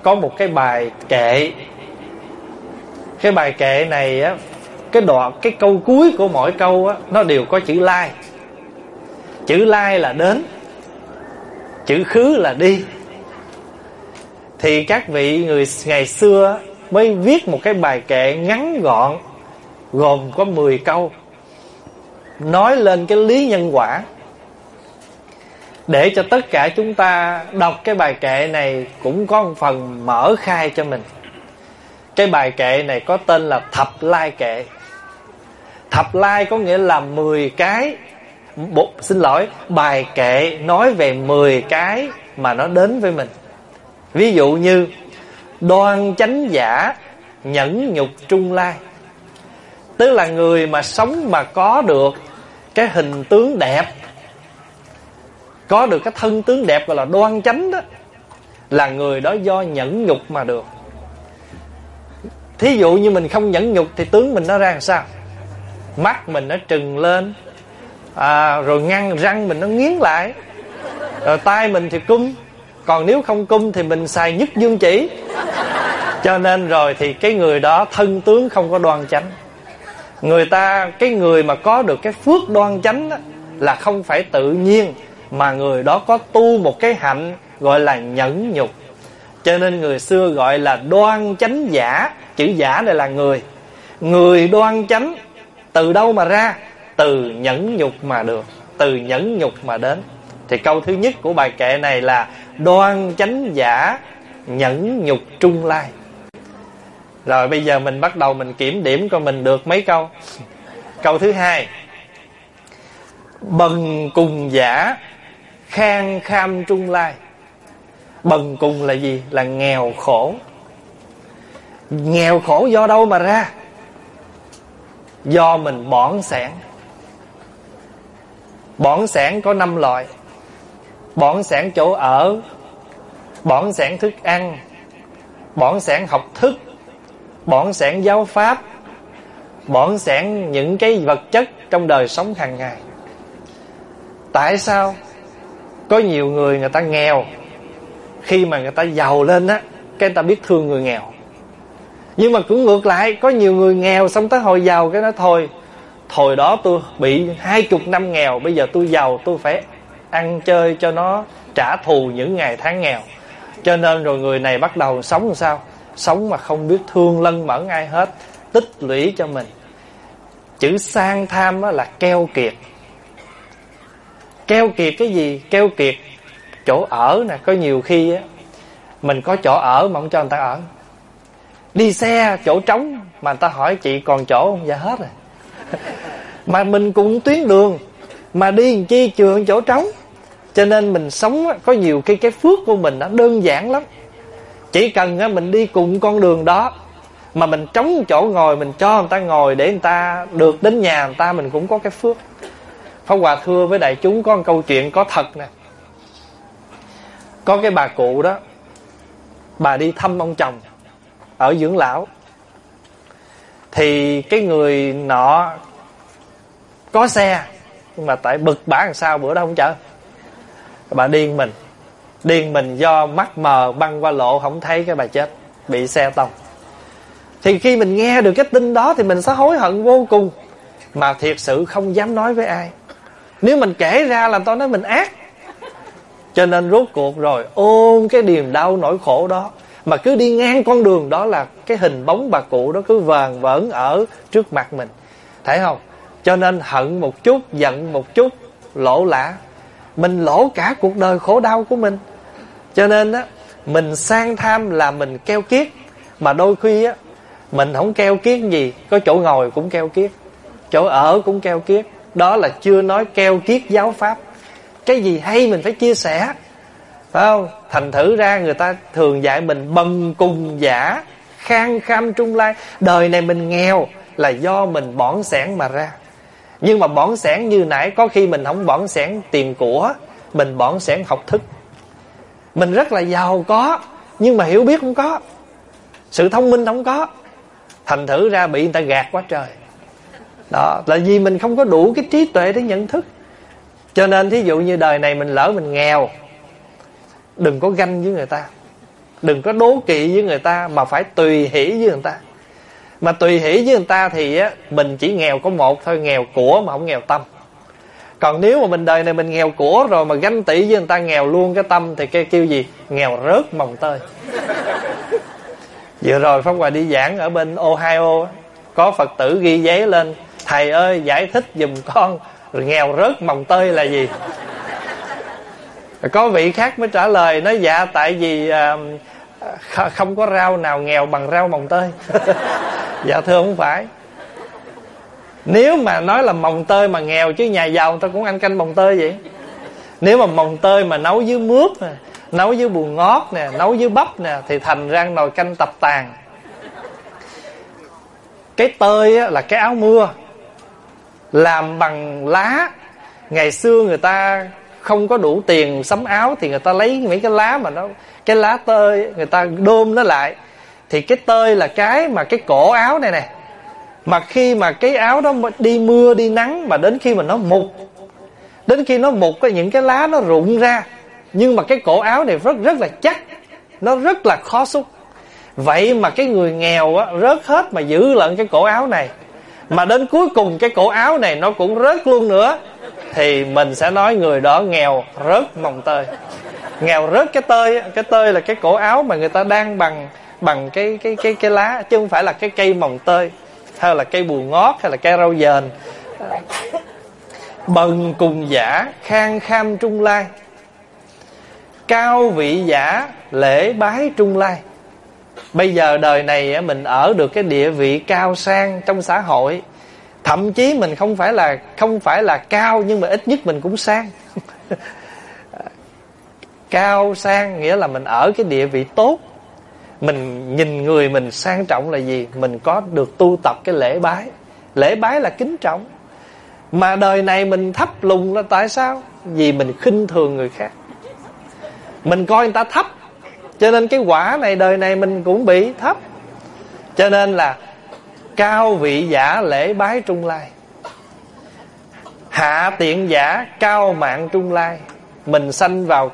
có một cái bài kệ. Cái bài kệ này á, cái câu cuối của mỗi câu á, nó đều có chữ lai. Chữ lai là đến, chữ khứ là đi. Thì các vị người ngày xưa mới viết một cái bài kệ ngắn gọn, gồm có 10 câu, nói lên cái lý nhân quả, để cho tất cả chúng ta đọc cái bài kệ này cũng có một phần mở khai cho mình. Cái bài kệ này có tên là Thập Lai Kệ. Thập Lai có nghĩa là 10 cái, bài kệ nói về 10 cái mà nó đến với mình. Ví dụ như đoan chánh giả, nhẫn nhục trung lai. Tức là người mà sống mà có được cái hình tướng đẹp, có được cái thân tướng đẹp gọi là đoan chánh đó, là người đó do nhẫn nhục mà được. Thí dụ như mình không nhẫn nhục thì tướng mình nó ra làm sao? Mắt mình nó trừng lên, rồi răng mình nó nghiến lại, rồi tay mình thì cung. Còn nếu không cung thì mình xài nhất dương chỉ. Cho nên rồi thì cái người đó thân tướng không có đoan chánh. Cái người mà có được cái phước đoan chánh đó, là không phải tự nhiên, mà người đó có tu một cái hạnh gọi là nhẫn nhục. Cho nên người xưa gọi là đoan chánh giả. Chữ giả này là người. Người đoan chánh từ đâu mà ra? Từ nhẫn nhục mà được, từ nhẫn nhục mà đến. Thì câu thứ nhất của bài kệ này là đoan chánh giả, nhẫn nhục trung lai. Rồi bây giờ mình bắt đầu mình kiểm điểm coi mình được mấy câu. Câu thứ hai: bần cùng giả, khang kham trung lai. Bần cùng là gì? Là nghèo khổ. Nghèo khổ do đâu mà ra? Do mình bỏn sẻn. Bỏn sẻn có 5 loại. Bỏn sẻn chỗ ở, bỏn sẻn thức ăn, bỏn sẻn học thức, bỏn sẻn giáo pháp, bỏn sẻn những cái vật chất trong đời sống hàng ngày. Tại sao có nhiều người ta nghèo, khi mà người ta giàu lên á, cái người ta biết thương người nghèo. Nhưng mà cũng ngược lại, có nhiều người nghèo xong tới hồi giàu cái nói thôi đó tôi bị 20 năm nghèo, bây giờ tôi giàu tôi phải ăn chơi cho nó trả thù những ngày tháng nghèo. Cho nên rồi người này bắt đầu sống làm sao? Sống mà không biết thương lân mẫn ai hết, tích lũy cho mình. Chữ sang tham á là keo kiệt. Keo kiệt cái gì? Keo kiệt chỗ ở nè. Có nhiều khi á, mình có chỗ ở mà không cho người ta ở. Đi xe chỗ trống mà người ta hỏi chị còn chỗ không? Dạ hết rồi. Mà mình cũng tuyến đường mà đi làm chi trường chỗ trống. Cho nên mình sống á, có nhiều khi cái phước của mình nó đơn giản lắm. Chỉ cần á, mình đi cùng con đường đó mà mình trống chỗ ngồi, mình cho người ta ngồi để người ta được đến nhà người ta, mình cũng có cái phước. Pháp Hòa thưa với đại chúng có một câu chuyện có thật nè. Có cái bà cụ đó, bà đi thăm ông chồng ở dưỡng lão. Thì cái người nọ có xe, nhưng mà tại bực bả làm sao bữa đó không chở. Bà điên mình do mắt mờ băng qua lộ không thấy cái bà chết, bị xe tông. Thì khi mình nghe được cái tin đó thì mình sẽ hối hận vô cùng, mà thiệt sự không dám nói với ai. Nếu mình kể ra làm tao nói mình ác. Cho nên rốt cuộc rồi ôm cái niềm đau nỗi khổ đó, mà cứ đi ngang con đường đó là cái hình bóng bà cụ đó cứ vờn vỡn ở trước mặt mình. Thấy không? Cho nên hận một chút, giận một chút, lỗ lã. Mình lỗ cả cuộc đời khổ đau của mình. Cho nên á, mình sang tham là mình keo kiết. Mà đôi khi á, mình không keo kiết gì, có chỗ ngồi cũng keo kiết, chỗ ở cũng keo kiết. Đó là chưa nói keo kiết giáo pháp. Cái gì hay mình phải chia sẻ, phải không? Thành thử ra người ta thường dạy mình bần cùng giả, khang kham trung lai. Đời này mình nghèo là do mình bỏn sẻn mà ra. Nhưng mà bỏn sẻn như nãy, có khi mình không bỏn sẻn tiền của, mình bỏn sẻn học thức. Mình rất là giàu có, nhưng mà hiểu biết không có, sự thông minh không có. Thành thử ra bị người ta gạt quá trời. Đó là vì mình không có đủ cái trí tuệ để nhận thức. Cho nên thí dụ như đời này mình lỡ mình nghèo, đừng có ganh với người ta. Đừng có đố kỵ với người ta, mà phải tùy hỷ với người ta. Mà tùy hỷ với người ta thì á, mình chỉ nghèo có một thôi, nghèo của mà không nghèo tâm. Còn nếu mà mình đời này mình nghèo của rồi mà ganh tị với người ta nghèo luôn cái tâm, thì cái kêu gì? Nghèo rớt mồng tơi. Vừa rồi Pháp Hòa đi giảng ở bên Ohio, có Phật tử ghi giấy lên: thầy ơi giải thích giùm con rồi nghèo rớt mồng tơi là gì. Có vị khác mới trả lời, nói dạ tại vì không có rau nào nghèo bằng rau mồng tơi. Dạ thưa không phải. Nếu mà nói là mồng tơi mà nghèo, chứ nhà giàu người ta cũng ăn canh mồng tơi vậy. Nếu mà mồng tơi mà nấu với mướp nè, nấu với bùa ngót nè, nấu với bắp nè, thì thành ra nồi canh tập tàn. Cái tơi á, là cái áo mưa làm bằng lá. Ngày xưa người ta không có đủ tiền sắm áo thì người ta lấy mấy cái lá mà nó, cái lá tơi người ta đôm nó lại. Thì cái tơi là cái mà cái cổ áo này nè, mà khi mà cái áo đó đi mưa đi nắng, mà đến khi mà nó mục, đến khi nó mục những cái lá nó rụng ra, nhưng mà cái cổ áo này rất là chắc, nó rất là khó xúc. Vậy mà cái người nghèo á, rớt hết mà giữ lại cái cổ áo này, mà đến cuối cùng cái cổ áo này nó cũng rớt luôn nữa, thì mình sẽ nói người đó nghèo rớt mồng tơi. Nghèo rớt cái tơi. Cái tơi là cái cổ áo mà người ta đang bằng cái lá, chứ không phải là cái cây mồng tơi, hay là cây bùa ngót, hay là cây rau dền. Bần cùng giả khang kham trung lai, cao vị giả lễ bái trung lai. Bây giờ đời này mình ở được cái địa vị cao sang trong xã hội. Thậm chí mình không phải là cao, nhưng mà ít nhất mình cũng sang. Cao sang nghĩa là mình ở cái địa vị tốt. Mình nhìn người mình sang trọng là gì? Mình có được tu tập cái lễ bái. Lễ bái là kính trọng. Mà đời này mình thấp lùng là tại sao? Vì mình khinh thường người khác, mình coi người ta thấp, cho nên cái quả này đời này mình cũng bị thấp. Cho nên là cao vị giả lễ bái trung lai, hạ tiện giả cao mạng trung lai. Mình sanh vào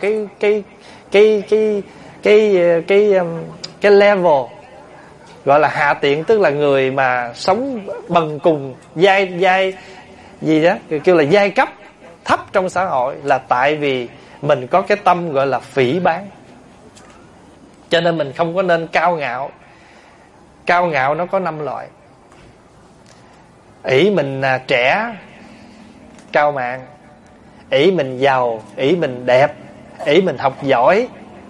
cái level gọi là hạ tiện, tức là người mà sống bần cùng giai gì đó, kêu là giai cấp thấp trong xã hội, là tại vì mình có cái tâm gọi là phỉ báng. Cho nên mình không có nên cao ngạo. Cao ngạo nó có 5 loại. Ỷ mình trẻ, cao mạng. Ỷ mình giàu, ỷ mình đẹp, ỷ mình học giỏi,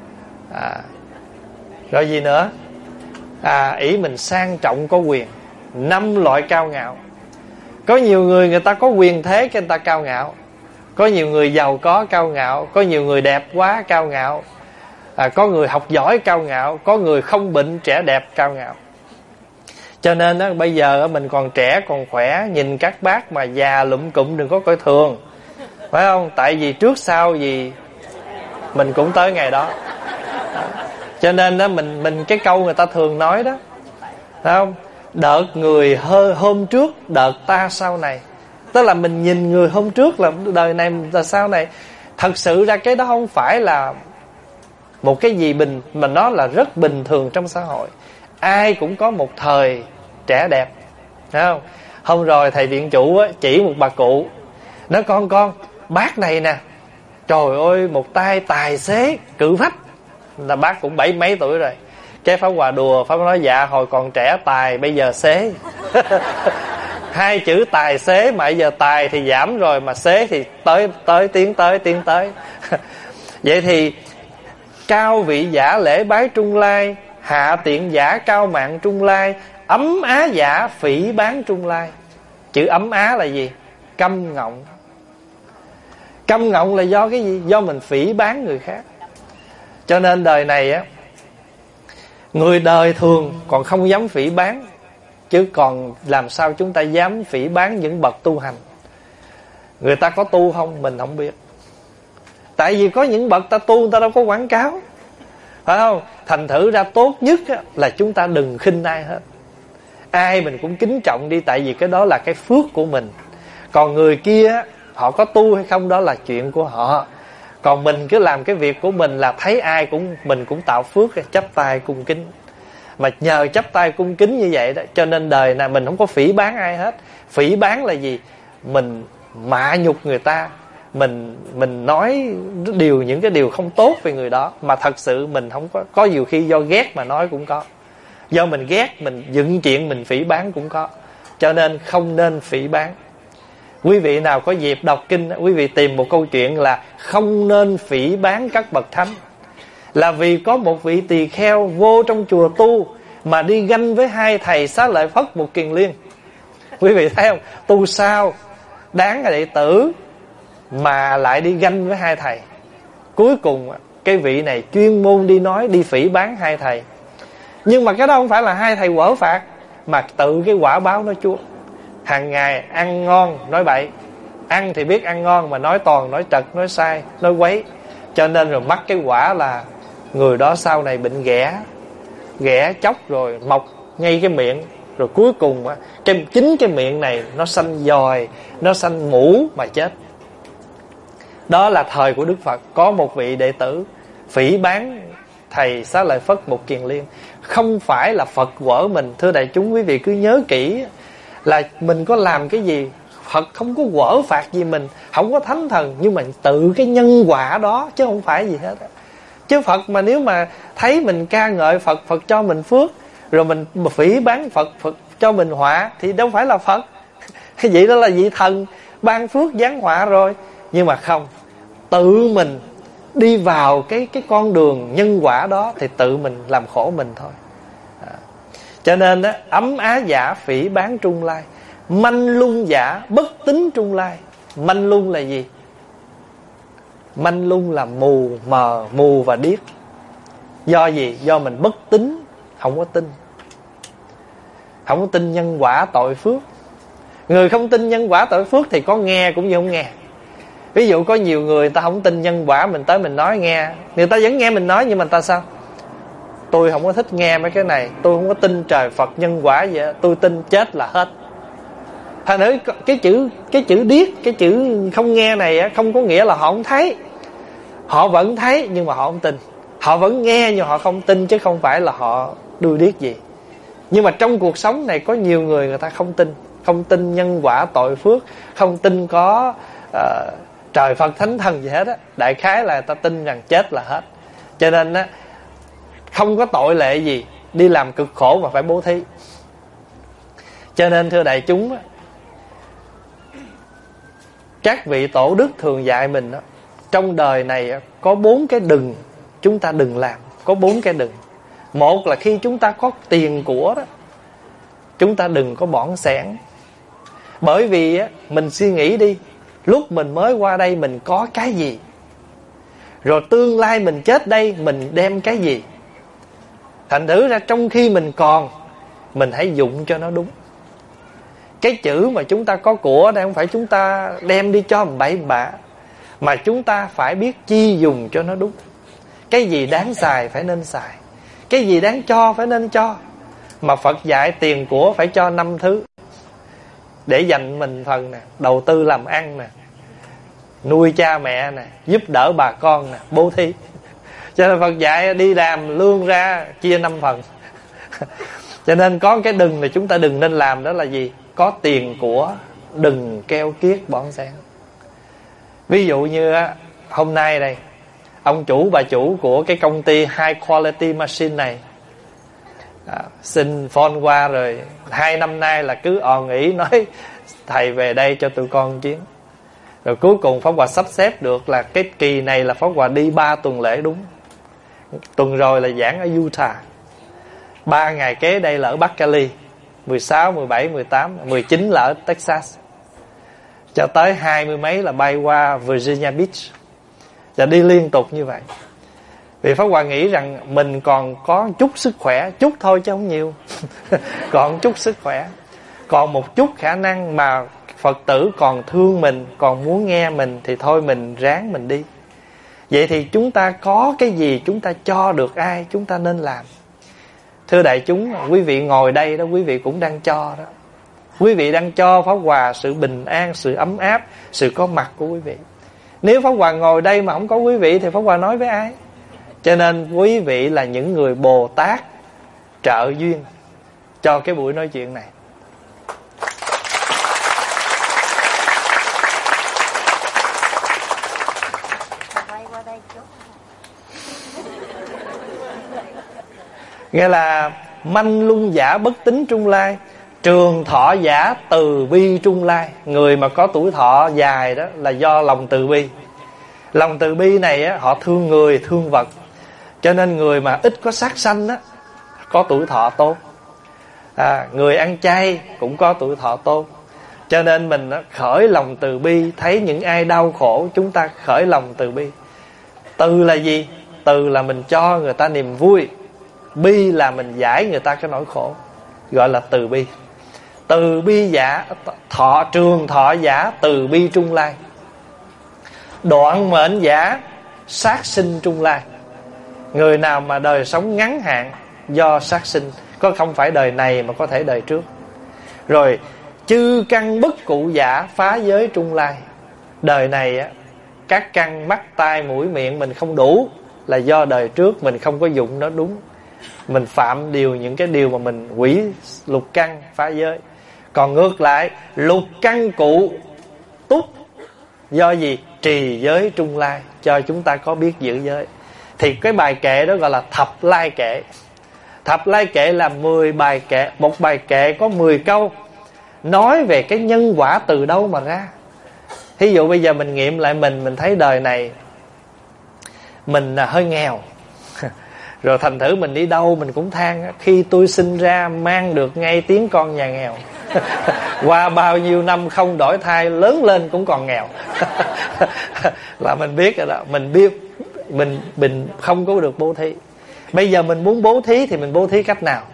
rồi gì nữa, ỷ mình sang trọng có quyền. 5 loại cao ngạo. Có nhiều người ta có quyền thế cái người ta cao ngạo, có nhiều người giàu có cao ngạo, có nhiều người đẹp quá cao ngạo, có người học giỏi cao ngạo, có người không bệnh trẻ đẹp cao ngạo. Cho nên đó, bây giờ mình còn trẻ còn khỏe, nhìn các bác mà già lụm cụm đừng có coi thường, phải không? Tại vì trước sau gì mình cũng tới ngày đó. Cho nên đó, mình cái câu người ta thường nói đó, phải không? Đợt người hôm trước, đợt ta sau này. Tức là mình nhìn người hôm trước là đời này là sau này. Thật sự ra cái đó không phải là một cái gì mà nó là rất bình thường trong xã hội. Ai cũng có một thời trẻ đẹp, phải không? Hôm rồi thầy viện chủ chỉ một bà cụ, nói con bác này nè, trời ơi một tay tài xế cự phách, là bác cũng 70 mấy tuổi rồi. Cái Pháp Hòa đùa, Pháp nói dạ hồi còn trẻ tài, bây giờ xế. 2 chữ tài xế, mà bây giờ tài thì giảm rồi, mà xế thì tiến tới. Vậy thì cao vị giả lễ bái trung lai, hạ tiện giả cao mạng trung lai, ấm á giả phỉ bán trung lai. Chữ ấm á là gì? Căm ngọng. Căm ngọng là do cái gì? Do mình phỉ bán người khác. Cho nên đời này á, người đời thường còn không dám phỉ bán, chứ còn làm sao chúng ta dám phỉ bán những bậc tu hành. Người ta có tu không mình không biết. Tại vì có những bậc ta tu người ta đâu có quảng cáo, phải không? Thành thử ra tốt nhất là chúng ta đừng khinh ai hết. Ai mình cũng kính trọng đi, tại vì cái đó là cái phước của mình. Còn người kia họ có tu hay không đó là chuyện của họ. Còn mình cứ làm cái việc của mình là thấy ai cũng mình cũng tạo phước, chắp tay cung kính. Mà nhờ chắp tay cung kính như vậy đó, cho nên đời này mình không có phỉ báng ai hết. Phỉ báng là gì? Mình mạ nhục người ta, mình nói những cái điều không tốt về người đó, mà thật sự mình không có nhiều khi do ghét mà nói cũng có. Do mình ghét, mình dựng chuyện mình phỉ báng cũng có. Cho nên không nên phỉ báng. Quý vị nào có dịp đọc kinh, quý vị tìm một câu chuyện là không nên phỉ báng các bậc thánh. Là vì có một vị tỳ kheo vô trong chùa tu mà đi ganh với hai thầy Xá Lợi Phất Một Kiền Liên. Quý vị thấy không? Tu sao đáng là đệ tử mà lại đi ganh với hai thầy. Cuối cùng cái vị này chuyên môn đi nói, đi phỉ báng hai thầy. Nhưng mà cái đó không phải là hai thầy quở phạt, mà tự cái quả báo nó chuốc. Hàng ngày ăn ngon nói bậy, ăn thì biết ăn ngon mà nói toàn, nói trật, nói sai, nói quấy. Cho nên rồi mắc cái quả là người đó sau này bệnh ghẻ chóc rồi mọc ngay cái miệng. Rồi cuối cùng chính cái miệng này nó sanh dòi, nó sanh mũ mà chết. Đó là thời của Đức Phật. Có một vị đệ tử phỉ báng thầy Xá Lợi Phất Một Kiền Liên. Không phải là Phật quở mình. Thưa đại chúng, quý vị cứ nhớ kỹ là mình có làm cái gì, Phật không có quở phạt gì mình, không có thánh thần, nhưng mà tự cái nhân quả đó, chứ không phải gì hết. Chứ Phật mà nếu mà thấy mình ca ngợi Phật, Phật cho mình phước, rồi mình phỉ báng Phật, Phật cho mình họa, thì đâu phải là Phật. Vậy đó là vị thần ban phước giáng họa rồi. Nhưng mà không, tự mình đi vào cái con đường nhân quả đó thì tự mình làm khổ mình thôi. Cho nên đó, ấm á giả phỉ báng trung lai, manh lung giả bất tín trung lai. Manh lung là gì? Manh lung là mù mờ, mù và điếc. Do gì? Do mình bất tín, không có tin. Không có tin nhân quả tội phước. Người không tin nhân quả tội phước thì có nghe cũng như không nghe. Ví dụ có nhiều người ta không tin nhân quả, mình tới mình nói nghe, người ta vẫn nghe mình nói, nhưng mà người ta sao? Tôi không có thích nghe mấy cái này, tôi không có tin trời Phật nhân quả vậy, tôi tin chết là hết. Thành nữ cái chữ điếc, cái chữ không nghe này không có nghĩa là họ không thấy. Họ vẫn thấy nhưng mà họ không tin. Họ vẫn nghe nhưng họ không tin, chứ không phải là họ đuôi điếc gì. Nhưng mà trong cuộc sống này có nhiều người ta không tin. Không tin nhân quả tội phước, không tin có trời Phật thánh thần gì hết á. Đại khái là ta tin rằng chết là hết. Cho nên á, không có tội lệ gì đi làm cực khổ mà phải bố thí. Cho nên thưa đại chúng, các vị tổ đức thường dạy mình đó, trong đời này có 4 cái đừng chúng ta đừng làm. Có 4 cái đừng. Một là khi chúng ta có tiền của đó, chúng ta đừng có bỏng sẻn. Bởi vì mình suy nghĩ đi, lúc mình mới qua đây mình có cái gì, rồi tương lai mình chết đây mình đem cái gì. Thành thử ra trong khi mình còn, mình hãy dụng cho nó đúng. Cái chữ mà chúng ta có của đây không phải chúng ta đem đi cho bậy bạ, mà chúng ta phải biết chi dùng cho nó đúng. Cái gì đáng xài phải nên xài, cái gì đáng cho phải nên cho. Mà Phật dạy tiền của phải cho 5 thứ để dành mình phần nè: đầu tư làm ăn nè, nuôi cha mẹ nè, giúp đỡ bà con nè, bố thí. Cho nên Phật dạy đi làm lương ra chia 5 phần. Cho nên có cái đừng là chúng ta đừng nên làm, đó là gì? Có tiền của đừng keo kiết bỏng sẻn. Ví dụ như hôm nay đây, ông chủ bà chủ của cái công ty High Quality Machine này xin phone qua rồi 2 năm nay là cứ òn ỉ nói thầy về đây cho tụi con chuyến. Rồi cuối cùng Pháp Hòa sắp xếp được là cái kỳ này là Pháp Hòa đi 3 tuần lễ đúng. Tuần rồi là giảng ở Utah, 3 ngày kế đây là ở Bắc Cali, 16, 17, 18, 19 là ở Texas, cho tới 20 mấy là bay qua Virginia Beach. Và đi liên tục như vậy. Vì Pháp Hòa nghĩ rằng mình còn có chút sức khỏe, chút thôi chứ không nhiều. Còn chút sức khỏe, còn một chút khả năng mà Phật tử còn thương mình, còn muốn nghe mình, thì thôi mình ráng mình đi. Vậy thì chúng ta có cái gì chúng ta cho được ai, chúng ta nên làm. Thưa đại chúng, quý vị ngồi đây đó, quý vị cũng đang cho đó. Quý vị đang cho Pháp Hòa sự bình an, sự ấm áp, sự có mặt của quý vị. Nếu Pháp Hòa ngồi đây mà không có quý vị thì Pháp Hòa nói với ai? Cho nên quý vị là những người Bồ Tát trợ duyên cho cái buổi nói chuyện này. Nghĩa là manh lung giả bất tín trung lai, trường thọ giả từ bi trung lai. Người mà có tuổi thọ dài đó là do lòng từ bi. Lòng từ bi này á, họ thương người thương vật. Cho nên người mà ít có sát sanh á, có tuổi thọ tốt. Người ăn chay cũng có tuổi thọ tốt. Cho nên mình á, khởi lòng từ bi. Thấy những ai đau khổ chúng ta khởi lòng từ bi. Từ là gì? Từ là mình cho người ta niềm vui. Bi là mình giải người ta cái nỗi khổ, gọi là từ bi. Từ bi giả trường thọ giả từ bi trung lai, đoạn mệnh giả sát sinh trung lai. Người nào mà đời sống ngắn hạn do sát sinh, có không phải đời này mà có thể đời trước. Rồi chư căn bất cụ giả phá giới trung lai. Đời này á, các căn mắt tai mũi miệng mình không đủ, là do đời trước mình không có dụng nó đúng. Mình phạm những cái điều mà mình hủy lục căn phá giới. Còn ngược lại lục căn cụ túc, do gì? Trì giới trung lai, cho chúng ta có biết giữ giới. Thì cái bài kệ đó gọi là thập lai kệ. Thập lai kệ là 10 bài kệ. Một bài kệ có 10 câu, nói về cái nhân quả từ đâu mà ra. Thí dụ bây giờ mình nghiệm lại mình thấy đời này mình hơi nghèo. Rồi thành thử mình đi đâu mình cũng than, khi tôi sinh ra mang được ngay tiếng con nhà nghèo. Qua bao nhiêu năm không đổi thai, lớn lên cũng còn nghèo. Là mình biết rồi đó. Mình biết mình không có được bố thí. Bây giờ mình muốn bố thí thì mình bố thí cách nào?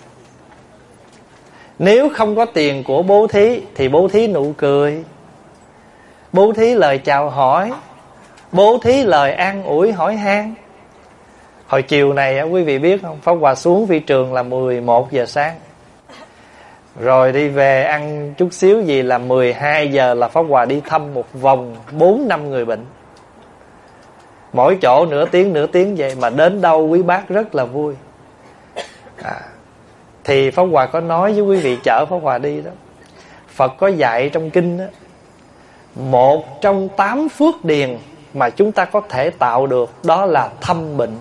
Nếu không có tiền của bố thí thì bố thí nụ cười, bố thí lời chào hỏi, bố thí lời an ủi hỏi han. Hồi chiều này quý vị biết không, Pháp Hòa xuống phi trường là 11 giờ sáng. Rồi đi về ăn chút xíu gì là 12 giờ là Pháp Hòa đi thăm một vòng 4-5 người bệnh. Mỗi chỗ nửa tiếng vậy. Mà đến đâu quý bác rất là vui. Thì Pháp Hòa có nói với quý vị chở Pháp Hòa đi đó, Phật có dạy trong kinh đó, một trong 8 phước điền mà chúng ta có thể tạo được, đó là thăm bệnh.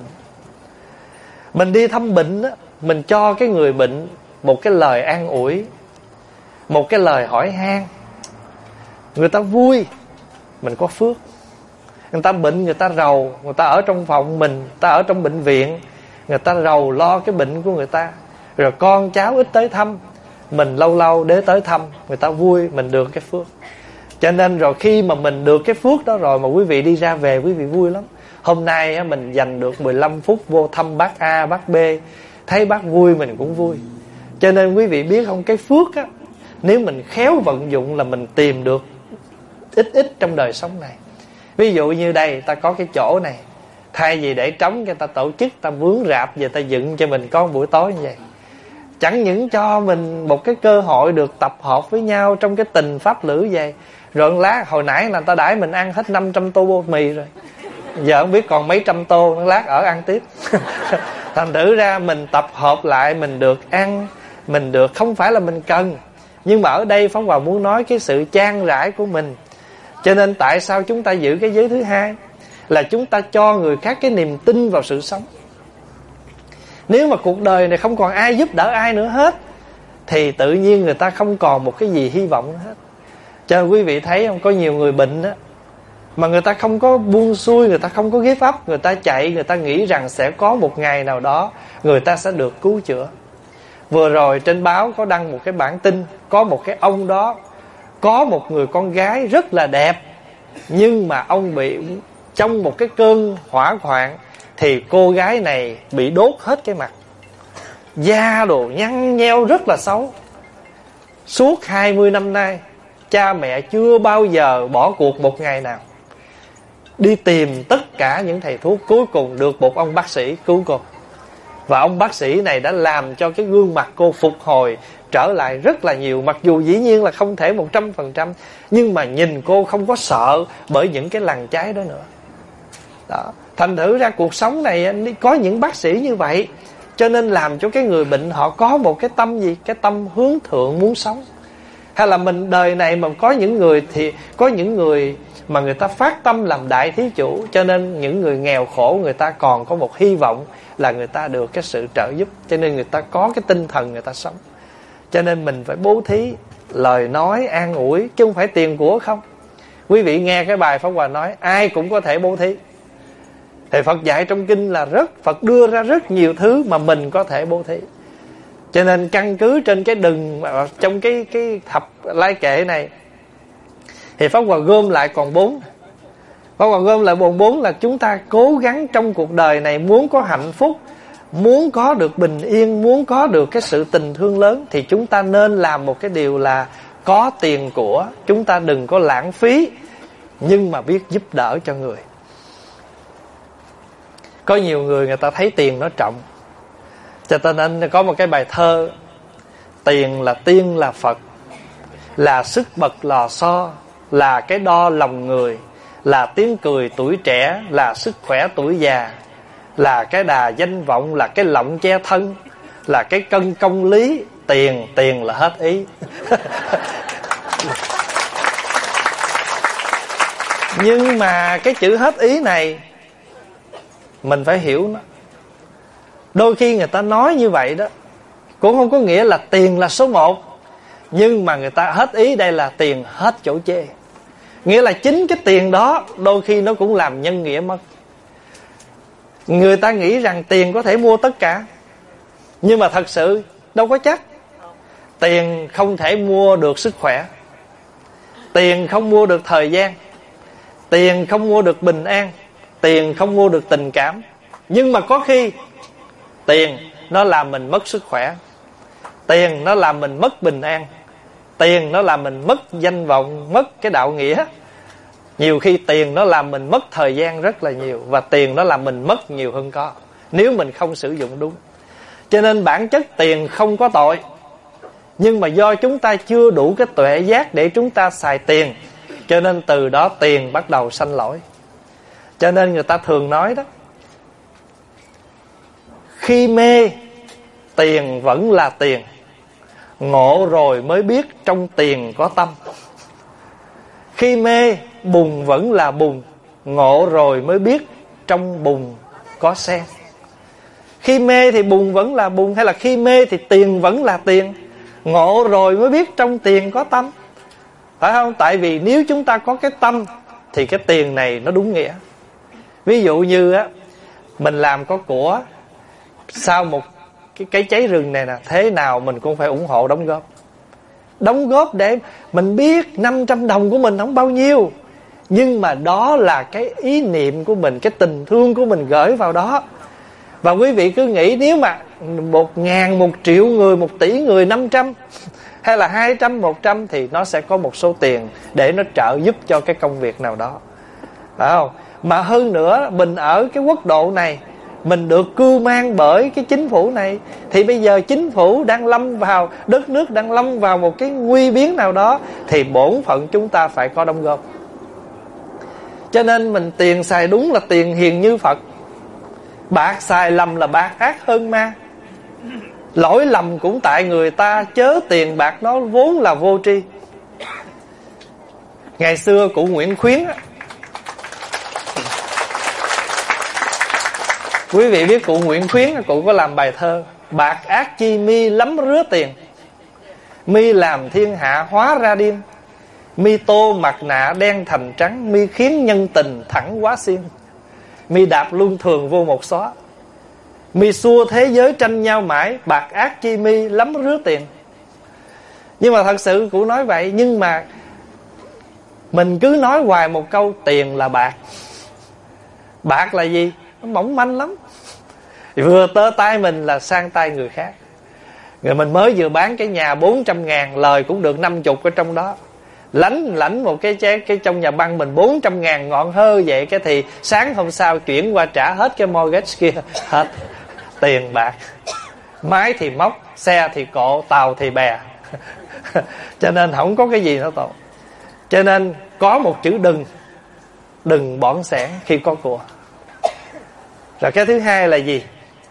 Mình đi thăm bệnh đó, mình cho cái người bệnh một cái lời an ủi, một cái lời hỏi han, người ta vui, mình có phước. Người ta bệnh, người ta rầu, người ta ở trong phòng mình, người ta ở trong bệnh viện, người ta rầu lo cái bệnh của người ta. Rồi con cháu ít tới thăm, mình lâu lâu để tới thăm, người ta vui, mình được cái phước. Cho nên rồi khi mà mình được cái phước đó rồi mà quý vị đi ra về, quý vị vui lắm. Hôm nay mình dành được 15 phút vô thăm bác A, bác B, thấy bác vui mình cũng vui. Cho nên quý vị biết không, cái phước á, nếu mình khéo vận dụng là mình tìm được ít trong đời sống này. Ví dụ như đây, ta có cái chỗ này, thay vì để trống cho ta tổ chức, ta vướng rạp về ta dựng cho mình có một buổi tối như vậy. Chẳng những cho mình một cái cơ hội được tập hợp với nhau trong cái tình pháp lữ vậy. Rồi lát hồi nãy là ta đãi mình ăn hết 500 tô bột mì rồi, giờ không biết còn mấy trăm tô, lát ở ăn tiếp. Thành thử ra mình tập hợp lại, mình được ăn, mình được, không phải là mình cần. Nhưng mà ở đây Pháp Hòa muốn nói cái sự chan rãi của mình. Cho nên tại sao chúng ta giữ cái giới thứ hai, là chúng ta cho người khác cái niềm tin vào sự sống. Nếu mà cuộc đời này không còn ai giúp đỡ ai nữa hết, thì tự nhiên người ta không còn một cái gì hy vọng nữa hết. Cho nên quý vị thấy không, có nhiều người bệnh đó, mà người ta không có buông xuôi, người ta không có give up, người ta chạy, người ta nghĩ rằng sẽ có một ngày nào đó người ta sẽ được cứu chữa. Vừa rồi trên báo có đăng một cái bản tin, có một cái ông đó có một người con gái rất là đẹp, nhưng mà ông bị trong một cái cơn hỏa hoạn thì cô gái này bị đốt hết cái mặt, da đồ nhăn nheo rất là xấu. Suốt 20 năm nay cha mẹ chưa bao giờ bỏ cuộc một ngày nào, đi tìm tất cả những thầy thuốc, cuối cùng được một ông bác sĩ cứu cô. Và ông bác sĩ này đã làm cho cái gương mặt cô phục hồi trở lại rất là nhiều. Mặc dù dĩ nhiên là không thể 100%, nhưng mà nhìn cô không có sợ bởi những cái lằn cháy đó nữa. Đó. Thành thử ra cuộc sống này có những bác sĩ như vậy, cho nên làm cho cái người bệnh họ có một cái tâm gì? Cái tâm hướng thượng muốn sống. Hay là mình đời này mà có những người thì có những người mà người ta phát tâm làm đại thí chủ, cho nên những người nghèo khổ người ta còn có một hy vọng là người ta được cái sự trợ giúp, cho nên người ta có cái tinh thần người ta sống. Cho nên mình phải bố thí lời nói an ủi, chứ không phải tiền của không. Quý vị nghe cái bài Pháp Hòa nói ai cũng có thể bố thí. Thì Phật dạy trong kinh là Phật đưa ra rất nhiều thứ mà mình có thể bố thí. Cho nên căn cứ trên cái trong cái thập lai kệ này thì Pháp Hòa gom lại còn 4. Pháp Hòa gom lại còn 4 là chúng ta cố gắng trong cuộc đời này muốn có hạnh phúc, muốn có được bình yên, muốn có được cái sự tình thương lớn, thì chúng ta nên làm một cái điều là có tiền của, chúng ta đừng có lãng phí, nhưng mà biết giúp đỡ cho người. Có nhiều người ta thấy tiền nó trọng, cho nên có một cái bài thơ: tiền là tiên là Phật, là sức bật lò xo, là cái đo lòng người, là tiếng cười tuổi trẻ, là sức khỏe tuổi già, là cái đà danh vọng, là cái lọng che thân, là cái cân công lý. Tiền là hết ý. Nhưng mà cái chữ hết ý này mình phải hiểu nó. Đôi khi người ta nói như vậy đó cũng không có nghĩa là tiền là số 1, nhưng mà người ta hết ý đây là tiền hết chỗ chê. Nghĩa là chính cái tiền đó đôi khi nó cũng làm nhân nghĩa mất. Người ta nghĩ rằng tiền có thể mua tất cả, nhưng mà thật sự đâu có chắc. Tiền không thể mua được sức khỏe, tiền không mua được thời gian, tiền không mua được bình an, tiền không mua được tình cảm. Nhưng mà có khi tiền nó làm mình mất sức khỏe, tiền nó làm mình mất bình an, tiền nó làm mình mất danh vọng, mất cái đạo nghĩa. Nhiều khi tiền nó làm mình mất thời gian rất là nhiều, và tiền nó làm mình mất nhiều hơn có, nếu mình không sử dụng đúng. Cho nên bản chất tiền không có tội, nhưng mà do chúng ta chưa đủ cái tuệ giác để chúng ta xài tiền, cho nên từ đó tiền bắt đầu sanh lỗi. Cho nên người ta thường nói đó, khi mê tiền vẫn là tiền, ngộ rồi mới biết trong tiền có tâm. Khi mê bùn vẫn là bùn, ngộ rồi mới biết trong bùn có sen. Khi mê thì bùn vẫn là bùn, hay là khi mê thì tiền vẫn là tiền, ngộ rồi mới biết trong tiền có tâm. Phải không? Tại vì nếu chúng ta có cái tâm thì cái tiền này nó đúng nghĩa. Ví dụ như á, mình làm có của, sau một cái cháy rừng này nè, thế nào mình cũng phải ủng hộ đóng góp. Đóng góp để mình biết 500 đồng của mình không bao nhiêu, nhưng mà đó là cái ý niệm của mình, cái tình thương của mình gửi vào đó. Và quý vị cứ nghĩ nếu mà 1.000, 1 triệu người, 1 tỷ người, 500 hay là 200, 100 thì nó sẽ có một số tiền để nó trợ giúp cho cái công việc nào đó. Phải không? Mà hơn nữa, mình ở cái quốc độ này, mình được cưu mang bởi cái chính phủ này, thì bây giờ chính phủ đang lâm vào, đất nước đang lâm vào một cái nguy biến nào đó, thì bổn phận chúng ta phải có đóng góp. Cho nên mình tiền xài đúng là tiền hiền như Phật, bạc xài lầm là bạc ác hơn ma. Lỗi lầm cũng tại người ta, chớ tiền bạc nó vốn là vô tri. Ngày xưa cụ Nguyễn Khuyến á, quý vị biết cụ Nguyễn Khuyến, cụ có làm bài thơ: bạc ác chi mi lắm rứa tiền, mi làm thiên hạ hóa ra điên, mi tô mặt nạ đen thành trắng, mi khiến nhân tình thẳng quá xiên, mi đạp luân thường vô một xóa, mi xua thế giới tranh nhau mãi, bạc ác chi mi lắm rứa tiền. Nhưng mà thật sự cụ nói vậy, nhưng mà mình cứ nói hoài một câu tiền là bạc. Bạc là gì? Nó mỏng manh lắm, vừa tơ tay mình là sang tay người khác. Rồi mình mới vừa bán cái nhà 400.000, lời cũng được 50 ở trong đó. Lãnh một cái trong nhà băng mình 400.000 ngọn hơ vậy, cái thì sáng hôm sau chuyển qua trả hết cái mortgage kia hết. tiền bạc. Máy thì móc, xe thì cộ, tàu thì bè. Cho nên không có cái gì nó tốt. Cho nên có một chữ đừng bỏng sẻn khi có của. Rồi cái thứ hai là gì?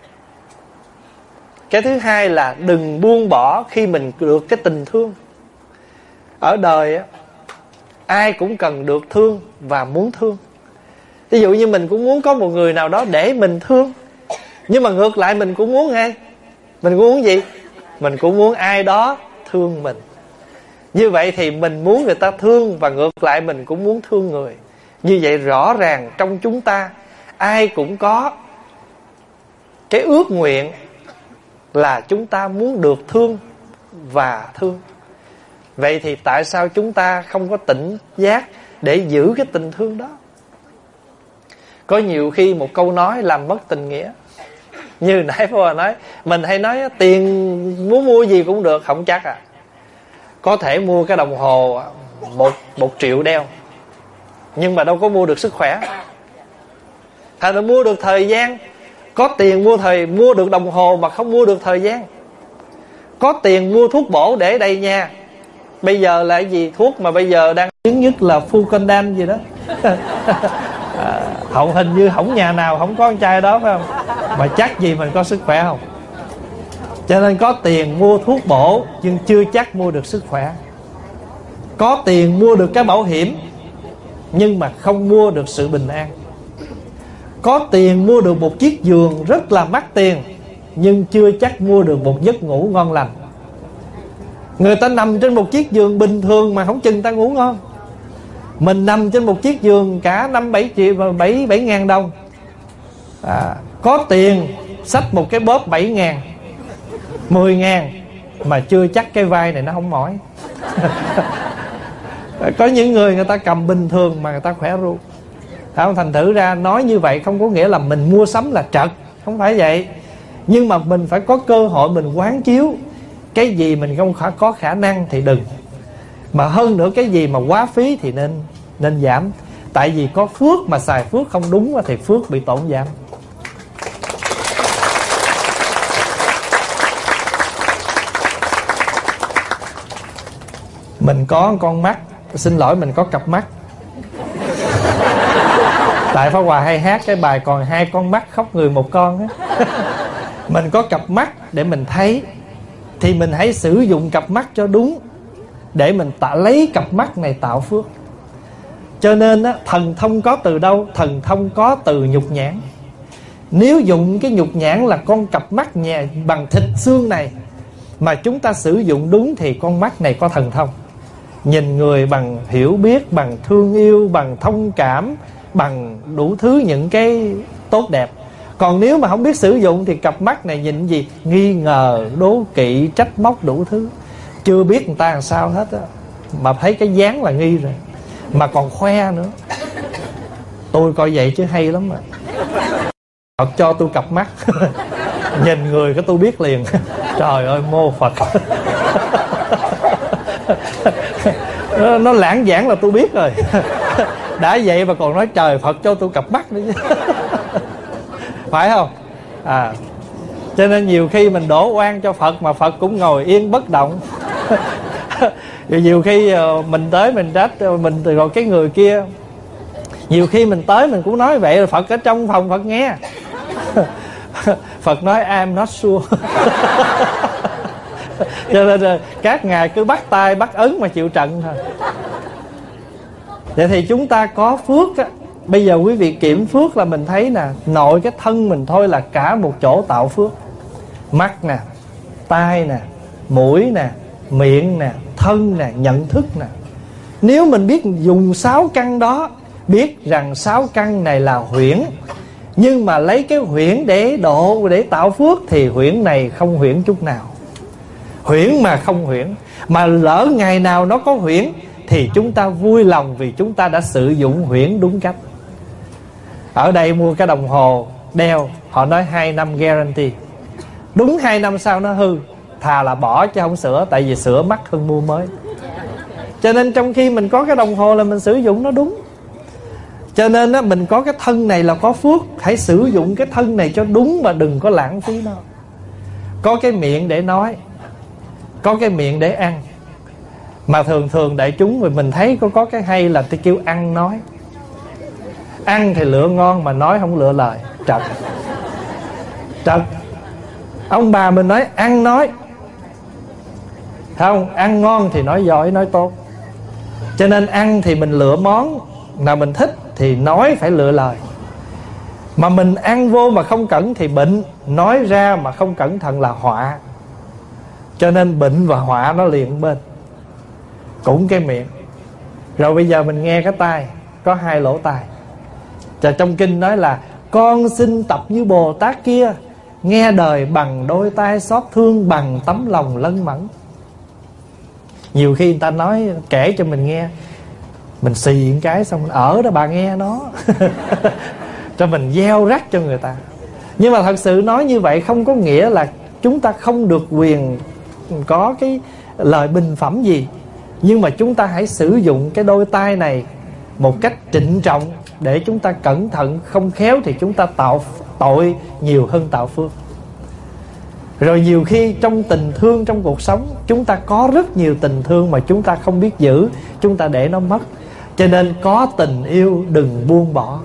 Cái thứ hai là đừng buông bỏ khi mình được cái tình thương. Ở đời á, ai cũng cần được thương và muốn thương. Ví dụ như mình cũng muốn có một người nào đó để mình thương, nhưng mà ngược lại mình cũng muốn ai? Mình cũng muốn gì? Mình cũng muốn ai đó thương mình. Như vậy thì mình muốn người ta thương, và ngược lại mình cũng muốn thương người. Như vậy rõ ràng trong chúng ta ai cũng có cái ước nguyện là chúng ta muốn được thương và thương. Vậy thì tại sao chúng ta không có tỉnh giác để giữ cái tình thương đó? Có nhiều khi một câu nói làm mất tình nghĩa. Như nãy Pháp Hòa nói, mình hay nói tiền muốn mua gì cũng được, không chắc à. Có thể mua cái đồng hồ 1 triệu đeo, nhưng mà đâu có mua được sức khỏe. Thành ra mua được thời gian. Có tiền mua được đồng hồ mà không mua được thời gian. Có tiền mua thuốc bổ để đây nha. Bây giờ là cái gì? Thuốc mà bây giờ đang tiếng nhất là Fucondan gì đó. Hình như không nhà nào không có con trai đó, phải không? Mà chắc gì mình có sức khỏe không? Cho nên có tiền mua thuốc bổ, nhưng chưa chắc mua được sức khỏe. Có tiền mua được cái bảo hiểm, nhưng mà không mua được sự bình an. Có tiền mua được một chiếc giường rất là mắc tiền, nhưng chưa chắc mua được một giấc ngủ ngon lành. Người ta nằm trên một chiếc giường bình thường mà không chừng ta ngủ ngon. Mình nằm trên một chiếc giường cả 5-7 triệu và 7 ngàn đồng. Có tiền xách một cái bóp 7 ngàn 10 ngàn, mà chưa chắc cái vai này nó không mỏi. Có những người ta cầm bình thường mà người ta khỏe ru. Thành thử ra nói như vậy không có nghĩa là mình mua sắm là trật, không phải vậy. Nhưng mà mình phải có cơ hội mình quán chiếu. Cái gì mình không có khả năng thì đừng. Mà hơn nữa cái gì mà quá phí thì nên giảm. Tại vì có phước mà xài phước không đúng thì phước bị tổn giảm. Mình có con mắt, xin lỗi mình có cặp mắt. Tại Pháp Hòa hay hát cái bài còn 2 con mắt khóc người một con á. Mình có cặp mắt để mình thấy, thì mình hãy sử dụng cặp mắt cho đúng, để mình lấy cặp mắt này tạo phước. Cho nên á, thần thông có từ đâu? Thần thông có từ nhục nhãn. Nếu dùng cái nhục nhãn là con cặp mắt nhà bằng thịt xương này mà chúng ta sử dụng đúng, thì con mắt này có thần thông. Nhìn người bằng hiểu biết, bằng thương yêu, bằng thông cảm, bằng đủ thứ những cái tốt đẹp. Còn nếu mà không biết sử dụng thì cặp mắt này nhìn gì? Nghi ngờ, đố kỵ, trách móc đủ thứ. Chưa biết người ta làm sao hết á, mà thấy cái dáng là nghi rồi, mà còn khoe nữa. Tôi coi vậy chứ hay lắm mà. Phật cho tôi cặp mắt. Nhìn người cái tôi biết liền. Trời ơi, mô Phật. Nó lãng giảng là tôi biết rồi. Đã vậy mà còn nói trời Phật cho tôi cặp mắt nữa chứ. Phải không? Cho nên nhiều khi mình đổ oan cho Phật mà Phật cũng ngồi yên bất động. Rồi nhiều khi mình tới mình trách mình, rồi cái người kia nhiều khi mình tới mình cũng nói vậy, rồi Phật ở trong phòng Phật nghe. Phật nói I'm not sure. Cho nên các ngài cứ bắt tay bắt ấn mà chịu trận thôi. Vậy thì chúng ta có phước á. Bây giờ quý vị kiểm phước là mình thấy nè, nội cái thân mình thôi là cả một chỗ tạo phước. Mắt nè, tai nè, mũi nè, miệng nè, thân nè, nhận thức nè. Nếu mình biết dùng 6 căn đó, biết rằng 6 căn này là huyễn, nhưng mà lấy cái huyễn để tạo phước, thì huyễn này không huyễn chút nào. Huyễn mà không huyễn. Mà lỡ ngày nào nó có huyễn thì chúng ta vui lòng, vì chúng ta đã sử dụng huyễn đúng cách. Ở đây mua cái đồng hồ đeo, họ nói 2 năm guarantee. Đúng 2 năm sau nó hư, thà là bỏ chứ không sửa. Tại vì sửa mắc hơn mua mới. Cho nên trong khi mình có cái đồng hồ là mình sử dụng nó đúng. Cho nên á, mình có cái thân này là có phước. Hãy sử dụng cái thân này cho đúng, mà đừng có lãng phí nó. Có cái miệng để nói, có cái miệng để ăn. Mà thường thường đại chúng mình thấy có cái hay là tôi kêu ăn nói. Ăn thì lựa ngon mà nói không lựa lời. Trật. Ông bà mình nói ăn nói, không, ăn ngon thì nói giỏi nói tốt. Cho nên ăn thì mình lựa món nào mình thích, thì nói phải lựa lời. Mà mình ăn vô mà không cẩn thì bệnh, nói ra mà không cẩn thận là họa. Cho nên bệnh và họa nó liền bên. Cũng cái miệng. Rồi bây giờ mình nghe cái tai, có 2 lỗ tai. Và trong kinh nói là con xin tập như Bồ Tát kia, nghe đời bằng đôi tai xót thương, bằng tấm lòng lân mẫn. Nhiều khi người ta nói kể cho mình nghe, mình xì một cái xong ở đó bà nghe nó cho mình gieo rắc cho người ta. Nhưng mà thật sự nói như vậy không có nghĩa là chúng ta không được quyền có cái lời bình phẩm gì. Nhưng mà chúng ta hãy sử dụng cái đôi tai này một cách trịnh trọng, để chúng ta cẩn thận. Không khéo thì chúng ta tạo tội nhiều hơn tạo phước. Rồi nhiều khi trong tình thương trong cuộc sống, chúng ta có rất nhiều tình thương mà chúng ta không biết giữ, chúng ta để nó mất. Cho nên có tình yêu đừng buông bỏ.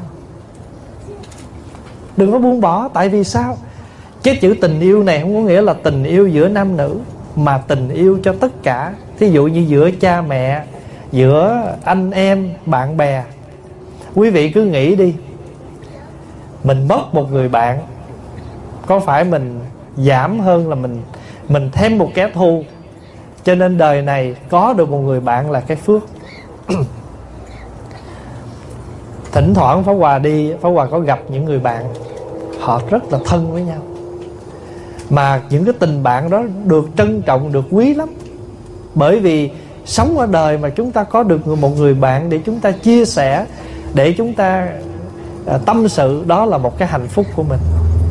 Đừng có buông bỏ. Tại vì sao? Cái chữ tình yêu này không có nghĩa là tình yêu giữa nam nữ, mà tình yêu cho tất cả. Thí dụ như giữa cha mẹ, giữa anh em, bạn bè. Quý vị cứ nghĩ đi, mình mất một người bạn, có phải mình giảm hơn là mình thêm một kẻ thù? Cho nên đời này có được một người bạn là cái phước. Thỉnh thoảng Pháp Hòa đi, Pháp Hòa có gặp những người bạn, họ rất là thân với nhau. Mà những cái tình bạn đó được trân trọng, được quý lắm. Bởi vì sống ở đời mà chúng ta có được một người bạn để chúng ta chia sẻ, để chúng ta tâm sự, đó là một cái hạnh phúc của mình.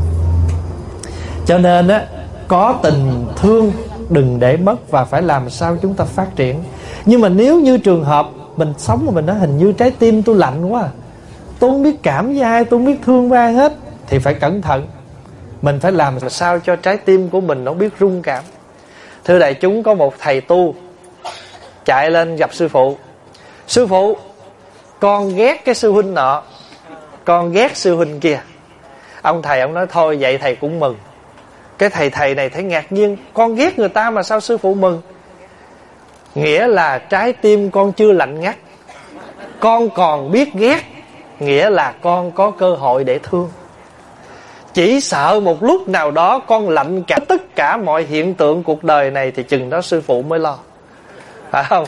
Cho nên á, có tình thương đừng để mất, và phải làm sao chúng ta phát triển. Nhưng mà nếu như trường hợp mình sống mà mình nói hình như trái tim tôi lạnh quá, tôi không biết cảm với ai, tôi không biết thương với ai hết, thì phải cẩn thận. Mình phải làm sao cho trái tim của mình nó biết rung cảm. Thưa đại chúng, có một thầy tu chạy lên gặp sư phụ. Sư phụ, con ghét cái sư huynh nọ, con ghét sư huynh kia. Ông thầy ông nói thôi vậy thầy cũng mừng. Cái thầy này thấy ngạc nhiên, con ghét người ta mà sao sư phụ mừng? Nghĩa là trái tim con chưa lạnh ngắt, con còn biết ghét, nghĩa là con có cơ hội để thương. Chỉ sợ một lúc nào đó con lạnh cả tất cả mọi hiện tượng cuộc đời này, thì chừng đó sư phụ mới lo, phải không?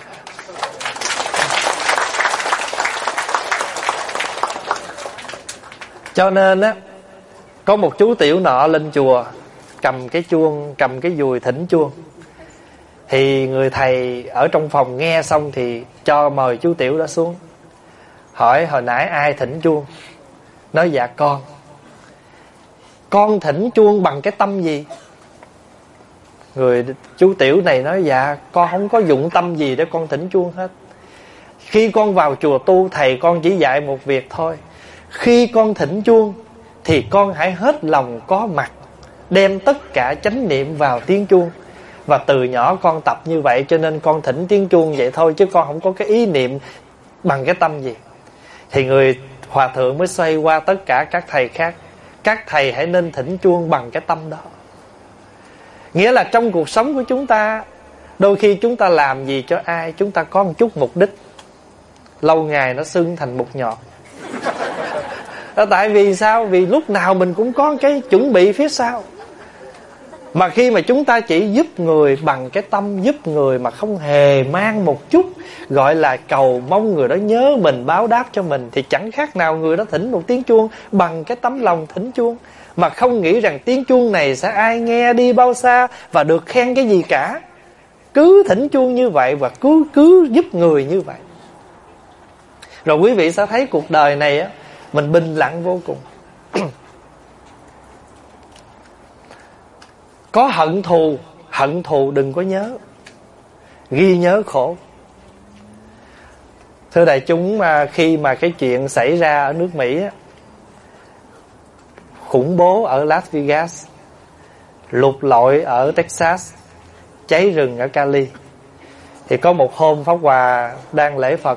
Cho nên á, có một chú tiểu nọ lên chùa, cầm cái chuông, cầm cái dùi thỉnh chuông. Thì người thầy ở trong phòng nghe xong thì cho mời chú tiểu đó xuống, hỏi hồi nãy ai thỉnh chuông? Nói dạ con thỉnh chuông bằng cái tâm gì? Người chú tiểu này nói dạ con không có dụng tâm gì để con thỉnh chuông hết. Khi con vào chùa tu, thầy con chỉ dạy một việc thôi. Khi con thỉnh chuông thì con hãy hết lòng có mặt, đem tất cả chánh niệm vào tiếng chuông. Và từ nhỏ con tập như vậy, cho nên con thỉnh tiếng chuông vậy thôi, chứ con không có cái ý niệm bằng cái tâm gì. Thì người hòa thượng mới xoay qua tất cả các thầy khác, các thầy hãy nên thỉnh chuông bằng cái tâm đó. Nghĩa là trong cuộc sống của chúng ta, đôi khi chúng ta làm gì cho ai, chúng ta có một chút mục đích, lâu ngày nó sưng thành bột nhọt. Tại vì sao? Vì lúc nào mình cũng có cái chuẩn bị phía sau. Mà khi mà chúng ta chỉ giúp người bằng cái tâm giúp người mà không hề mang một chút gọi là cầu mong người đó nhớ mình, báo đáp cho mình, thì chẳng khác nào người đó thỉnh một tiếng chuông bằng cái tấm lòng thỉnh chuông, mà không nghĩ rằng tiếng chuông này sẽ ai nghe đi bao xa và được khen cái gì cả. Cứ thỉnh chuông như vậy và cứ giúp người như vậy. Rồi quý vị sẽ thấy cuộc đời này á, mình bình lặng vô cùng. Có hận thù đừng có nhớ, ghi nhớ khổ. Thưa đại chúng, khi mà cái chuyện xảy ra ở nước Mỹ á, khủng bố ở Las Vegas, lụt lội ở Texas, cháy rừng ở Cali, thì có một hôm Pháp Hòa đang lễ Phật,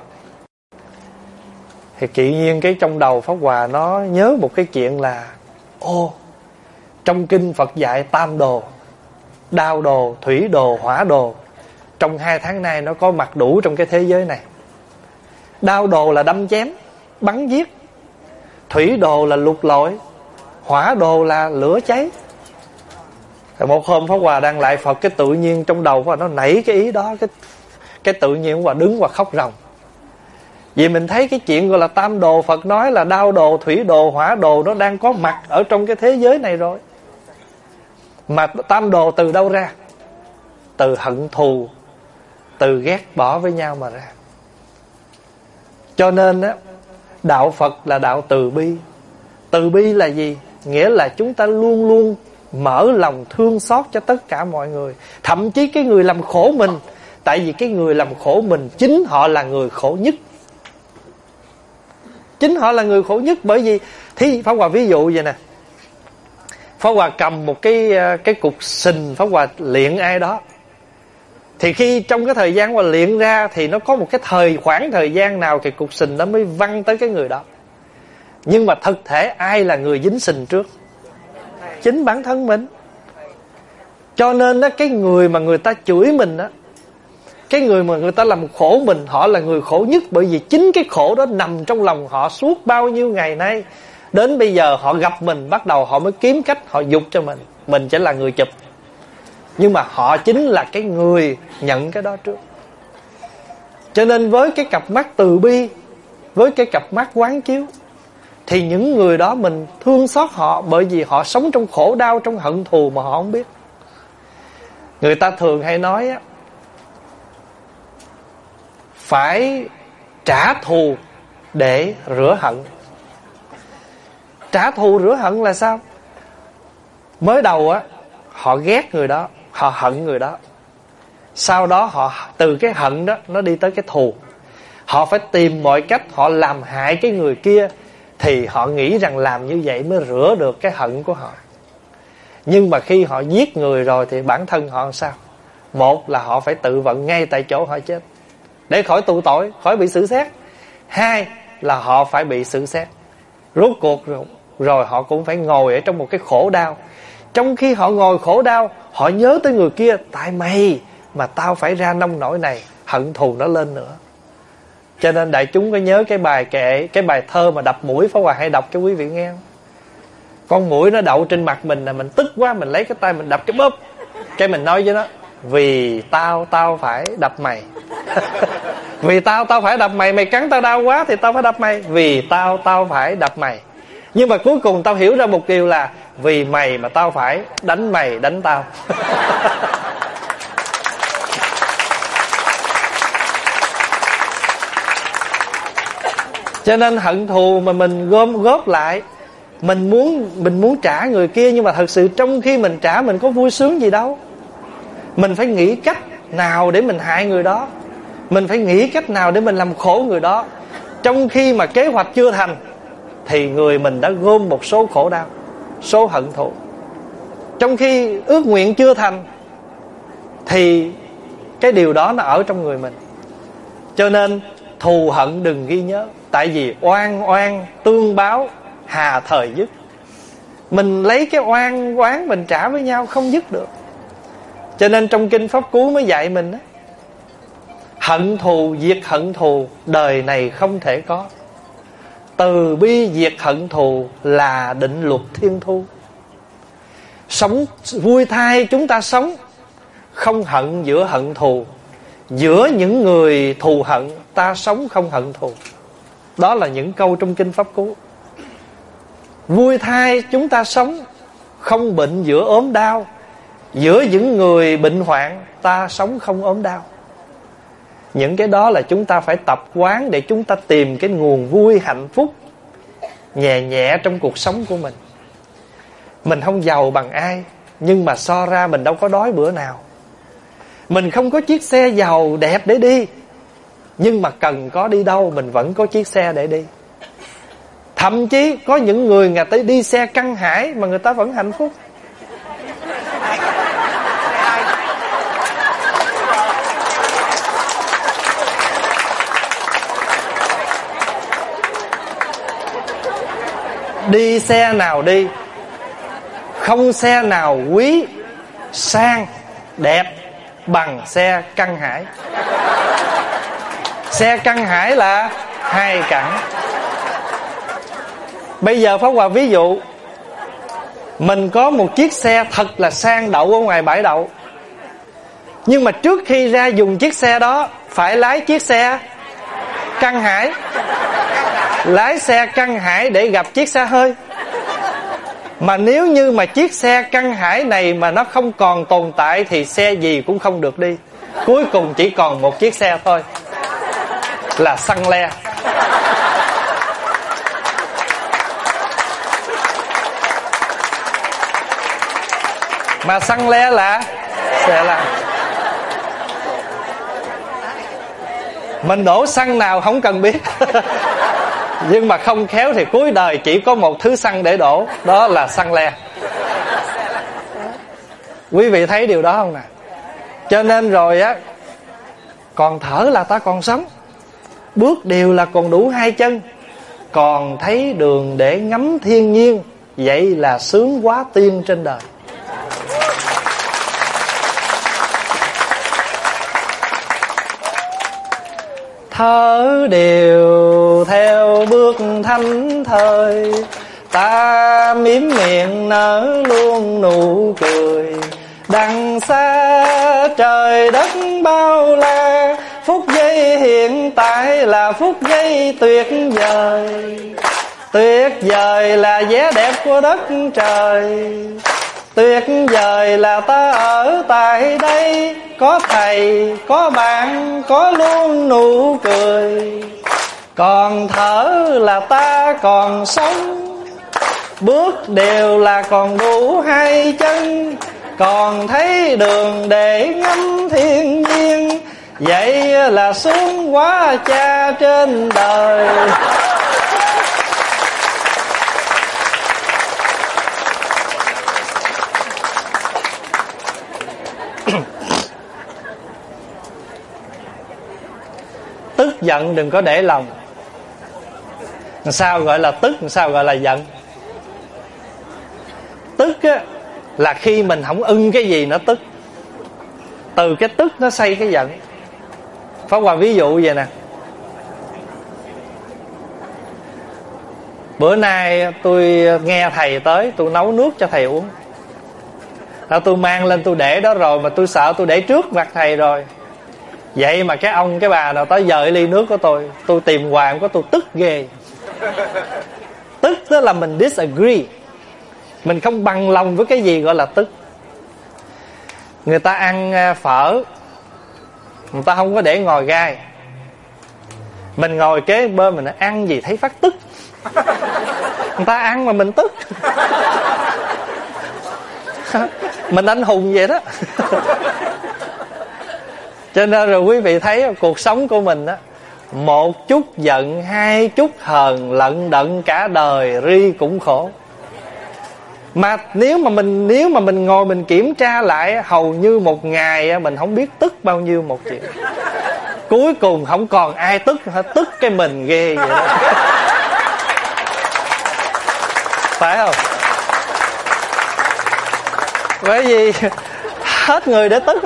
thì tự nhiên cái trong đầu Pháp Hòa nó nhớ một cái chuyện là trong kinh Phật dạy tam đồ, đao đồ, thủy đồ, hỏa đồ, trong 2 tháng nay nó có mặt đủ trong cái thế giới này. Đao đồ là đâm chém, bắn giết, thủy đồ là lụt lội, hỏa đồ là lửa cháy. Rồi một hôm Pháp Hòa đang lại Phật, cái tự nhiên trong đầu Pháp Hòa nó nảy cái ý đó, cái tự nhiên Pháp Hòa đứng và khóc ròng. Vì mình thấy cái chuyện gọi là tam đồ, Phật nói là đao đồ, thủy đồ, hỏa đồ, nó đang có mặt ở trong cái thế giới này rồi. Mà tam đồ từ đâu ra? Từ hận thù, từ ghét bỏ với nhau mà ra. Cho nên á, đạo Phật là đạo từ bi. Từ bi là gì? Nghĩa là chúng ta luôn luôn mở lòng thương xót cho tất cả mọi người, thậm chí cái người làm khổ mình. Tại vì cái người làm khổ mình chính họ là người khổ nhất. Chính họ là người khổ nhất. Bởi vì thì Pháp Hòa ví dụ vậy nè, Pháp Hòa cầm một cái cục sình, Pháp Hòa luyện ai đó, thì khi trong cái thời gian mà luyện ra thì nó có một cái khoảng thời gian nào thì cục sình nó mới văng tới cái người đó. Nhưng mà thực thể ai là người dính sình trước? Chính bản thân mình. Cho nên đó, cái người mà người ta chửi mình đó, cái người mà người ta làm khổ mình, họ là người khổ nhất. Bởi vì chính cái khổ đó nằm trong lòng họ suốt bao nhiêu ngày nay. Đến bây giờ họ gặp mình, bắt đầu họ mới kiếm cách họ giục cho mình chỉ là người chụp. Nhưng mà họ chính là cái người nhận cái đó trước. Cho nên với cái cặp mắt từ bi, với cái cặp mắt quán chiếu, thì những người đó mình thương xót họ. Bởi vì họ sống trong khổ đau, trong hận thù mà họ không biết. Người ta thường hay nói á, phải trả thù để rửa hận. Trả thù rửa hận là sao? Mới đầu á, họ ghét người đó, họ hận người đó. Sau đó họ từ cái hận đó nó đi tới cái thù. Họ phải tìm mọi cách họ làm hại cái người kia, thì họ nghĩ rằng làm như vậy mới rửa được cái hận của họ. Nhưng mà khi họ giết người rồi thì bản thân họ làm sao? Một là họ phải tự vận ngay tại chỗ họ chết, để khỏi tù tội, khỏi bị xử xét. Hai là họ phải bị xử xét. Rốt cuộc rồi họ cũng phải ngồi ở trong một cái khổ đau. Trong khi họ ngồi khổ đau, họ nhớ tới người kia, tại mày mà tao phải ra nông nỗi này, hận thù nó lên nữa. Cho nên đại chúng có nhớ cái bài thơ mà đập mũi Pháp Hòa hay đọc cho quý vị nghe không? Con mũi nó đậu trên mặt mình là mình tức quá, mình lấy cái tay mình đập cái bóp. Cái mình nói với nó, vì tao phải đập mày. Vì tao phải đập mày, mày cắn tao đau quá thì tao phải đập mày. Vì tao phải đập mày. Nhưng mà cuối cùng tao hiểu ra một điều là vì mày mà tao phải đánh mày, đánh tao. Cho nên hận thù mà mình góp lại, mình muốn trả người kia, nhưng mà thật sự trong khi mình trả mình có vui sướng gì đâu. Mình phải nghĩ cách nào để mình hại người đó, mình phải nghĩ cách nào để mình làm khổ người đó. Trong khi mà kế hoạch chưa thành thì người mình đã gom một số khổ đau, số hận thù. Trong khi ước nguyện chưa thành thì cái điều đó nó ở trong người mình. Cho nên thù hận đừng ghi nhớ. Tại vì oan tương báo hà thời dứt. Mình lấy cái oan oán mình trả với nhau không dứt được. Cho nên trong kinh Pháp Cú mới dạy mình đó, hận thù diệt hận thù đời này không thể có. Từ bi diệt hận thù là định luật thiên thu. Sống vui thai chúng ta sống, không hận giữa hận thù. Giữa những người thù hận ta sống không hận thù. Đó là những câu trong kinh Pháp Cú. Vui thai chúng ta sống, không bệnh giữa ốm đau. Giữa những người bệnh hoạn ta sống không ốm đau. Những cái đó là chúng ta phải tập quán để chúng ta tìm cái nguồn vui hạnh phúc nhẹ nhẹ trong cuộc sống của mình. Mình không giàu bằng ai, nhưng mà so ra mình đâu có đói bữa nào. Mình không có chiếc xe giàu đẹp để đi, Nhưng mà cần có đi đâu mình vẫn có chiếc xe để đi. Thậm chí có những người người ta đi xe Căng Hải mà người ta vẫn hạnh phúc. Đi xe nào đi, không xe nào quý, sang, đẹp bằng xe Căng Hải. Xe Căng Hải là 2 cẳng. Bây giờ Pháp Hòa ví dụ, mình có một chiếc xe thật là sang đậu ở ngoài bãi đậu, nhưng mà trước khi ra dùng chiếc xe đó phải lái chiếc xe Căng Hải. Lái xe Căng Hải để gặp chiếc xe hơi. Mà nếu như mà chiếc xe Căng Hải này mà nó không còn tồn tại thì xe gì cũng không được đi. Cuối cùng chỉ còn một chiếc xe thôi, là xăng le. Mà xăng le là xe lăn. Mình đổ xăng nào không cần biết. Nhưng mà không khéo thì cuối đời chỉ có một thứ xăng để đổ, đó là xăng le. Quý vị thấy điều đó không nè? Cho nên rồi á, còn thở là ta còn sống, bước đều là còn đủ 2 chân, còn thấy đường để ngắm thiên nhiên, vậy là sướng quá tiên trên đời. Thở đều theo bước thánh thời, ta mím miệng nở luôn nụ cười. Đằng xa trời đất bao la, phút giây hiện tại là phút giây tuyệt vời. Tuyệt vời là vẻ đẹp của đất trời, tuyệt vời là ta ở tại đây, có thầy, có bạn, có luôn nụ cười. Còn thở là ta còn sống, bước đều là còn đủ 2 chân, còn thấy đường để ngắm thiên nhiên, vậy là sướng quá cha trên đời. Tức giận đừng có để lòng. Sao gọi là tức, sao gọi là giận? Tức á, là khi mình không ưng cái gì nó tức. Từ cái tức nó xây cái giận. Pháp Hòa ví dụ vậy nè. Bữa nay tôi nghe thầy tới, tôi nấu nước cho thầy uống. Tôi mang lên tôi để đó rồi, mà tôi sợ tôi để trước mặt thầy rồi. Vậy mà cái ông cái bà nào tới dời ly nước của tôi tìm hoài có, tôi tức ghê. Tức đó là mình disagree, mình không bằng lòng với cái gì gọi là tức. Người ta ăn phở, người ta không có để ngồi gai, mình ngồi kế bên mình ăn gì thấy phát tức. Người ta ăn mà mình tức. Mình anh hùng vậy đó. Cho nên rồi quý vị thấy cuộc sống của mình á, một chút giận, 2 chút hờn, lận đận cả đời ri cũng khổ. Mà nếu mà mình ngồi mình kiểm tra lại, hầu như một ngày mình không biết tức bao nhiêu một chuyện. Cuối cùng không còn ai tức hết, tức cái mình ghê vậy đó. Phải không? Bởi vì hết người để tức.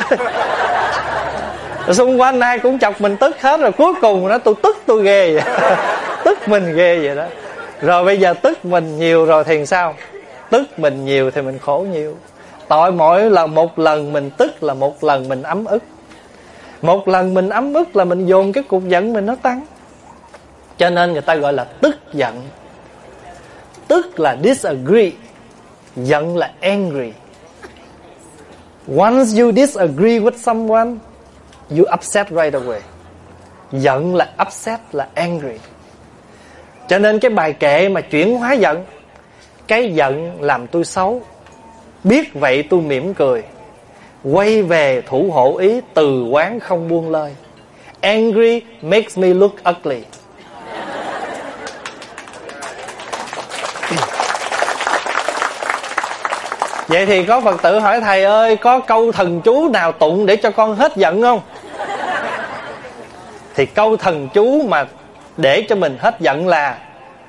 Xung quanh ai cũng chọc mình tức hết rồi, cuối cùng nó tôi tức tôi ghê vậy. Tức mình ghê vậy đó. Rồi bây giờ tức mình nhiều rồi thì sao? Tức mình nhiều thì mình khổ nhiều. Tội mỗi lần một lần mình tức là một lần mình ấm ức. Một lần mình ấm ức là mình dồn cái cục giận mình nó tăng. Cho nên người ta gọi là tức giận. Tức là disagree, giận là angry. Once you disagree with someone, you upset right away. Giận là upset, là angry. Cho nên cái bài kệ mà chuyển hóa giận, cái giận làm tôi xấu, biết vậy tôi mỉm cười, quay về thủ hộ ý, từ quán không buông lơi. Angry makes me look ugly. Vậy thì có Phật tử hỏi thầy ơi, có câu thần chú nào tụng để cho con hết giận không? Thì câu thần chú mà để cho mình hết giận là: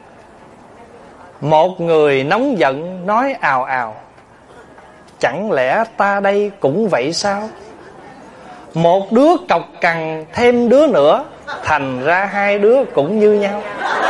một người nóng giận nói ào ào, chẳng lẽ ta đây cũng vậy sao? Một đứa cọc cằn thêm đứa nữa, thành ra hai đứa cũng như nhau.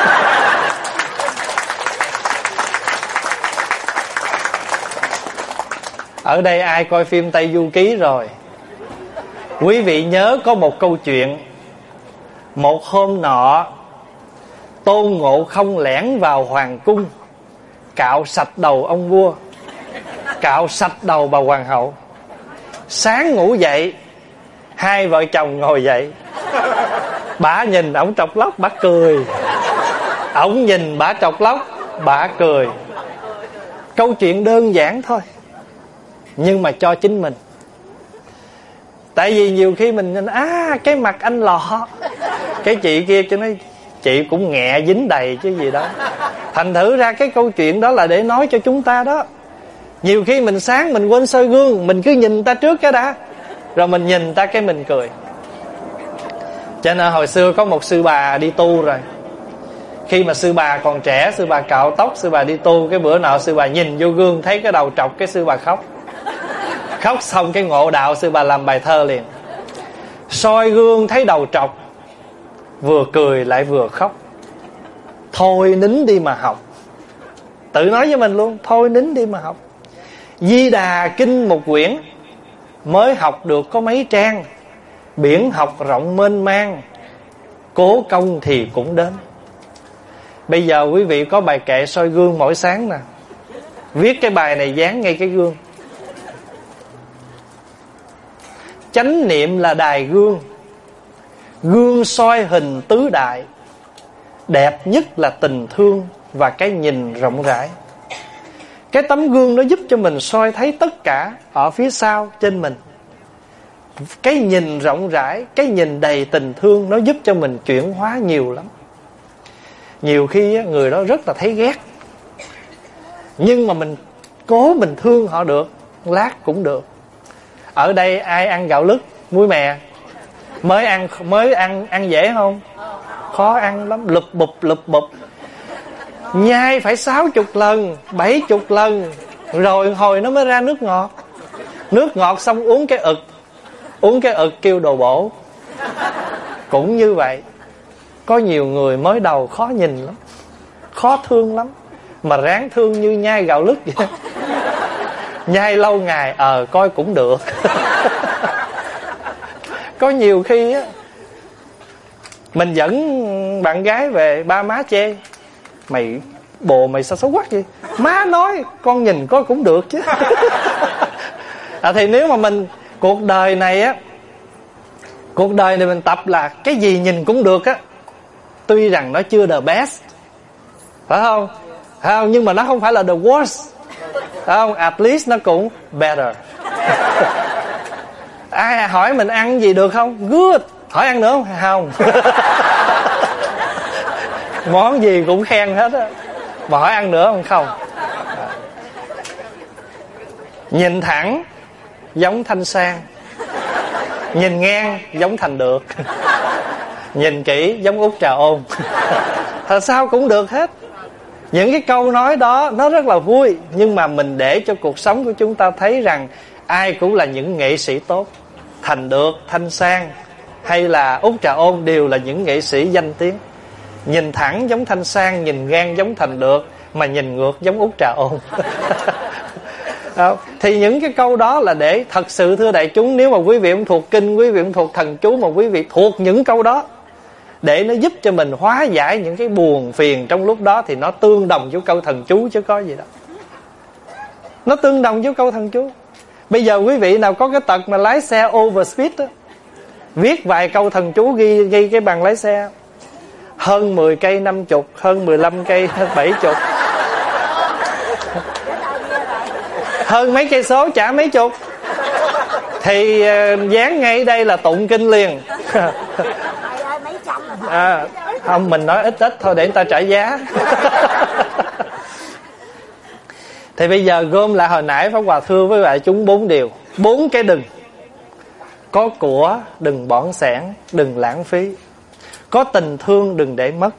Ở đây ai coi phim Tây Du Ký rồi? Quý vị nhớ có một câu chuyện. Một hôm nọ, Tôn Ngộ Không lẻn vào hoàng cung, cạo sạch đầu ông vua, cạo sạch đầu bà hoàng hậu. Sáng ngủ dậy, hai vợ chồng ngồi dậy. Bả nhìn ổng trọc lóc, bả cười. Ổng nhìn bả trọc lóc, bả cười. Câu chuyện đơn giản thôi, nhưng mà cho chính mình. Tại vì nhiều khi mình nhìn cái mặt anh lọ, cái chị kia cho nói chị cũng nghẹ dính đầy chứ gì đó. Thành thử ra cái câu chuyện đó là để nói cho chúng ta đó. Nhiều khi mình sáng mình quên soi gương, mình cứ nhìn ta trước cái đã, rồi mình nhìn ta cái mình cười. Cho nên hồi xưa có một sư bà đi tu rồi. Khi mà sư bà còn trẻ, sư bà cạo tóc, sư bà đi tu. Cái bữa nọ sư bà nhìn vô gương thấy cái đầu trọc, cái sư bà khóc. Khóc xong cái ngộ đạo, sư bà làm bài thơ liền. Soi gương thấy đầu trọc, vừa cười lại vừa khóc. Thôi nín đi mà học. Tự nói với mình luôn, thôi nín đi mà học. Di Đà kinh một quyển, mới học được có mấy trang. Biển học rộng mênh mang, cố công thì cũng đến. Bây giờ quý vị có bài kệ soi gương mỗi sáng nè. Viết cái bài này dán ngay cái gương. Chánh niệm là đài gương, gương soi hình tứ đại. Đẹp nhất là tình thương và cái nhìn rộng rãi. Cái tấm gương nó giúp cho mình soi thấy tất cả ở phía sau trên mình. Cái nhìn rộng rãi, cái nhìn đầy tình thương, nó giúp cho mình chuyển hóa nhiều lắm. Nhiều khi người đó rất là thấy ghét, nhưng mà mình cố mình thương họ được, lát cũng được. Ở đây ai ăn gạo lứt muối mè? Mới ăn dễ không? Khó ăn lắm, lụp bụp. Nhai phải 60 lần, 70 lần, rồi hồi nó mới ra nước ngọt. Nước ngọt xong uống cái ực kêu đồ bổ. Cũng như vậy. Có nhiều người mới đầu khó nhìn lắm, khó thương lắm, mà ráng thương như nhai gạo lứt vậy. Nhai lâu ngày coi cũng được. Có nhiều khi á, mình dẫn bạn gái về, ba má chê: bồ mày sao xấu quắc vậy? Má nói con nhìn coi cũng được chứ. Thì nếu mà mình cuộc đời này mình tập là cái gì nhìn cũng được á, tuy rằng nó chưa the best, phải không? Nhưng mà nó không phải là the worst, phải không? At least nó cũng better. Ai hỏi mình ăn gì được không? Good. Hỏi ăn nữa không? Món gì cũng khen hết á, mà hỏi ăn nữa không? Nhìn thẳng giống Thanh Sang, nhìn ngang giống Thành Được, nhìn kỹ giống Út Trà Ôn. Thật sao cũng được hết. Những cái câu nói đó nó rất là vui, nhưng mà mình để cho cuộc sống của chúng ta thấy rằng ai cũng là những nghệ sĩ tốt. Thành Được, Thanh Sang hay là Út Trà Ôn đều là những nghệ sĩ danh tiếng. Nhìn thẳng giống Thanh Sang, nhìn ngang giống Thành Được, mà nhìn ngược giống Út Trà Ôn. Thì những cái câu đó là để thật sự, thưa đại chúng, nếu mà quý vị không thuộc kinh, quý vị không thuộc thần chú, mà quý vị thuộc những câu đó để nó giúp cho mình hóa giải những cái buồn phiền trong lúc đó, thì nó tương đồng với câu thần chú chứ có gì đâu. Nó tương đồng với câu thần chú. Bây giờ quý vị nào có cái tật mà lái xe overspeed đó, viết vài câu thần chú, ghi cái bằng lái xe: hơn 10 cây 50, hơn 15 cây 70, hơn mấy cây số trả mấy chục, Thì dán ngay đây là tụng kinh liền. Không, mình nói ít ít thôi để người ta trả giá. Thì bây giờ gom lại hồi nãy Pháp Hòa thưa với đại chúng 4 điều, 4 cái đừng. Có của đừng bỏng sẻn, đừng lãng phí. Có tình thương đừng để mất.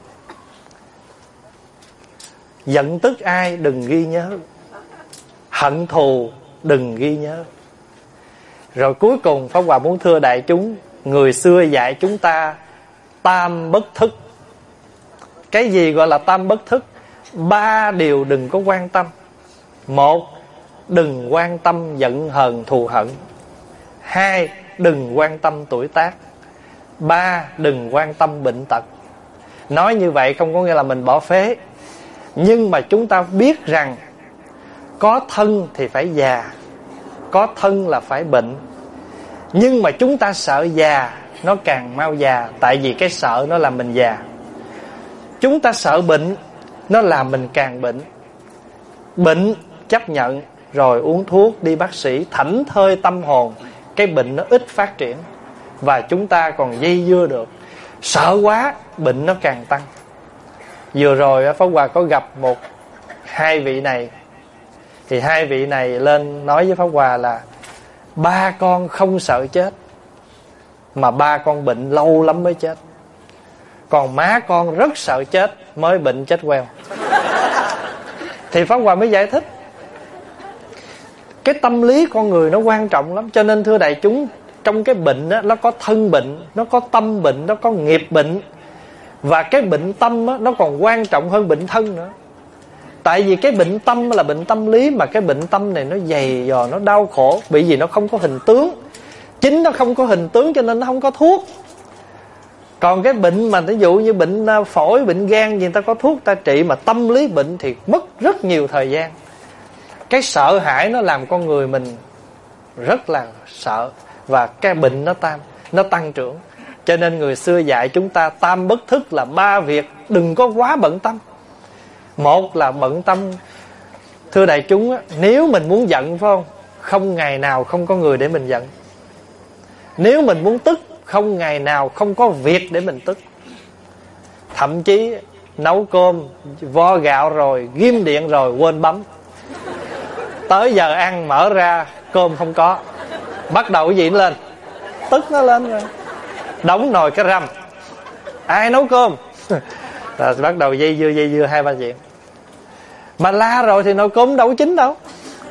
Giận tức ai đừng ghi nhớ. Hận thù đừng ghi nhớ. Rồi cuối cùng Pháp Hòa muốn thưa đại chúng, người xưa dạy chúng ta tam bất thức. Cái gì gọi là tam bất thức? 3 điều đừng có quan tâm. 1. Đừng quan tâm giận hờn thù hận. 2. Đừng quan tâm tuổi tác. 3. Đừng quan tâm bệnh tật. Nói như vậy không có nghĩa là mình bỏ phế, nhưng mà chúng ta biết rằng có thân thì phải già, có thân là phải bệnh. Nhưng mà chúng ta sợ già, nó càng mau già. Tại vì cái sợ nó làm mình già. Chúng ta sợ bệnh, nó làm mình càng bệnh. Bệnh chấp nhận, rồi uống thuốc, đi bác sĩ, thảnh thơi tâm hồn, cái bệnh nó ít phát triển, và chúng ta còn dây dưa được. Sợ quá, bệnh nó càng tăng. Vừa rồi Pháp Hòa có gặp hai vị này. Thì 2 vị này lên nói với Pháp Hòa là 3 con không sợ chết, mà 3 con bệnh lâu lắm mới chết. Còn má con rất sợ chết, mới bệnh chết queo. Thì Pháp Hòa mới giải thích cái tâm lý con người nó quan trọng lắm. Cho nên thưa đại chúng, trong cái bệnh đó, nó có thân bệnh, nó có tâm bệnh, nó có nghiệp bệnh. Và cái bệnh tâm đó, nó còn quan trọng hơn bệnh thân nữa. Tại vì cái bệnh tâm là bệnh tâm lý, mà cái bệnh tâm này nó dày dò, nó đau khổ, bởi vì nó không có hình tướng. Chính nó không có hình tướng cho nên nó không có thuốc. Còn cái bệnh mà ví dụ như bệnh phổi, bệnh gan gì, người ta có thuốc ta trị. Mà tâm lý bệnh thì mất rất nhiều thời gian. Cái sợ hãi nó làm con người mình rất là sợ, và cái bệnh nó tăng trưởng. Cho nên người xưa dạy chúng ta tam bất thức là 3 việc đừng có quá bận tâm. 1 là bận tâm. Thưa đại chúng, nếu mình muốn giận phải không, không ngày nào không có người để mình giận. Nếu mình muốn tức, không ngày nào không có việc để mình tức. Thậm chí nấu cơm, vo gạo rồi, ghim điện rồi, quên bấm. Tới giờ ăn mở ra cơm không có, bắt đầu cái gì nó lên, tức nó lên rồi. Đóng nồi cái răm, ai nấu cơm? Rồi bắt đầu dây dưa 2-3 chuyện. Mà la rồi thì nồi cơm đâu có chín đâu.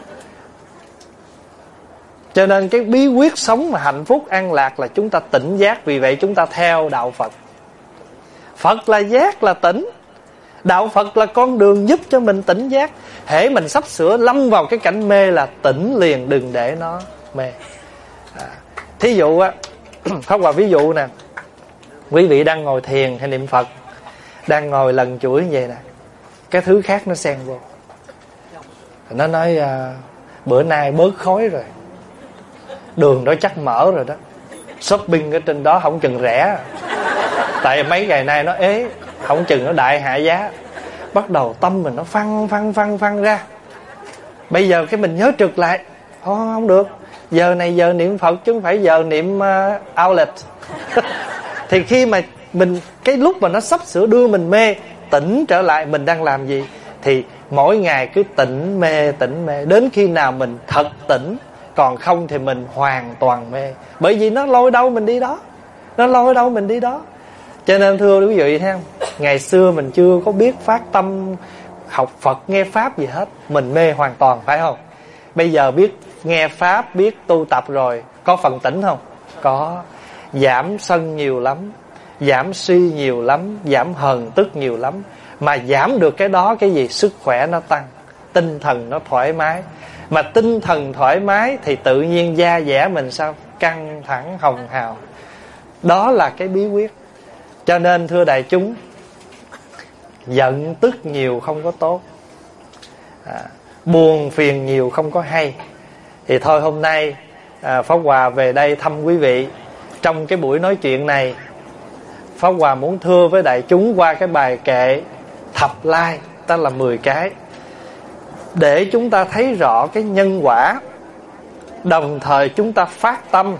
Cho nên cái bí quyết sống mà hạnh phúc an lạc là chúng ta tỉnh giác. Vì vậy chúng ta theo đạo Phật. Phật là giác, là tỉnh. Đạo Phật là con đường giúp cho mình tỉnh giác. Hễ mình sắp sửa lâm vào cái cảnh mê là tỉnh liền, đừng để nó mê. Thí dụ á, Pháp Hòa ví dụ nè, quý vị đang ngồi thiền hay niệm Phật, đang ngồi lần chuỗi như vậy nè, cái thứ khác nó xen vô. Nó nói bữa nay bớt khói rồi, đường đó chắc mở rồi đó, shopping ở trên đó không chừng rẻ, tại mấy ngày nay nó ế, không chừng nó đại hạ giá. Bắt đầu tâm mình nó phăng ra. Bây giờ cái mình nhớ trực lại, không được, giờ này giờ niệm Phật chứ không phải giờ niệm outlet. Thì khi mà mình, cái lúc mà nó sắp sửa đưa mình mê, tỉnh trở lại mình đang làm gì, thì mỗi ngày cứ tỉnh mê đến khi nào mình thật tỉnh. Còn không thì mình hoàn toàn mê, bởi vì nó lôi đâu mình đi đó. Cho nên thưa quý vị thấy không, ngày xưa mình chưa có biết phát tâm học Phật nghe Pháp gì hết, mình mê hoàn toàn, phải không? Bây giờ biết nghe Pháp, biết tu tập rồi, có phần tỉnh không? Có. Giảm sân nhiều lắm, giảm si nhiều lắm, giảm hờn tức nhiều lắm. Mà giảm được cái đó cái gì? Sức khỏe nó tăng, tinh thần nó thoải mái. Mà tinh thần thoải mái thì tự nhiên da dẻ mình sao? Căng thẳng hồng hào. Đó là cái bí quyết. Cho nên thưa đại chúng, giận tức nhiều không có tốt, buồn phiền nhiều không có hay. Thì thôi hôm nay Pháp Hòa về đây thăm quý vị. Trong cái buổi nói chuyện này, Pháp Hòa muốn thưa với đại chúng qua cái bài kệ thập lai, tức là 10 cái, để chúng ta thấy rõ cái nhân quả Đồng thời chúng ta phát tâm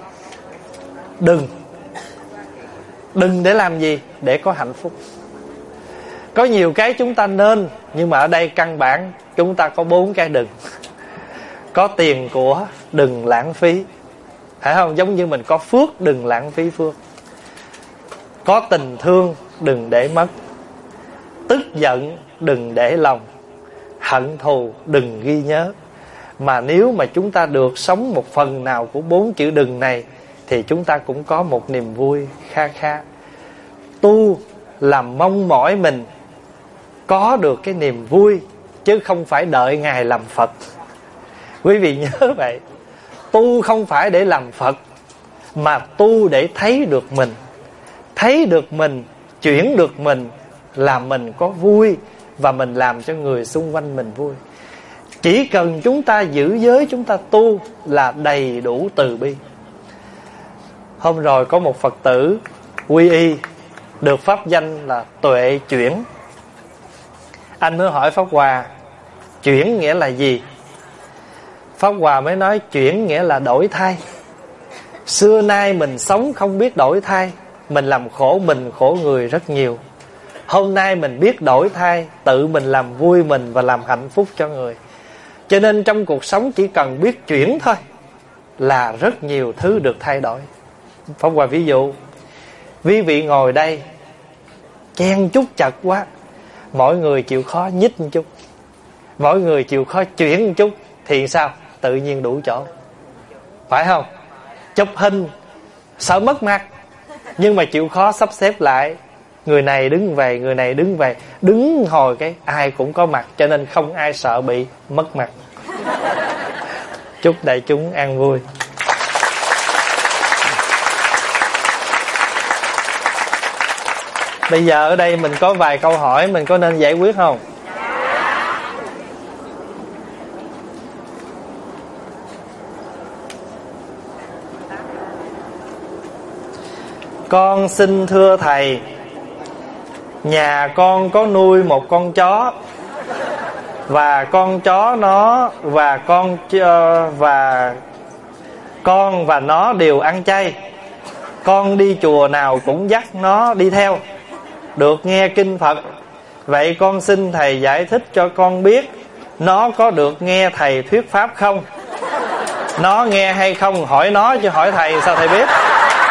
đừng để làm gì? Để có hạnh phúc. Có nhiều cái chúng ta nên, nhưng mà ở đây căn bản chúng ta có 4 cái đừng. Có tiền của đừng lãng phí, phải không? Giống như mình có phước, đừng lãng phí phước. Có tình thương, đừng để mất. Tức giận, đừng để lòng. Hận thù, đừng ghi nhớ. Mà nếu mà chúng ta được sống một phần nào của 4 chữ đừng này, thì chúng ta cũng có một niềm vui kha kha. Tu là mong mỏi mình có được cái niềm vui, chứ không phải đợi Ngài làm Phật. Quý vị nhớ vậy. Tu không phải để làm Phật, mà tu để thấy được mình. Thấy được mình, chuyển được mình, làm mình có vui, và mình làm cho người xung quanh mình vui. Chỉ cần chúng ta giữ giới, chúng ta tu là đầy đủ từ bi. Hôm rồi có một Phật tử quy y, được pháp danh là Tuệ Chuyển. Anh mới hỏi Pháp Hòa, chuyển nghĩa là gì? Pháp Hòa mới nói chuyển nghĩa là đổi thay. Xưa nay mình sống không biết đổi thay, mình làm khổ mình, khổ người rất nhiều. Hôm nay mình biết đổi thay, tự mình làm vui mình và làm hạnh phúc cho người. Cho nên trong cuộc sống chỉ cần biết chuyển thôi là rất nhiều thứ được thay đổi. Pháp Hòa ví dụ, quý vị ngồi đây chen chút chật quá, mỗi người chịu khó nhích một chút, mỗi người chịu khó chuyển một chút, thì sao? Tự nhiên đủ chỗ, phải không? Chụp hình sợ mất mặt, nhưng mà chịu khó sắp xếp lại, người này đứng về, người này đứng về, đứng hồi cái ai cũng có mặt, cho nên không ai sợ bị mất mặt. Chúc đại chúng an vui. Bây giờ ở đây mình có vài câu hỏi, mình có nên giải quyết không? Con xin thưa thầy, nhà con có nuôi một con chó, và con chó nó và con và nó đều ăn chay. Con đi chùa nào cũng dắt nó đi theo, được nghe kinh Phật. Vậy con xin thầy giải thích cho con biết, nó có được nghe thầy thuyết pháp không? Nó nghe hay không? Hỏi nó chứ hỏi thầy sao thầy biết?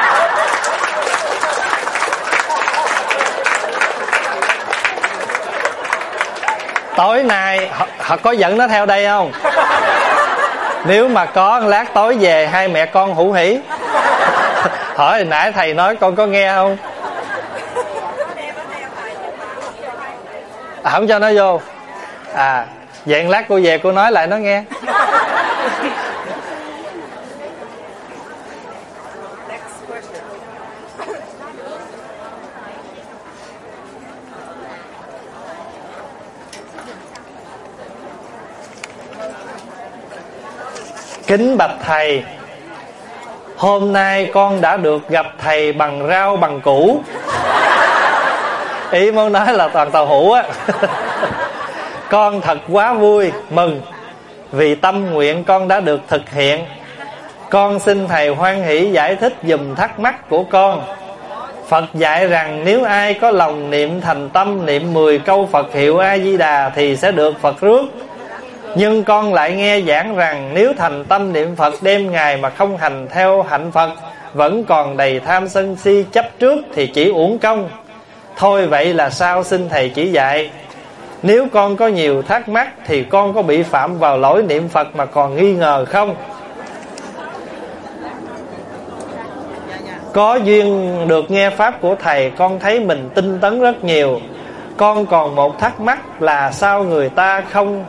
Tối nay họ có dẫn nó theo đây không? Nếu mà có, lát tối về hai mẹ con hủ hỉ. Hỏi hồi nãy thầy nói con có nghe không? Không cho nó vô. Vậy lát cô về cô nói lại nó nghe. Kính bạch thầy, hôm nay con đã được gặp thầy bằng rau bằng củ. Ý muốn nói là toàn tàu hũ á. Con thật quá vui, mừng, vì tâm nguyện con đã được thực hiện. Con xin thầy hoan hỷ giải thích giùm thắc mắc của con. Phật dạy rằng nếu ai có lòng niệm thành tâm, niệm 10 câu Phật hiệu A-di-đà thì sẽ được Phật rước. Nhưng con lại nghe giảng rằng nếu thành tâm niệm Phật đêm ngày mà không hành theo hạnh Phật, vẫn còn đầy tham sân si chấp trước thì chỉ uổng công. Thôi vậy là sao, xin thầy chỉ dạy. Nếu con có nhiều thắc mắc thì con có bị phạm vào lỗi niệm Phật mà còn nghi ngờ không? Có duyên được nghe pháp của thầy, con thấy mình tinh tấn rất nhiều. Con còn một thắc mắc là sao người ta không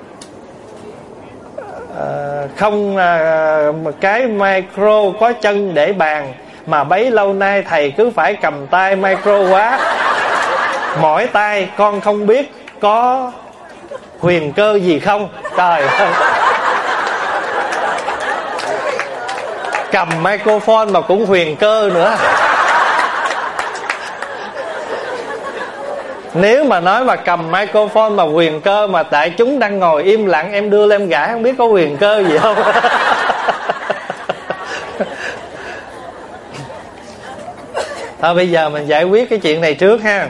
cái micro có chân để bàn, mà bấy lâu nay thầy cứ phải cầm tay micro quá. Mỏi tay con không biết có huyền cơ gì không? Trời ơi, cầm microphone mà cũng huyền cơ nữa. Nếu mà nói mà cầm microphone mà huyền cơ, mà đại chúng đang ngồi im lặng em đưa lên em gãi, không biết có huyền cơ gì không? Thôi bây giờ mình giải quyết cái chuyện này trước ha.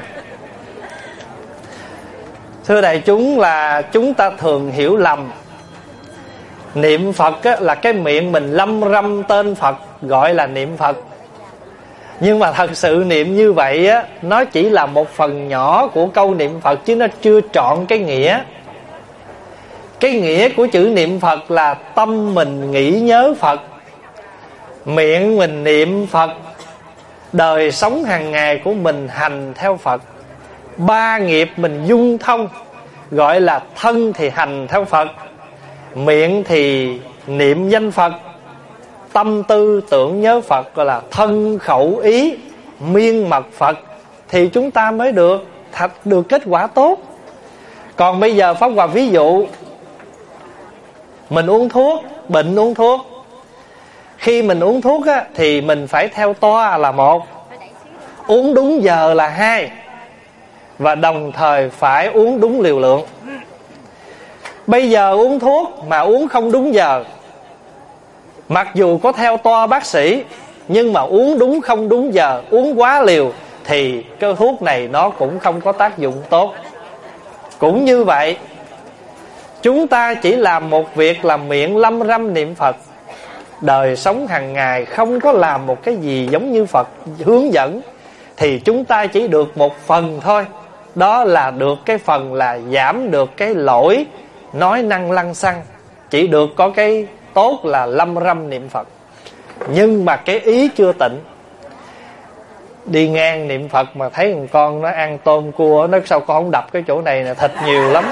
Thưa đại chúng, là chúng ta thường hiểu lầm niệm Phật á, là cái miệng mình lâm râm tên Phật gọi là niệm Phật. Nhưng mà thật sự niệm như vậy á, nó chỉ là một phần nhỏ của câu niệm Phật, chứ nó chưa trọn cái nghĩa. Cái nghĩa của chữ niệm Phật là tâm mình nghĩ nhớ Phật, miệng mình niệm Phật, đời sống hàng ngày của mình hành theo Phật, ba nghiệp mình dung thông gọi là thân thì hành theo Phật, miệng thì niệm danh Phật, tâm tư tưởng nhớ Phật, gọi là thân khẩu ý miên mật Phật, thì chúng ta mới được kết quả tốt. Còn bây giờ Pháp Hòa ví dụ, mình uống thuốc, bệnh uống thuốc. Khi mình uống thuốc á, thì mình phải theo toa là một, uống đúng giờ là hai, và đồng thời phải uống đúng liều lượng. Bây giờ uống thuốc mà uống không đúng giờ, mặc dù có theo toa bác sĩ, nhưng mà uống đúng không đúng giờ, uống quá liều, thì cái thuốc này nó cũng không có tác dụng tốt. Cũng như vậy, chúng ta chỉ làm một việc là miệng lâm râm niệm Phật, đời sống hàng ngày không có làm một cái gì giống như Phật hướng dẫn, thì chúng ta chỉ được một phần thôi. Đó là được cái phần là giảm được cái lỗi nói năng lăng xăng, chỉ được có cái tốt là lâm râm niệm Phật. Nhưng mà cái ý chưa tịnh. Đi ngang niệm Phật mà thấy thằng con nó ăn tôm cua, nó sao con không đập cái chỗ này nè, thịt nhiều lắm.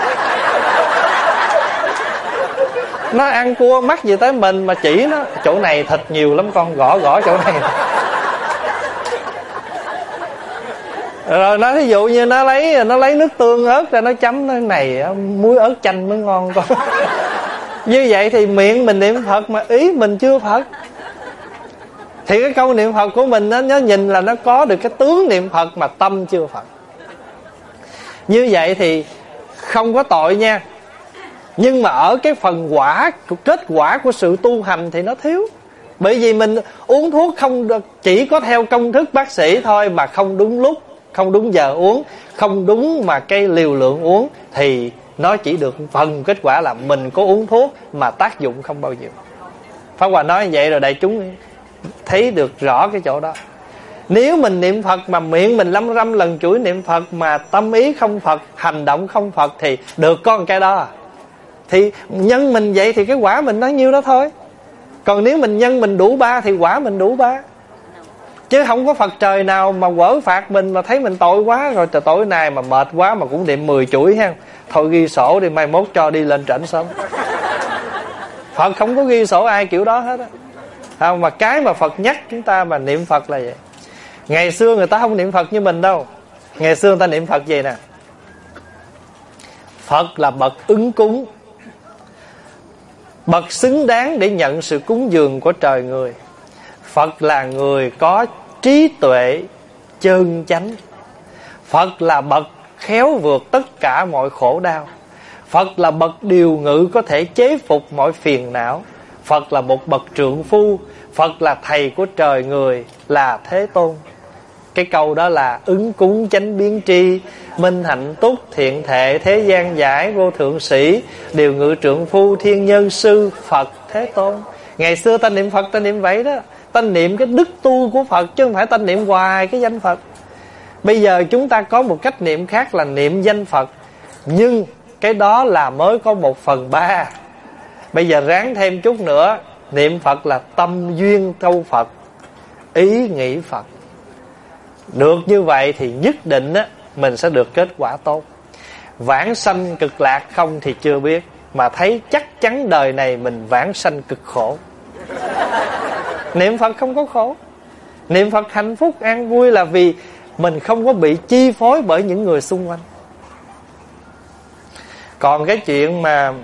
Nó ăn cua mắc gì tới mình mà chỉ nó, chỗ này thịt nhiều lắm con, gõ chỗ này. Rồi nó ví dụ như nó lấy nước tương ớt ra nó chấm, cái này muối ớt chanh mới ngon con. Như vậy thì miệng mình niệm Phật mà ý mình chưa Phật, thì cái câu niệm Phật của mình nó nhìn là nó có được cái tướng niệm Phật mà tâm chưa Phật. Như vậy thì không có tội nha. Nhưng mà ở cái phần kết quả của sự tu hành thì nó thiếu. Bởi vì mình uống thuốc không chỉ có theo công thức bác sĩ thôi, mà không đúng lúc, không đúng giờ uống, không đúng mà cái liều lượng uống, thì nó chỉ được phần kết quả là mình có uống thuốc mà tác dụng không bao nhiêu. Pháp Hòa nói như vậy rồi đại chúng thấy được rõ cái chỗ đó. Nếu mình niệm Phật mà miệng mình lâm râm lần chuỗi niệm Phật mà tâm ý không Phật, hành động không Phật, thì được có một cái đó. Thì nhân mình vậy thì cái quả mình nó nhiêu đó thôi. Còn nếu mình nhân mình đủ ba thì quả mình đủ ba. Chứ không có Phật trời nào mà quở phạt mình mà thấy mình tội quá rồi, trời tối nay mà mệt quá mà cũng niệm 10 chuỗi ha, thôi ghi sổ đi, mai mốt cho đi lên trển sớm. Phật không có ghi sổ ai kiểu đó hết á. Không, mà cái mà Phật nhắc chúng ta mà niệm Phật là vậy. Ngày xưa người ta không niệm Phật như mình đâu. Ngày xưa người ta niệm Phật vậy nè: Phật là bậc ứng cúng, bậc xứng đáng để nhận sự cúng dường của trời người. Phật là người có trí tuệ chân chánh. Phật là bậc khéo vượt tất cả mọi khổ đau. Phật là bậc điều ngự có thể chế phục mọi phiền não. Phật là một bậc trượng phu. Phật là thầy của trời người, là Thế Tôn. Cái câu đó là ứng cúng chánh biến tri, minh hạnh túc, thiện thệ, thế gian giải, vô thượng sĩ, điều ngự trượng phu, thiên nhân sư, Phật Thế Tôn. Ngày xưa ta niệm Phật ta niệm vậy đó, ta niệm cái đức tu của Phật, chứ không phải ta niệm hoài cái danh Phật. Bây giờ chúng ta có một cách niệm khác là niệm danh Phật, nhưng cái đó là mới có 1/3. Bây giờ ráng thêm chút nữa. Niệm Phật là tâm duyên câu Phật, ý nghĩ Phật. Được như vậy thì nhất định á, mình sẽ được kết quả tốt. Vãng sanh cực lạc không thì chưa biết, mà thấy chắc chắn đời này mình vãng sanh cực khổ. Niệm Phật không có khổ. Niệm Phật hạnh phúc an vui là vì mình không có bị chi phối bởi những người xung quanh. Còn cái chuyện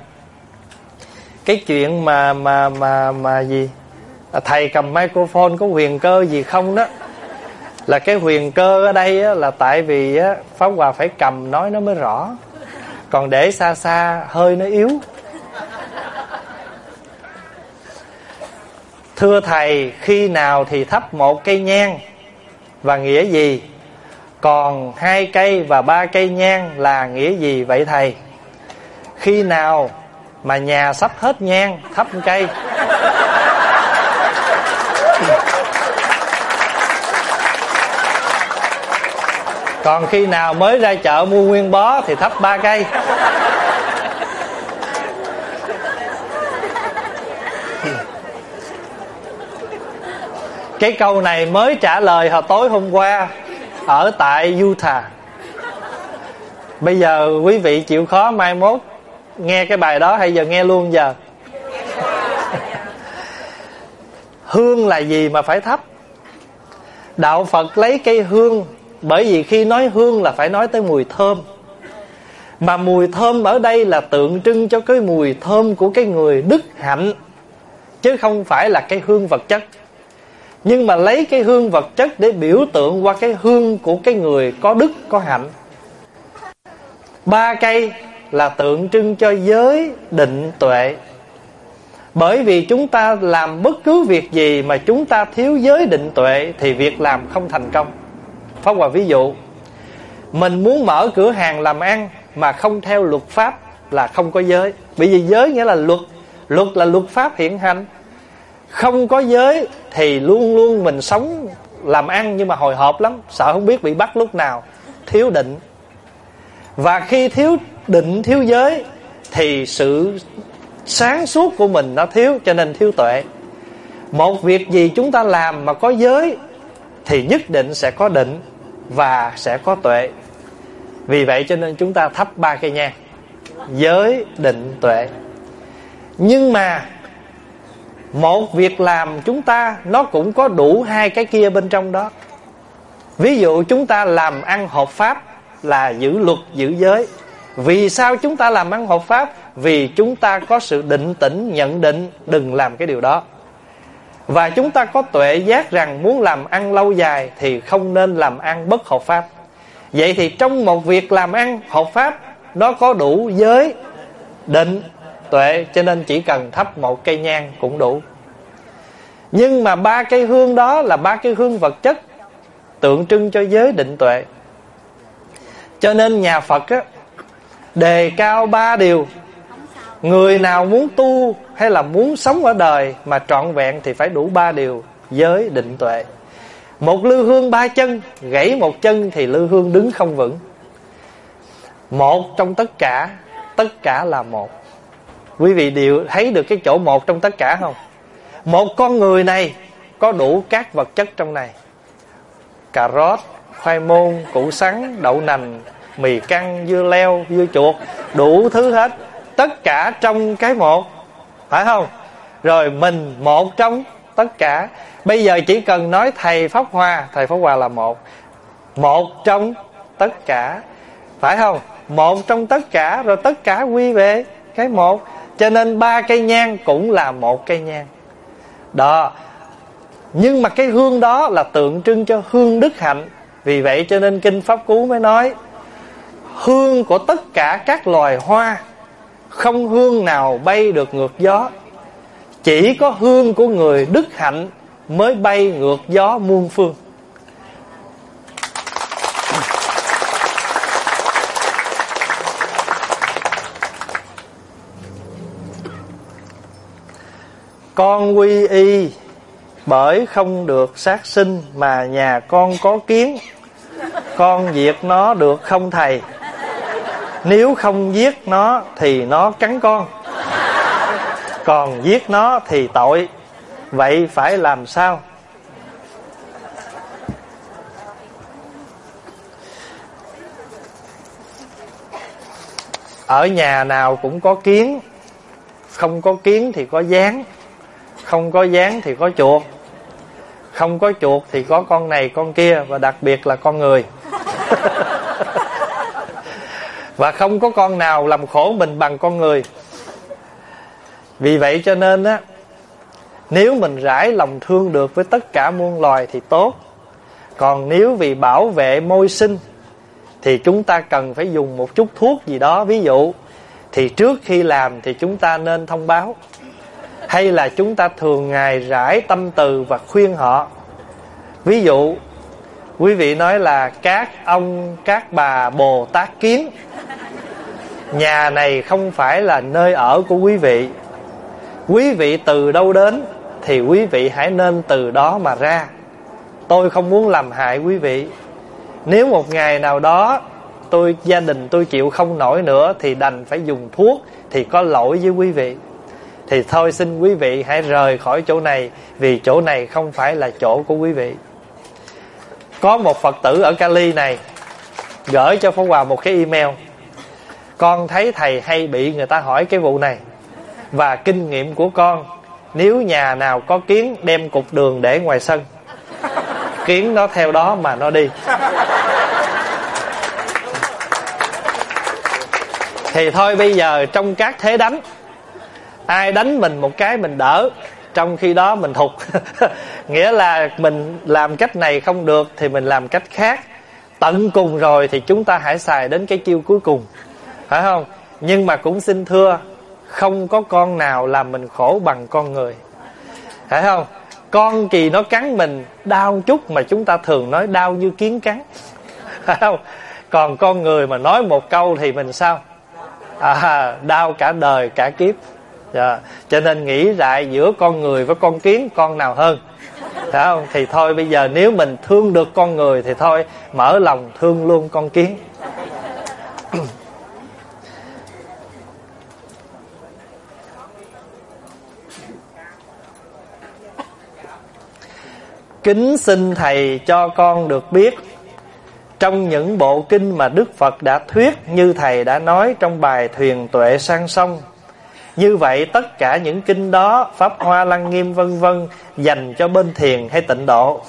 mà gì thầy cầm microphone có huyền cơ gì không đó, là cái huyền cơ ở đây á, là tại vì á, Pháp Hòa phải cầm nói nó mới rõ, còn để xa xa hơi nó yếu. Thưa thầy, khi nào thì thắp một cây nhang và nghĩa gì? Còn 2 cây và 3 cây nhang là nghĩa gì vậy thầy? Khi nào mà nhà sắp hết nhang thắp 1 cây? Còn khi nào mới ra chợ mua nguyên bó thì thắp 3 cây. Cái câu này mới trả lời hồi tối hôm qua ở tại Utah. Bây giờ quý vị chịu khó mai mốt nghe cái bài đó hay giờ nghe luôn giờ. Hương là gì mà phải thắp? Đạo Phật lấy cây hương, bởi vì khi nói hương là phải nói tới mùi thơm. Mà mùi thơm ở đây là tượng trưng cho cái mùi thơm của cái người đức hạnh, chứ không phải là cái hương vật chất. Nhưng mà lấy cái hương vật chất để biểu tượng qua cái hương của cái người có đức, có hạnh. 3 cây là tượng trưng cho giới, định, tuệ. Bởi vì chúng ta làm bất cứ việc gì mà chúng ta thiếu giới, định, tuệ thì việc làm không thành công. Pháp Hòa ví dụ, mình muốn mở cửa hàng làm ăn mà không theo luật pháp là không có giới. Bởi vì giới nghĩa là luật, luật là luật pháp hiện hành. Không có giới thì luôn luôn mình sống làm ăn nhưng mà hồi hộp lắm, sợ không biết bị bắt lúc nào. Thiếu định. Và khi thiếu định, thiếu giới thì sự sáng suốt của mình nó thiếu, cho nên thiếu tuệ. Một việc gì chúng ta làm mà có giới thì nhất định sẽ có định và sẽ có tuệ. Vì vậy cho nên chúng ta thắp 3 cây nhang: giới, định, tuệ. Nhưng mà một việc làm chúng ta nó cũng có đủ 2 cái kia bên trong đó. Ví dụ chúng ta làm ăn hợp pháp là giữ luật, giữ giới. Vì sao chúng ta làm ăn hợp pháp? Vì chúng ta có sự định tĩnh, nhận định đừng làm cái điều đó. Và chúng ta có tuệ giác rằng muốn làm ăn lâu dài thì không nên làm ăn bất hợp pháp. Vậy thì trong một việc làm ăn hợp pháp, nó có đủ giới, định, tuệ, cho nên chỉ cần thắp 1 cây nhang cũng đủ. Nhưng mà 3 cây hương đó là 3 cây hương vật chất, tượng trưng cho giới, định, tuệ. Cho nên nhà Phật á, đề cao 3 điều. Người nào muốn tu hay là muốn sống ở đời mà trọn vẹn thì phải đủ 3 điều: giới, định, tuệ. Một lư hương 3 chân, gãy 1 chân thì lư hương đứng không vững. Một trong tất cả là một. Quý vị đều thấy được cái chỗ một trong tất cả không? Một con người này có đủ các vật chất trong này: cà rốt, khoai môn, củ sắn, đậu nành, mì căng, dưa leo, dưa chuột, đủ thứ hết. Tất cả trong cái một, phải không? Rồi mình một trong tất cả. Bây giờ chỉ cần nói thầy Pháp Hòa là một. Một trong tất cả, phải không? Một trong tất cả, rồi tất cả quy về cái một. Cho nên 3 cây nhang cũng là 1 cây nhang đó. Nhưng mà cái hương đó là tượng trưng cho hương đức hạnh. Vì vậy cho nên Kinh Pháp Cú mới nói: hương của tất cả các loài hoa, không hương nào bay được ngược gió. Chỉ có hương của người đức hạnh mới bay ngược gió muôn phương. Con quy y bởi không được sát sinh mà nhà con có kiến. Con diệt nó được không thầy? Nếu không giết nó thì nó cắn con, còn giết nó thì tội. Vậy phải làm sao? Ở nhà nào cũng có kiến. Không có kiến thì có gián, không có gián thì có chuột, không có chuột thì có con này con kia, và đặc biệt là con người. Và không có con nào làm khổ mình bằng con người. Vì vậy cho nên á, nếu mình rải lòng thương được với tất cả muôn loài thì tốt. Còn nếu vì bảo vệ môi sinh thì chúng ta cần phải dùng một chút thuốc gì đó. Ví dụ thì trước khi làm thì chúng ta nên thông báo, hay là chúng ta thường ngày rải tâm từ và khuyên họ. Ví dụ Quý vị nói là các ông các bà Bồ Tát Kiến, nhà này không phải là nơi ở của quý vị. Quý vị từ đâu đến thì quý vị hãy nên từ đó mà ra. Tôi không muốn làm hại quý vị. Nếu một ngày nào đó gia đình tôi chịu không nổi nữa thì đành phải dùng thuốc, thì có lỗi với quý vị. Thì thôi xin quý vị hãy rời khỏi chỗ này, vì chỗ này không phải là chỗ của quý vị. Có một Phật tử ở Cali này gửi cho Pháp Hòa một cái email: con thấy thầy hay bị người ta hỏi cái vụ này, và kinh nghiệm của con, nếu nhà nào có kiến đem cục đường để ngoài sân, kiến nó theo đó mà nó đi. Thì thôi bây giờ trong các thế đánh, ai đánh mình một cái mình đỡ, trong khi đó mình thục. Nghĩa là mình làm cách này không được thì mình làm cách khác. Tận cùng rồi thì chúng ta hãy xài đến cái chiêu cuối cùng, phải không? Nhưng mà cũng xin thưa, không có con nào làm mình khổ bằng con người, phải không? Con kỳ nó cắn mình đau chút mà chúng ta thường nói đau như kiến cắn, phải không? Còn con người mà nói một câu thì mình sao? Đau cả đời cả kiếp. Cho nên nghĩ lại giữa con người với con kiến, con nào hơn, phải không? Thì thôi bây giờ nếu mình thương được con người thì thôi mở lòng thương luôn con kiến. Kính xin thầy cho con được biết, trong những bộ kinh mà Đức Phật đã thuyết như thầy đã nói trong bài Thuyền Tuệ sang sông, như vậy tất cả những kinh đó, Pháp Hoa, Lăng Nghiêm vân vân, dành cho bên thiền hay tịnh độ?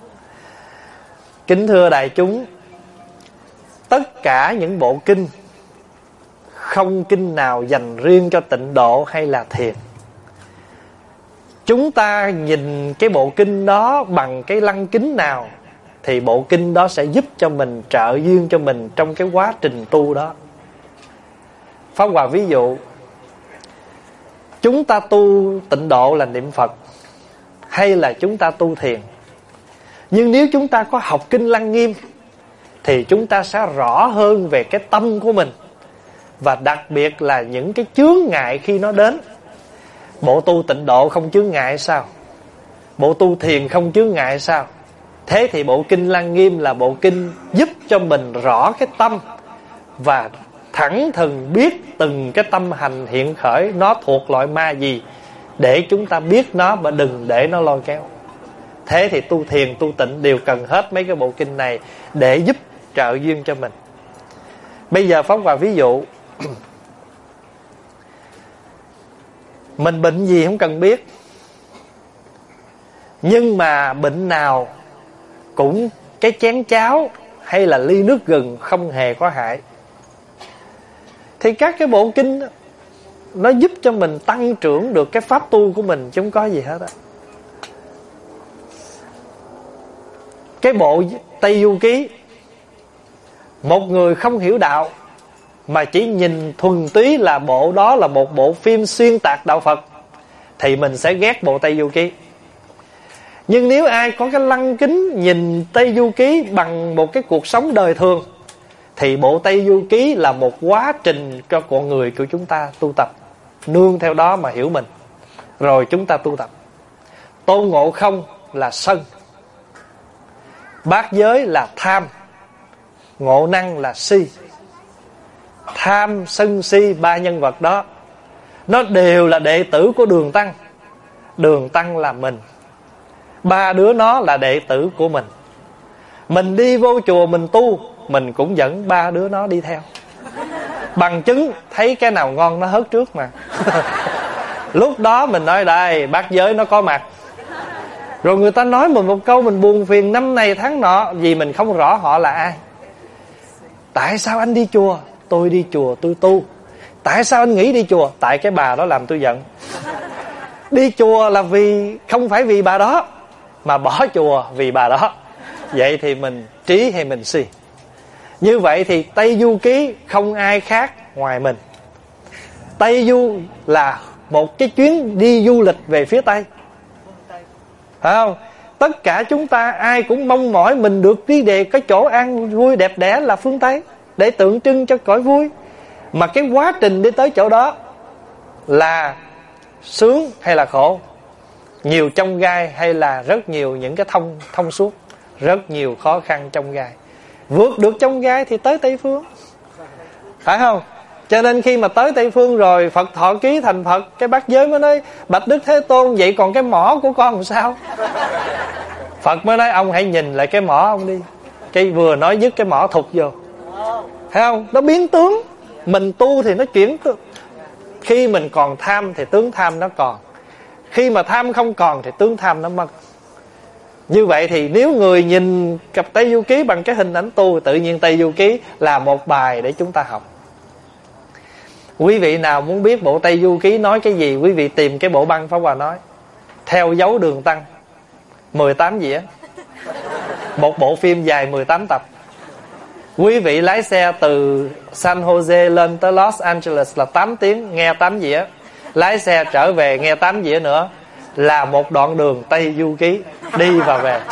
Kính thưa đại chúng, tất cả những bộ kinh, không kinh nào dành riêng cho tịnh độ hay là thiền. Chúng ta nhìn cái bộ kinh đó bằng cái lăng kính nào thì bộ kinh đó sẽ giúp cho mình, trợ duyên cho mình trong cái quá trình tu đó. Pháp Hòa ví dụ, chúng ta tu tịnh độ là niệm Phật, hay là chúng ta tu thiền. Nhưng nếu chúng ta có học kinh Lăng Nghiêm thì chúng ta sẽ rõ hơn về cái tâm của mình, và đặc biệt là những cái chướng ngại khi nó đến. Bộ tu tịnh độ không chướng ngại sao? Bộ tu thiền không chướng ngại sao? Thế thì bộ kinh Lăng Nghiêm là bộ kinh giúp cho mình rõ cái tâm, và thẳng thừng biết từng cái tâm hành hiện khởi nó thuộc loại ma gì, để chúng ta biết nó và đừng để nó lôi kéo. Thế thì tu thiền, tu tịnh đều cần hết mấy cái bộ kinh này để giúp trợ duyên cho mình. Bây giờ Pháp Hòa ví dụ, mình bệnh gì không cần biết, nhưng mà bệnh nào cũng cái chén cháo hay là ly nước gừng không hề có hại. Thì các cái bộ kinh đó, nó giúp cho mình tăng trưởng được cái pháp tu của mình, chứ không có gì hết á. Cái bộ Tây Du Ký, một người không hiểu đạo mà chỉ nhìn thuần túy là bộ đó là một bộ phim xuyên tạc đạo Phật thì mình sẽ ghét bộ Tây Du Ký. Nhưng nếu ai có cái lăng kính nhìn Tây Du Ký bằng một cái cuộc sống đời thường thì bộ Tây Du Ký là một quá trình cho con người của chúng ta tu tập, nương theo đó mà hiểu mình, rồi chúng ta tu tập. Tôn Ngộ Không là sân, Bát Giới là tham, Ngộ Năng là si. Tham, sân, si, ba nhân vật đó nó đều là đệ tử của Đường Tăng. Đường Tăng là mình, ba đứa nó là đệ tử của mình. Mình đi vô chùa mình tu, mình cũng dẫn ba đứa nó đi theo. Bằng chứng thấy cái nào ngon nó hớt trước mà. Lúc đó mình nói đây, Bát Giới nó có mặt. Rồi người ta nói mình một câu mình buồn phiền năm này tháng nọ, vì mình không rõ họ là ai. Tại sao anh đi chùa? Tôi đi chùa tôi tu. Tại sao anh nghĩ đi chùa? Tại cái bà đó làm tôi giận. Đi chùa là vì không phải vì bà đó, mà bỏ chùa vì bà đó. Vậy thì mình trí hay mình si? Như vậy thì Tây Du Ký không ai khác ngoài mình. Tây Du là một cái chuyến đi du lịch về phía Tây, phải không? Tất cả chúng ta ai cũng mong mỏi mình được đi về cái chỗ an vui đẹp đẽ là phương Tây, để tượng trưng cho cõi vui. Mà cái quá trình đi tới chỗ đó là sướng hay là khổ, nhiều chông gai hay là rất nhiều những cái thông suốt, rất nhiều khó khăn chông gai. Vượt được chông gai thì tới Tây Phương, phải không? Cho nên khi mà tới Tây Phương rồi, Phật thọ ký thành Phật, cái bát giới mới nói: bạch Đức Thế Tôn, vậy còn cái mỏ của con làm sao? Phật mới nói: ông hãy nhìn lại cái mỏ ông đi. Cái vừa nói dứt cái mỏ thụt vô, thấy không? Nó biến tướng. Mình tu thì nó chuyển tướng. Khi mình còn tham thì tướng tham nó còn, khi mà tham không còn thì tướng tham nó mất. Như vậy thì nếu người nhìn cặp Tây Du Ký bằng cái hình ảnh tu, tự nhiên Tây Du Ký là một bài để chúng ta học. Quý vị nào muốn biết bộ Tây Du Ký nói cái gì, quý vị tìm cái bộ băng Pháp Hòa nói Theo Dấu Đường Tăng, 18 dĩa, một bộ phim dài 18 tập. Quý vị lái xe từ San Jose lên tới Los Angeles là 8 tiếng, nghe 8 dĩa. Lái xe trở về nghe 8 dĩa nữa, là một đoạn đường Tây Du Ký, đi và về.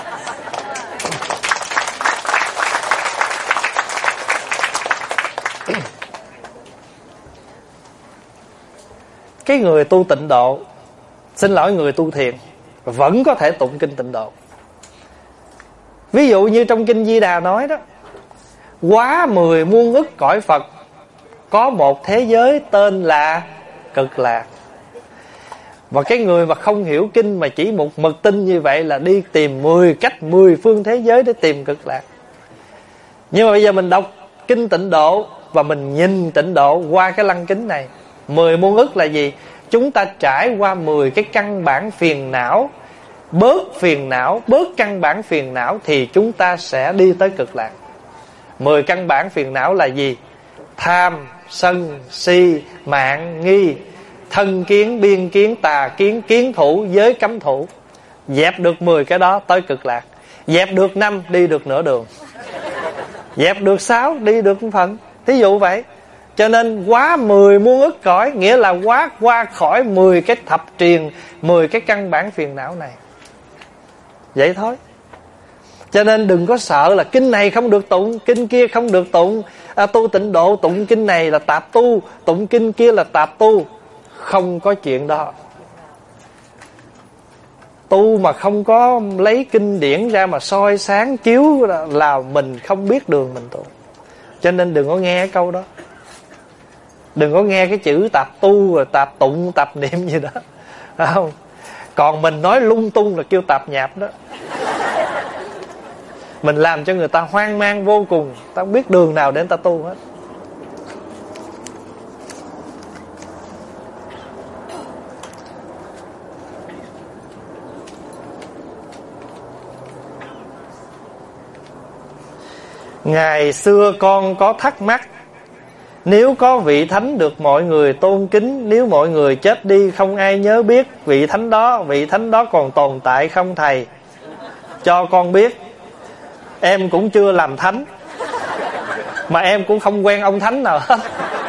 Cái người tu tịnh độ, xin lỗi, người tu thiền vẫn có thể tụng kinh tịnh độ. Ví dụ như trong kinh Di Đà nói đó, quá 10 muôn ức cõi Phật, có một thế giới tên là Cực Lạc. Và cái người mà không hiểu kinh mà chỉ một mực tin như vậy là đi tìm 10 cách, 10 phương thế giới để tìm Cực Lạc. Nhưng mà bây giờ mình đọc kinh tịnh độ và mình nhìn tịnh độ qua cái lăng kính này. 10 muôn ức là gì? Chúng ta trải qua 10 cái căn bản phiền não, bớt phiền não, bớt căn bản phiền não thì chúng ta sẽ đi tới Cực Lạc. 10 căn bản phiền não là gì? Tham, sân, si, mạn, nghi, thân kiến, biên kiến, tà kiến, kiến thủ, giới cấm thủ. Dẹp được 10 cái đó tới Cực Lạc. Dẹp được 5 đi được nửa đường, dẹp được 6 đi được một phần. Thí dụ vậy. Cho nên quá 10 muôn ức cõi, nghĩa là quá qua khỏi 10 cái thập triền, 10 cái căn bản phiền não này. Vậy thôi. Cho nên đừng có sợ là kinh này không được tụng, kinh kia không được tụng, tu tịnh độ tụng kinh này là tạp tu, tụng kinh kia là tạp tu. Không có chuyện đó. Tu mà không có lấy kinh điển ra mà soi sáng chiếu là mình không biết đường mình tu. Cho nên đừng có nghe cái câu đó, đừng có nghe cái chữ tạp tu rồi tạp tụng tạp niệm gì đó, không? Còn mình nói lung tung là kêu tạp nhạp đó. Mình làm cho người ta hoang mang vô cùng, ta không biết đường nào để người ta tu hết. Ngày xưa con có thắc mắc, nếu có vị thánh được mọi người tôn kính, nếu mọi người chết đi không ai nhớ biết vị thánh đó còn tồn tại không thầy? Cho con biết. Em cũng chưa làm thánh, mà em cũng không quen ông thánh nào hết.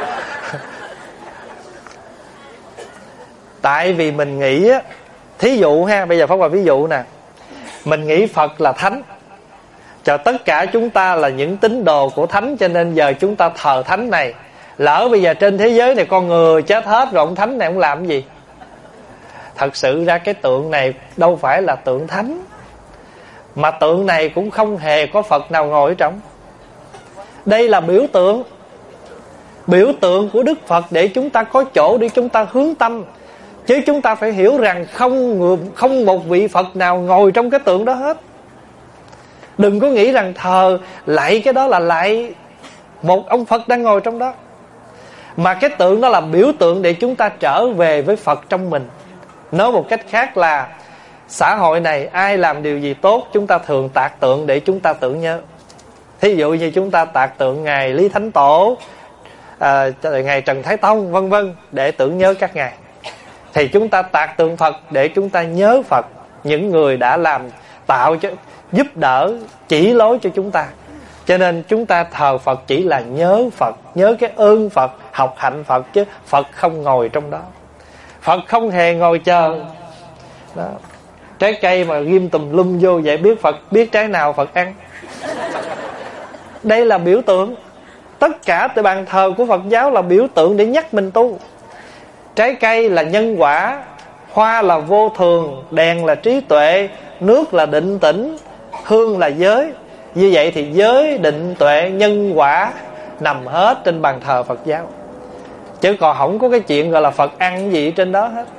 Tại vì mình nghĩ á, thí dụ ha, bây giờ Pháp Hòa ví dụ nè, mình nghĩ Phật là thánh, cho tất cả chúng ta là những tín đồ của thánh, cho nên giờ chúng ta thờ thánh này. Lỡ bây giờ trên thế giới này con người chết hết rồi, ông thánh này ông làm cái gì? Thật sự ra cái tượng này đâu phải là tượng thánh, mà tượng này cũng không hề có Phật nào ngồi ở trong. Đây là biểu tượng, biểu tượng của Đức Phật để chúng ta có chỗ để chúng ta hướng tâm. Chứ chúng ta phải hiểu rằng không một vị Phật nào ngồi trong cái tượng đó hết. Đừng có nghĩ rằng thờ lạy cái đó là lạy một ông Phật đang ngồi trong đó. Mà cái tượng đó là biểu tượng để chúng ta trở về với Phật trong mình. Nói một cách khác là xã hội này ai làm điều gì tốt, chúng ta thường tạc tượng để chúng ta tưởng nhớ. Thí dụ như chúng ta tạc tượng Ngài Lý Thánh Tổ, Ngài Trần Thái Tông vân vân để tưởng nhớ các ngài. Thì chúng ta tạc tượng Phật để chúng ta nhớ Phật, những người đã làm, tạo cho, giúp đỡ, chỉ lối cho chúng ta. Cho nên chúng ta thờ Phật chỉ là nhớ Phật, nhớ cái ơn Phật, học hạnh Phật, chứ Phật không ngồi trong đó. Phật không hề ngồi chờ đó. Trái cây mà ghim tùm lum vô vậy, biết trái nào Phật ăn. Đây là biểu tượng. Tất cả từ bàn thờ của Phật giáo là biểu tượng để nhắc mình tu. Trái cây là nhân quả, hoa là vô thường, đèn là trí tuệ, nước là định tĩnh, hương là giới. Như vậy thì giới, định tuệ, nhân quả nằm hết trên bàn thờ Phật giáo. Chứ còn không có cái chuyện gọi là Phật ăn gì trên đó hết.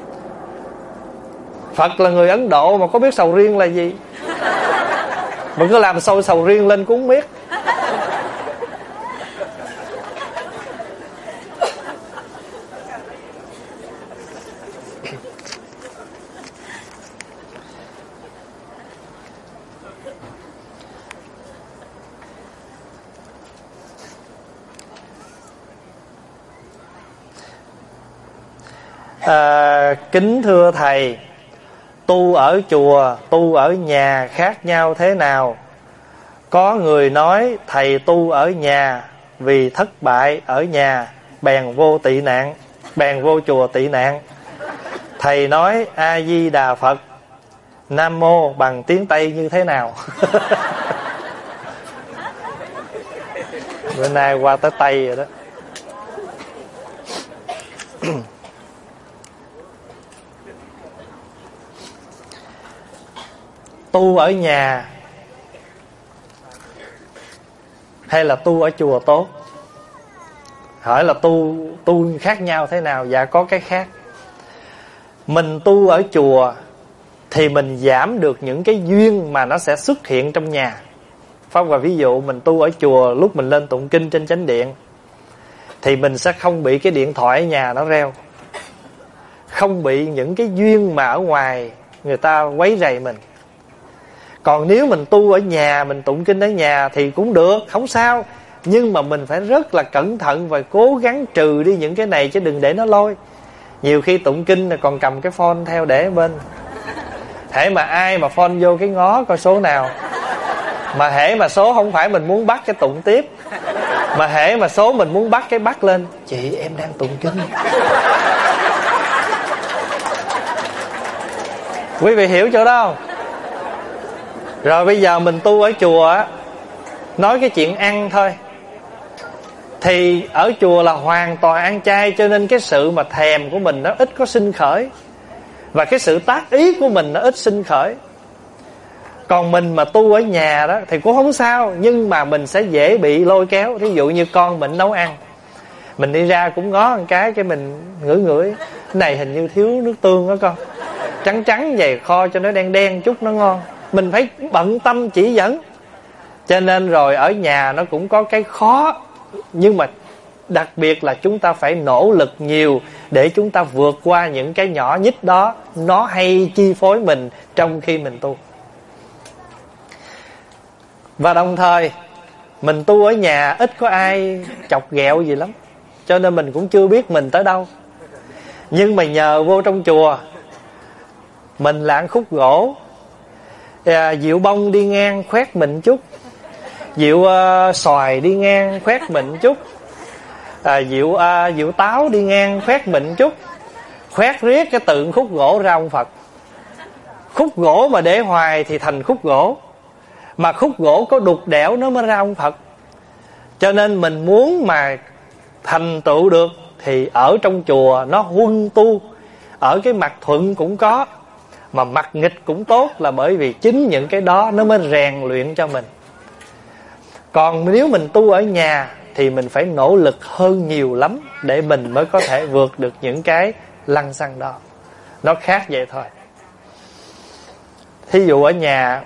Phật là người Ấn Độ mà có biết sầu riêng là gì. Mà cứ làm sôi sầu riêng lên cũng không biết. Kính thưa thầy, tu ở chùa, tu ở nhà khác nhau thế nào? Có người nói thầy tu ở nhà vì thất bại ở nhà, bèn vô chùa tị nạn. Thầy nói A Di Đà Phật, Nam Mô bằng tiếng Tây như thế nào? Bữa nay qua tới Tây rồi đó. Tu ở nhà hay là tu ở chùa tốt? Hỏi là tu khác nhau thế nào? Dạ có cái khác. Mình tu ở chùa thì mình giảm được những cái duyên mà nó sẽ xuất hiện trong nhà. Pháp và ví dụ mình tu ở chùa, lúc mình lên tụng kinh trên chánh điện thì mình sẽ không bị cái điện thoại ở nhà nó reo, không bị những cái duyên mà ở ngoài người ta quấy rầy mình. Còn nếu mình tu ở nhà, mình tụng kinh ở nhà thì cũng được, không sao. Nhưng mà mình phải rất là cẩn thận và cố gắng trừ đi những cái này, chứ đừng để nó lôi. Nhiều khi tụng kinh là còn cầm cái phone theo để bên. Hễ mà ai mà phone vô cái ngó coi số nào. Mà hễ mà số không phải mình muốn bắt cái tụng tiếp. Mà hễ mà số mình muốn bắt cái bắt lên. Chị em đang tụng kinh. Quý vị hiểu chỗ đó không? Rồi bây giờ mình tu ở chùa á, nói cái chuyện ăn thôi. Thì ở chùa là hoàn toàn ăn chay, cho nên cái sự mà thèm của mình nó ít có sinh khởi, và cái sự tác ý của mình nó ít sinh khởi. Còn mình mà tu ở nhà đó thì cũng không sao, nhưng mà mình sẽ dễ bị lôi kéo. Ví dụ như con mình nấu ăn, mình đi ra cũng ngó một cái mình ngửi cái này hình như thiếu nước tương đó con, trắng trắng vậy kho cho nó đen đen chút nó ngon. Mình phải bận tâm chỉ dẫn. Cho nên rồi ở nhà nó cũng có cái khó, nhưng mà đặc biệt là chúng ta phải nỗ lực nhiều để chúng ta vượt qua những cái nhỏ nhít đó. Nó hay chi phối mình trong khi mình tu. Và đồng thời mình tu ở nhà ít có ai chọc ghẹo gì lắm, cho nên mình cũng chưa biết mình tới đâu. Nhưng mà nhờ vô trong chùa, mình là ăn khúc gỗ, Diệu bông đi ngang khoét mình chút, Diệu xoài đi ngang khoét mình chút, Diệu táo đi ngang khoét mình chút, khoét riết cái tượng khúc gỗ ra ông Phật. Khúc gỗ mà để hoài thì thành khúc gỗ, mà khúc gỗ có đục đẽo nó mới ra ông Phật. Cho nên mình muốn mà thành tựu được thì ở trong chùa nó huân tu. Ở cái mặt thuận cũng có, mà mặt nghịch cũng tốt, là bởi vì chính những cái đó nó mới rèn luyện cho mình. Còn nếu mình tu ở nhà thì mình phải nỗ lực hơn nhiều lắm để mình mới có thể vượt được những cái lăng xăng đó. Nó khác vậy thôi. Thí dụ ở nhà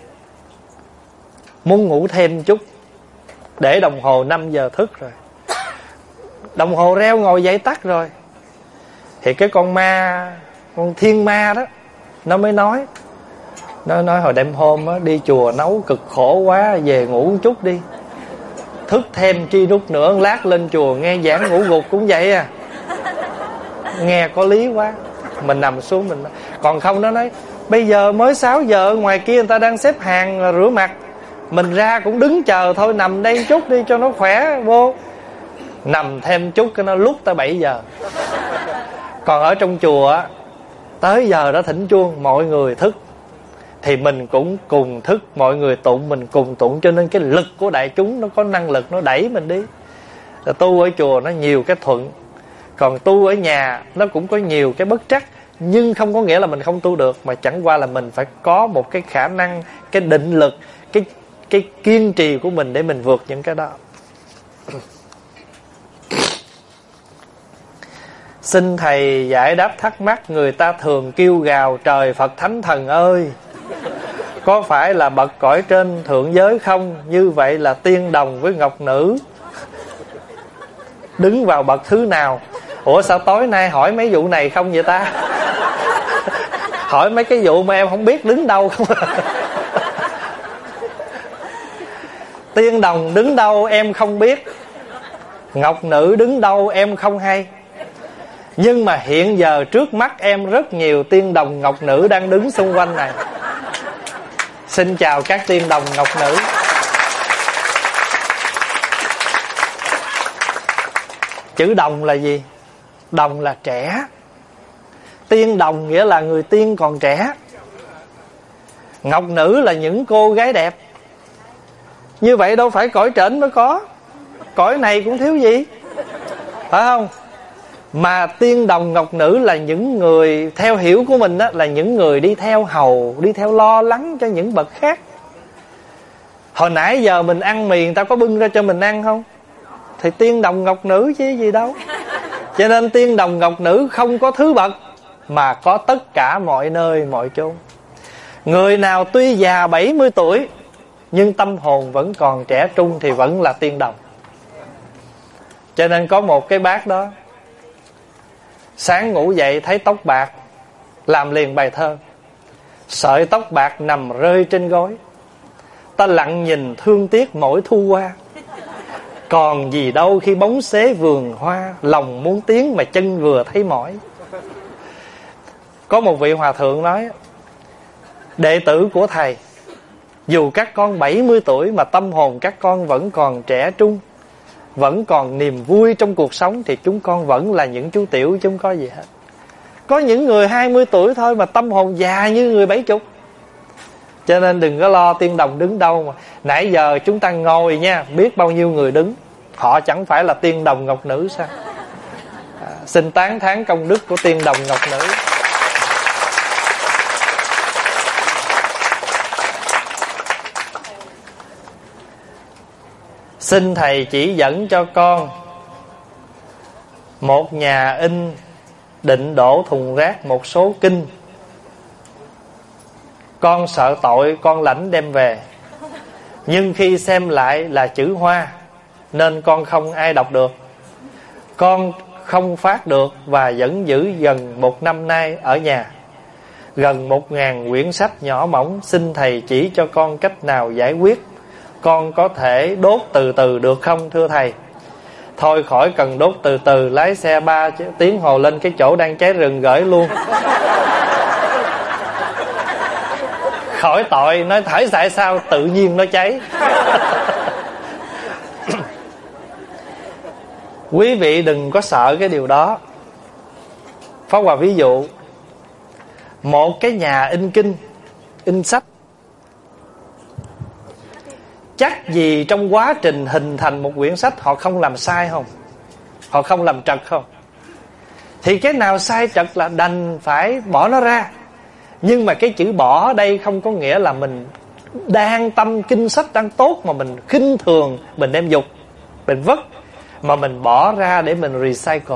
muốn ngủ thêm chút, để đồng hồ 5 giờ thức rồi, đồng hồ reo ngồi dậy tắt rồi, thì cái con thiên ma đó nó mới nói. Nó nói hồi đêm hôm á, đi chùa nấu cực khổ quá, về ngủ một chút đi. Thức thêm chi rút nữa, lát lên chùa nghe giảng ngủ gục cũng vậy à. Nghe có lý quá. Mình nằm xuống mình. Còn không nó nói bây giờ mới 6 giờ, ngoài kia người ta đang xếp hàng rửa mặt, mình ra cũng đứng chờ thôi, nằm đây chút đi cho nó khỏe vô. Nằm thêm chút cái nó lúc tới 7 giờ. Còn ở trong chùa á, tới giờ đó thỉnh chuông, mọi người thức thì mình cũng cùng thức, mọi người tụng mình cùng tụng, cho nên cái lực của đại chúng nó có năng lực nó đẩy mình đi. Tu ở chùa nó nhiều cái thuận, còn tu ở nhà nó cũng có nhiều cái bất trắc, nhưng không có nghĩa là mình không tu được, mà chẳng qua là mình phải có một cái khả năng, cái định lực, cái kiên trì của mình để mình vượt những cái đó. Xin thầy giải đáp thắc mắc, người ta thường kêu gào trời Phật Thánh Thần ơi, có phải là bậc cõi trên thượng giới không? Như vậy là tiên đồng với ngọc nữ đứng vào bậc thứ nào? Ủa sao tối nay hỏi mấy vụ này không vậy ta? Hỏi mấy cái vụ mà em không biết đứng đâu không? Tiên đồng đứng đâu em không biết, ngọc nữ đứng đâu em không hay. Nhưng mà hiện giờ trước mắt em rất nhiều tiên đồng ngọc nữ đang đứng xung quanh này. Xin chào các tiên đồng ngọc nữ. Chữ đồng là gì? Đồng là trẻ. Tiên đồng nghĩa là người tiên còn trẻ. Ngọc nữ là những cô gái đẹp. Như vậy đâu phải cõi trển mới có, cõi này cũng thiếu gì, phải không? Mà tiên đồng ngọc nữ là những người, theo hiểu của mình đó, là những người đi theo hầu, đi theo lo lắng cho những bậc khác. Hồi nãy giờ mình ăn mì, người ta có bưng ra cho mình ăn không? Thì tiên đồng ngọc nữ chứ gì đâu. Cho nên tiên đồng ngọc nữ không có thứ bậc, mà có tất cả mọi nơi mọi chốn. Người nào tuy già 70 tuổi nhưng tâm hồn vẫn còn trẻ trung thì vẫn là tiên đồng. Cho nên có một cái bác đó, sáng ngủ dậy thấy tóc bạc, làm liền bài thơ: sợi tóc bạc nằm rơi trên gối, ta lặng nhìn thương tiếc mỗi thu qua. Còn gì đâu khi bóng xế vườn hoa, lòng muốn tiến mà chân vừa thấy mỏi. Có một vị hòa thượng nói: đệ tử của thầy, dù các con 70 tuổi mà tâm hồn các con vẫn còn trẻ trung, vẫn còn niềm vui trong cuộc sống, thì chúng con vẫn là những chú tiểu chứ không có gì hết. Có những người 20 tuổi thôi mà tâm hồn già như người 70. Cho nên đừng có lo tiên đồng đứng đâu. Mà nãy giờ chúng ta ngồi nha, biết bao nhiêu người đứng, họ chẳng phải là tiên đồng ngọc nữ sao? Xin tán thán công đức của tiên đồng ngọc nữ. Xin thầy chỉ dẫn cho con, một nhà in định đổ thùng rác một số kinh, con sợ tội con lãnh đem về, nhưng khi xem lại là chữ Hoa nên con không ai đọc được. Con không phát được và vẫn giữ gần 1 năm nay ở nhà, gần 1000 quyển sách nhỏ mỏng. Xin thầy chỉ cho con cách nào giải quyết. Con có thể đốt từ từ được không thưa thầy? Thôi khỏi cần đốt từ từ, lái xe 3 tiếng hồ lên cái chỗ đang cháy rừng gửi luôn. Khỏi tội, nói thải tại sao tự nhiên nó cháy. Quý vị đừng có sợ cái điều đó. Pháp Hòa ví dụ, một cái nhà in kinh, in sách, chắc gì trong quá trình hình thành một quyển sách họ không làm sai không? Họ không làm trật không? Thì cái nào sai trật là đành phải bỏ nó ra. Nhưng mà cái chữ bỏ ở đây không có nghĩa là mình đang tâm kinh sách đang tốt mà mình khinh thường, mình đem dục, mình vứt, mà mình bỏ ra để mình recycle.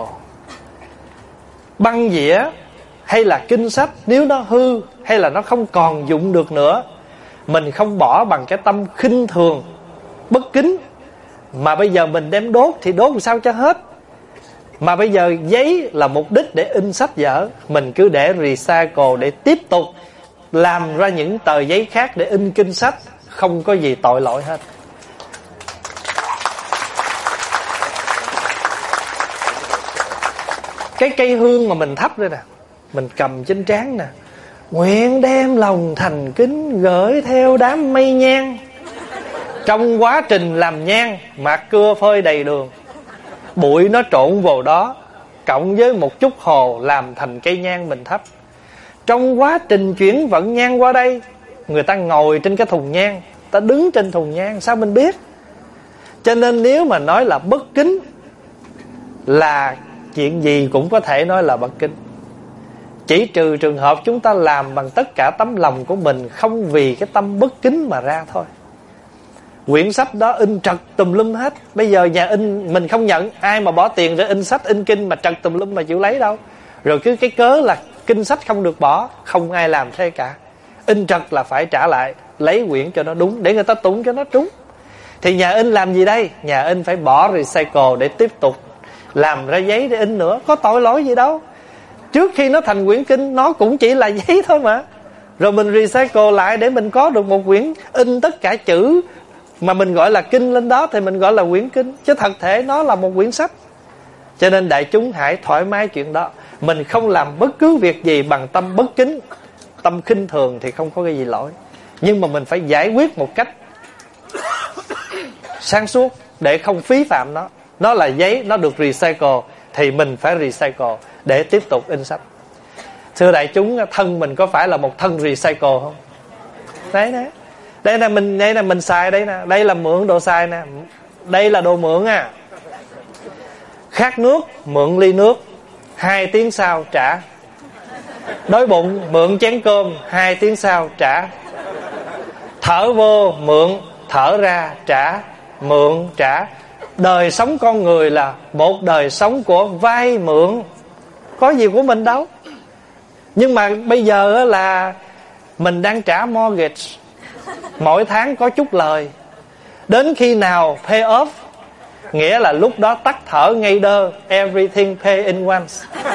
Băng dĩa hay là kinh sách, nếu nó hư hay là nó không còn dụng được nữa, mình không bỏ bằng cái tâm khinh thường, bất kính, mà bây giờ mình đem đốt thì đốt làm sao cho hết. Mà bây giờ giấy là mục đích để in sách vở, mình cứ để recycle để tiếp tục làm ra những tờ giấy khác để in kinh sách, không có gì tội lỗi hết. Cái cây hương mà mình thắp đây nè, mình cầm trên trán nè: nguyện đem lòng thành kính gửi theo đám mây nhang. Trong quá trình làm nhang, mạt cưa phơi đầy đường, bụi nó trộn vào đó, cộng với một chút hồ làm thành cây nhang mình thắp. Trong quá trình chuyển vận nhang qua đây, người ta ngồi trên cái thùng nhang, ta đứng trên thùng nhang, sao mình biết? Cho nên nếu mà nói là bất kính, là chuyện gì cũng có thể nói là bất kính, chỉ trừ trường hợp chúng ta làm bằng tất cả tấm lòng của mình, không vì cái tâm bất kính mà ra thôi. Quyển sách đó in trật tùm lum hết. Bây giờ nhà in mình không nhận, ai mà bỏ tiền để in sách in kinh mà trật tùm lum mà chịu lấy đâu. Rồi cứ cái cớ là kinh sách không được bỏ, không ai làm thế cả. In trật là phải trả lại, lấy quyển cho nó đúng, để người ta tụng cho nó trúng. Thì nhà in làm gì đây? Nhà in phải bỏ recycle để tiếp tục làm ra giấy để in nữa. Có tội lỗi gì đâu. Trước khi nó thành quyển kinh, nó cũng chỉ là giấy thôi mà. Rồi mình recycle lại để mình có được một quyển in tất cả chữ mà mình gọi là kinh lên đó, thì mình gọi là quyển kinh. Chứ thật thể nó là một quyển sách. Cho nên đại chúng hãy thoải mái chuyện đó. Mình không làm bất cứ việc gì bằng tâm bất kính, tâm khinh thường thì không có cái gì lỗi. Nhưng mà mình phải giải quyết một cách sáng suốt để không phí phạm nó. Nó là giấy, nó được recycle thì mình phải recycle để tiếp tục in sách. Thưa đại chúng, thân mình có phải là một thân recycle không? Đấy đấy. Đây là mình xài đây nè, đây là mượn đồ xài nè. Đây là đồ mượn à. Khát nước, mượn ly nước, 2 tiếng sau trả. Đói bụng, mượn chén cơm, 2 tiếng sau trả. Thở vô, mượn, thở ra, trả. Mượn, trả. Đời sống con người là một đời sống của vay mượn, có gì của mình đâu. Nhưng mà bây giờ là mình đang trả mortgage, mỗi tháng có chút lời. Đến khi nào pay off, nghĩa là lúc đó tắt thở ngay đơ, everything pay in once.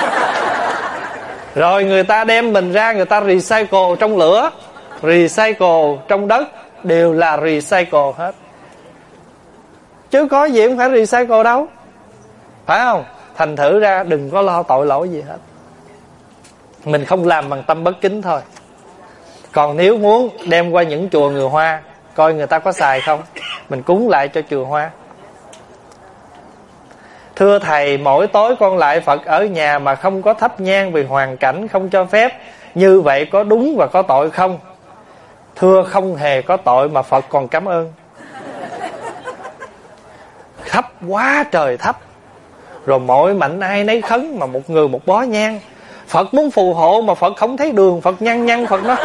Rồi người ta đem mình ra, người ta recycle trong lửa, recycle trong đất, đều là recycle hết. Chứ có gì cũng phải recycle đâu, phải không? Thành thử ra đừng có lo tội lỗi gì hết. Mình không làm bằng tâm bất kính thôi. Còn nếu muốn đem qua những chùa người Hoa, coi người ta có xài không, mình cúng lại cho chùa Hoa. Thưa thầy, mỗi tối con lại Phật ở nhà mà không có thắp nhang vì hoàn cảnh không cho phép, như vậy có đúng và có tội không? Thưa, không hề có tội mà Phật còn cảm ơn. Thắp quá trời thắp, rồi mỗi mạnh ai nấy khấn, mà một người một bó nhang. Phật muốn phù hộ mà Phật không thấy đường, Phật nhăn nhăn. Phật nói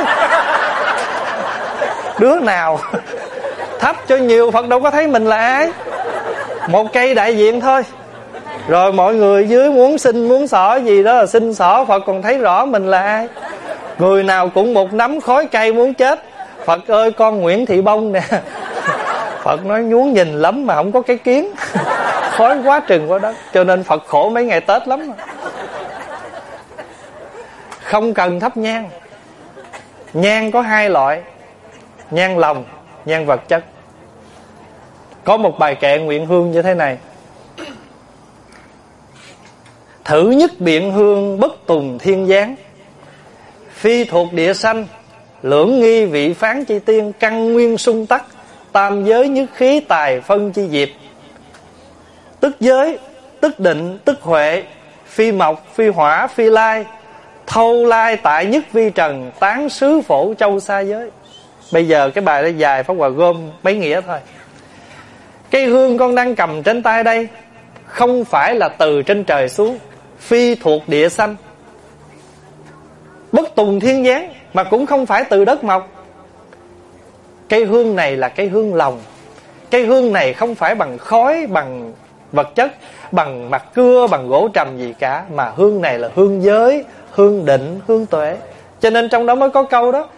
đứa nào thắp cho nhiều, Phật đâu có thấy mình là ai. Một cây đại diện thôi. Rồi mọi người dưới muốn xin muốn xỏ gì đó là xin xỏ, Phật còn thấy rõ mình là ai. Người nào cũng một nắm khói cây muốn chết. Phật ơi, con Nguyễn Thị Bông nè. Phật nói nhún nhìn lắm mà không có cái kiến. Khói quá trừng quá đất. Cho nên Phật khổ mấy ngày Tết lắm. Không cần thắp nhang. Nhang có 2 loại: nhang lòng, nhang vật chất. Có một bài kệ nguyện hương như thế này: thử nhất biện hương bất tùng thiên giáng, phi thuộc địa sanh, lưỡng nghi vị phán chi tiên, căn nguyên sung tắc, tam giới nhất khí tài phân chi diệp. Tức giới, tức định, tức huệ, phi mộc, phi hỏa, phi lai, thâu lai tại nhất vi trần, tán xứ phổ châu xa giới. Bây giờ cái bài đó dài, Pháp Hòa gom mấy nghĩa thôi. Cây hương con đang cầm trên tay đây không phải là từ trên trời xuống, phi thuộc địa sanh, bất tùng thiên giáng, mà cũng không phải từ đất mọc. Cây hương này là cây hương lòng. Cây hương này không phải bằng khói, bằng vật chất, bằng mặt cưa, bằng gỗ trầm gì cả, mà hương này là hương giới, hương định, hương tuệ. Cho nên trong đó mới có câu đó,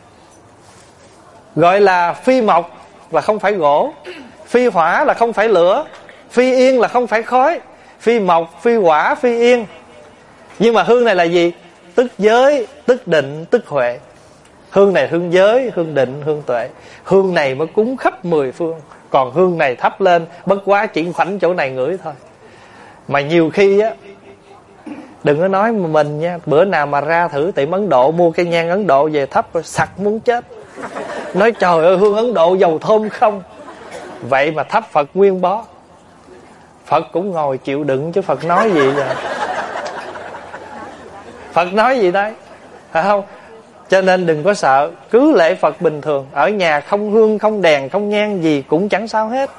gọi là phi mộc là không phải gỗ, phi hỏa là không phải lửa, phi yên là không phải khói, phi mộc, phi hỏa, phi yên. Nhưng mà hương này là gì? Tức giới, tức định, tức huệ. Hương này hương giới, hương định, hương tuệ. Hương này mới cúng khắp 10 phương. Còn hương này thắp lên bất quá chỉ khoảnh chỗ này ngửi thôi. Mà nhiều khi á, đừng có nói mình nha, bữa nào mà ra thử tiệm Ấn Độ mua cây nhang Ấn Độ về thắp rồi sặc muốn chết. Nói trời ơi, hương Ấn Độ dầu thơm không. Vậy mà thắp Phật nguyên bó. Phật cũng ngồi chịu đựng chứ Phật nói gì vậy? Phật nói gì đây? phải không? Cho nên đừng có sợ, cứ lễ Phật bình thường. Ở nhà không hương, không đèn, không nhang gì cũng chẳng sao hết.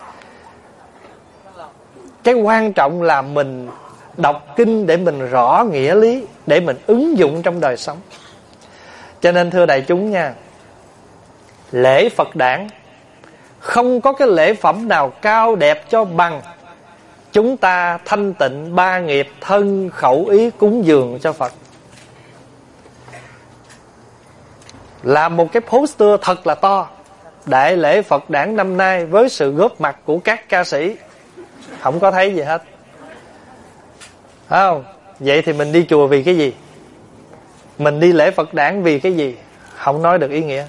Cái quan trọng là mình đọc kinh để mình rõ nghĩa lý, để mình ứng dụng trong đời sống. Cho nên thưa đại chúng nha, lễ Phật đản không có cái lễ phẩm nào cao đẹp cho bằng chúng ta thanh tịnh 3 nghiệp thân khẩu ý cúng dường cho Phật. Làm một cái poster thật là to: Đại lễ Phật đản năm nay với sự góp mặt của các ca sĩ. Không có thấy gì hết, phải không? Vậy thì mình đi chùa vì cái gì? Mình đi lễ Phật đản vì cái gì? Không nói được ý nghĩa.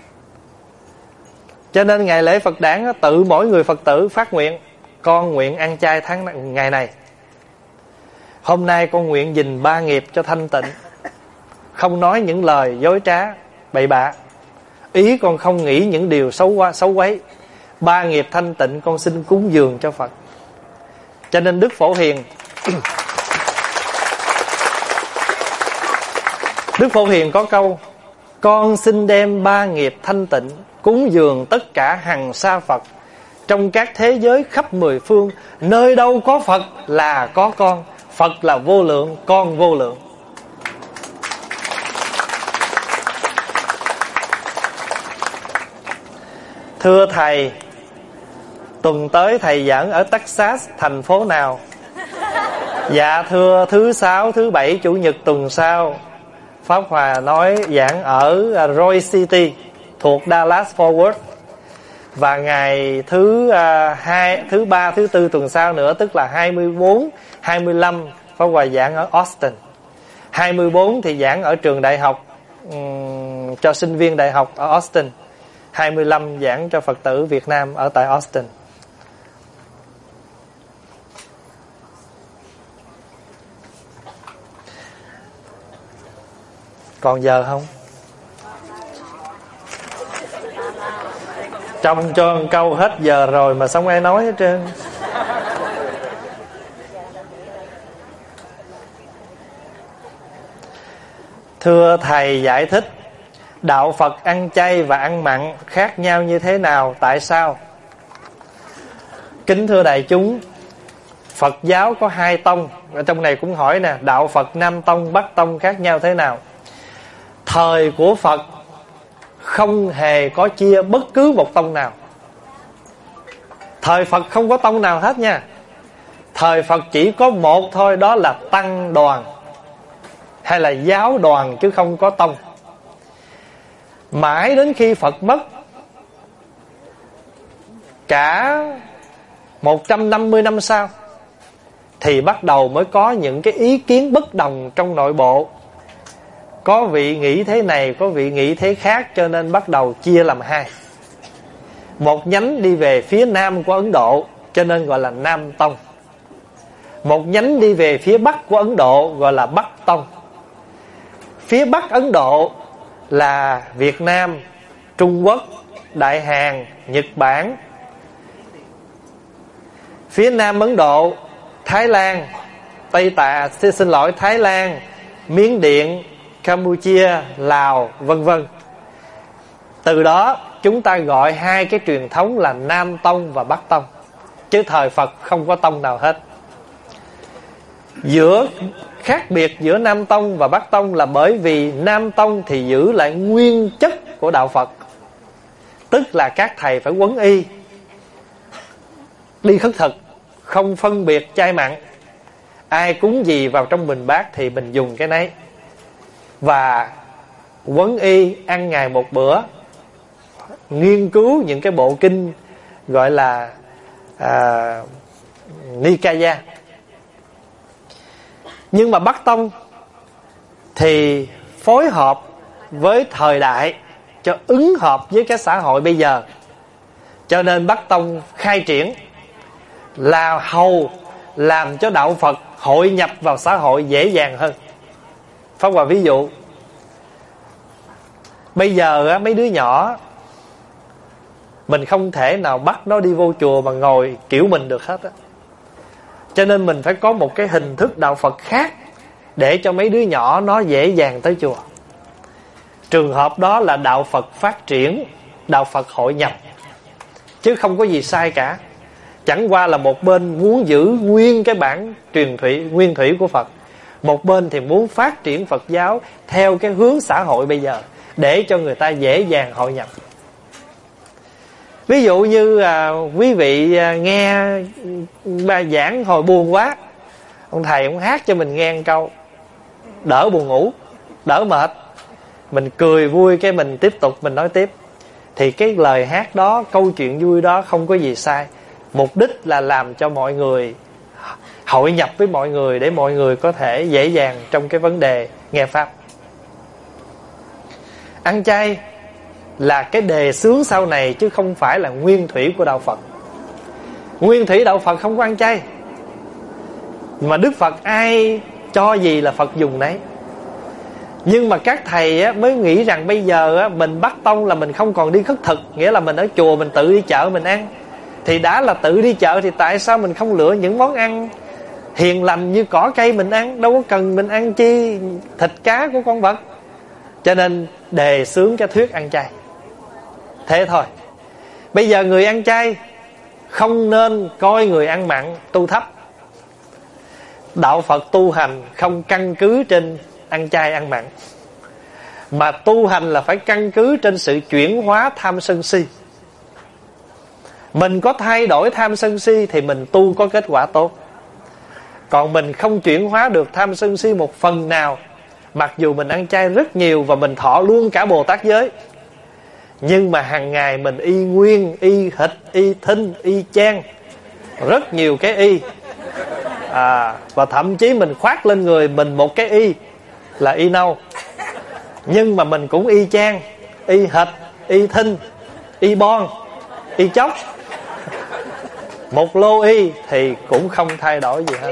Cho nên ngày lễ Phật đản tự mỗi người Phật tử phát nguyện: con nguyện ăn chay ngày này. Hôm nay con nguyện gìn 3 nghiệp cho thanh tịnh, không nói những lời dối trá bậy bạ, ý con không nghĩ những điều xấu quấy. 3 nghiệp thanh tịnh con xin cúng dường cho Phật. Cho nên Đức Phổ Hiền Đức Phổ Hiền có câu: con xin đem 3 nghiệp thanh tịnh cúng dường tất cả hằng sa Phật trong các thế giới khắp 10 phương. Nơi đâu có Phật là có con. Phật là vô lượng, con vô lượng. Thưa thầy, tuần tới thầy giảng ở Texas, thành phố nào? Dạ thưa, thứ 6, thứ 7, chủ nhật tuần sau. Pháp Hòa nói giảng ở Roy City thuộc Dallas Fort Worth. Và ngày thứ 3, thứ 4 tuần sau nữa, tức là 24, 25, Pháp Hòa giảng ở Austin. 24 thì giảng ở trường đại học cho sinh viên đại học ở Austin. 25 giảng cho Phật tử Việt Nam ở tại Austin. Còn giờ không? Trong cho một câu hết giờ rồi mà xong ai nói hết trơn. Thưa thầy giải thích đạo Phật ăn chay và ăn mặn khác nhau như thế nào? Tại sao? Kính thưa đại chúng, Phật giáo có 2 tông. Ở trong này cũng hỏi nè, đạo Phật Nam Tông, Bắc Tông khác nhau thế nào? Thời của Phật không hề có chia bất cứ một tông nào. Thời Phật không có tông nào hết nha. Thời Phật chỉ có một thôi, đó là tăng đoàn hay là giáo đoàn, chứ không có tông. Mãi đến khi Phật mất, cả 150 năm sau, thì bắt đầu mới có những cái ý kiến bất đồng trong nội bộ. Có vị nghĩ thế này, có vị nghĩ thế khác, cho nên bắt đầu chia làm 2. Một nhánh đi về phía nam của Ấn Độ, cho nên gọi là Nam Tông. Một nhánh đi về phía bắc của Ấn Độ, gọi là Bắc Tông. Phía bắc Ấn Độ là Việt Nam, Trung Quốc, Đại Hàn, Nhật Bản. Phía nam Ấn Độ, Thái Lan, Thái Lan, Miến Điện, Campuchia, Lào, vân vân. Từ đó chúng ta gọi 2 cái truyền thống là Nam Tông và Bắc Tông, chứ thời Phật không có tông nào hết. Khác biệt giữa Nam Tông và Bắc Tông là bởi vì Nam Tông thì giữ lại nguyên chất của đạo Phật, tức là các thầy phải quấn y, đi khất thực, không phân biệt chay mặn. Ai cúng gì vào trong bình bát thì mình dùng cái nấy. Và quấn y, ăn ngày một bữa, nghiên cứu những cái bộ kinh gọi là Nikaya. Nhưng mà Bắc Tông thì phối hợp với thời đại cho ứng hợp với cái xã hội bây giờ. Cho nên Bắc Tông khai triển là hầu làm cho đạo Phật hội nhập vào xã hội dễ dàng hơn. Pháp Hòa ví dụ, bây giờ mấy đứa nhỏ mình không thể nào bắt nó đi vô chùa mà ngồi kiểu mình được hết á. Cho nên mình phải có một cái hình thức đạo Phật khác để cho mấy đứa nhỏ nó dễ dàng tới chùa. trường hợp đó là đạo Phật phát triển, đạo Phật hội nhập, chứ không có gì sai cả. Chẳng qua là một bên muốn giữ nguyên cái bản nguyên thủy của Phật, một bên thì muốn phát triển Phật giáo theo cái hướng xã hội bây giờ, để cho người ta dễ dàng hội nhập. Ví dụ như quý vị nghe ba giảng hồi buồn quá, ông thầy ông hát cho mình nghe một câu đỡ buồn ngủ, đỡ mệt, mình cười vui cái mình tiếp tục mình nói tiếp. Thì cái lời hát đó, câu chuyện vui đó không có gì sai. Mục đích là làm cho mọi người hội nhập với mọi người, để mọi người có thể dễ dàng trong cái vấn đề nghe Pháp. Ăn chay là cái đề xướng sau này, chứ không phải là nguyên thủy của đạo Phật. Nguyên thủy đạo Phật không có ăn chay, mà Đức Phật ai cho gì là Phật dùng đấy. Nhưng mà các thầy á, mới nghĩ rằng bây giờ á, mình bắt tông là mình không còn đi khất thực, nghĩa là mình ở chùa mình tự đi chợ mình ăn. Thì đã là tự đi chợ thì tại sao mình không lựa những món ăn hiền lành như cỏ cây mình ăn, đâu có cần mình ăn chi thịt cá của con vật. Cho nên đề xướng cái thuyết ăn chay. Thế thôi. Bây giờ người ăn chay không nên coi người ăn mặn tu thấp. Đạo Phật tu hành không căn cứ trên ăn chay ăn mặn, mà tu hành là phải căn cứ trên sự chuyển hóa tham sân si. Mình có thay đổi tham sân si thì mình tu có kết quả tốt. Còn mình không chuyển hóa được tham sân si một phần nào, mặc dù mình ăn chay rất nhiều và mình thọ luôn cả Bồ Tát giới, nhưng mà hàng ngày mình y nguyên, y hịch, y thinh, y chang, rất nhiều cái y. Và thậm chí mình khoác lên người mình một cái y là y nâu, nhưng mà mình cũng y chang, y hịch, y thinh, y bon, y chóc. Một lô y thì cũng không thay đổi gì hết.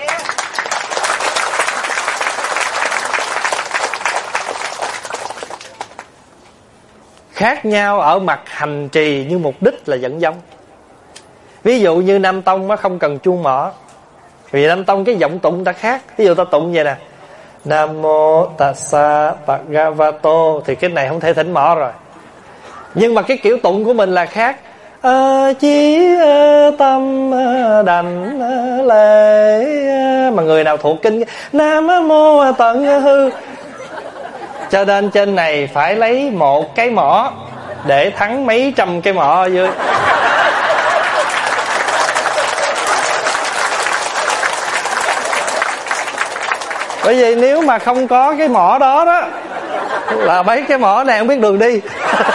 Khác nhau ở mặt hành trì, nhưng mục đích là vẫn giống. Ví dụ như Nam Tông nó không cần chuông mỏ, vì Nam Tông cái giọng tụng ta khác. Ví dụ ta tụng vậy nè, Nam Mô Tassa Bhagavato, thì cái này không thể thỉnh mỏ rồi. Nhưng mà cái kiểu tụng của mình là khác. Chí tâm đảnh lễ, mà người nào thuộc kinh Nam Mô Tận Hư. Cho nên trên này phải lấy một cái mỏ để thắng mấy trăm cái mỏ ở dưới. Bởi vì nếu mà không có cái mỏ đó đó, là mấy cái mỏ này không biết đường đi.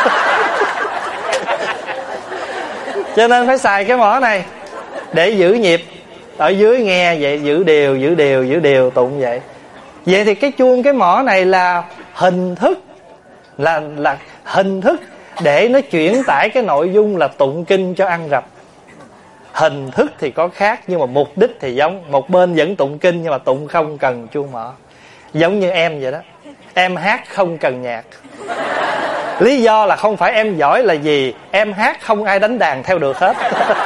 Cho nên phải xài cái mỏ này để giữ nhịp. Ở dưới nghe vậy, giữ đều tụng vậy. Vậy thì cái chuông cái mỏ này là hình thức, là hình thức để nó chuyển tải cái nội dung là tụng kinh cho ăn rập. Hình thức thì có khác, nhưng mà mục đích thì giống. Một bên vẫn tụng kinh nhưng mà tụng không cần chuông mỏ. Giống như em vậy đó, em hát không cần nhạc. Lý do là không phải em giỏi là gì, em hát không ai đánh đàn theo được hết.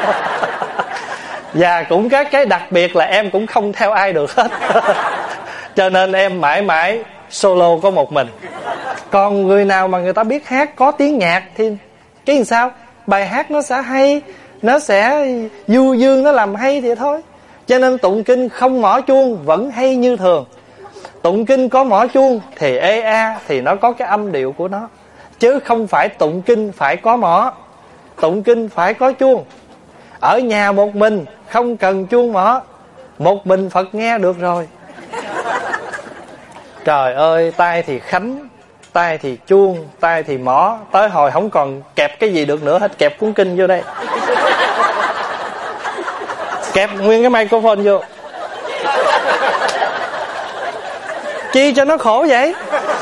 Và cũng cái đặc biệt là em cũng không theo ai được hết. Cho nên em mãi mãi solo có một mình. Còn người nào mà người ta biết hát có tiếng nhạc thì cái làm sao, bài hát nó sẽ hay, nó sẽ du dương, nó làm hay thì thôi. Cho nên tụng kinh không mỏ chuông vẫn hay như thường. Tụng kinh có mỏ chuông thì ê a, thì nó có cái âm điệu của nó. Chứ không phải tụng kinh phải có mỏ, tụng kinh phải có chuông. Ở nhà một mình không cần chuông mỏ, một mình Phật nghe được rồi. Trời ơi, tay thì khánh, tay thì chuông, tay thì mỏ, tới hồi không còn kẹp cái gì được nữa hết, kẹp cuốn kinh vô đây, kẹp nguyên cái microphone vô. Chi cho nó khổ vậy?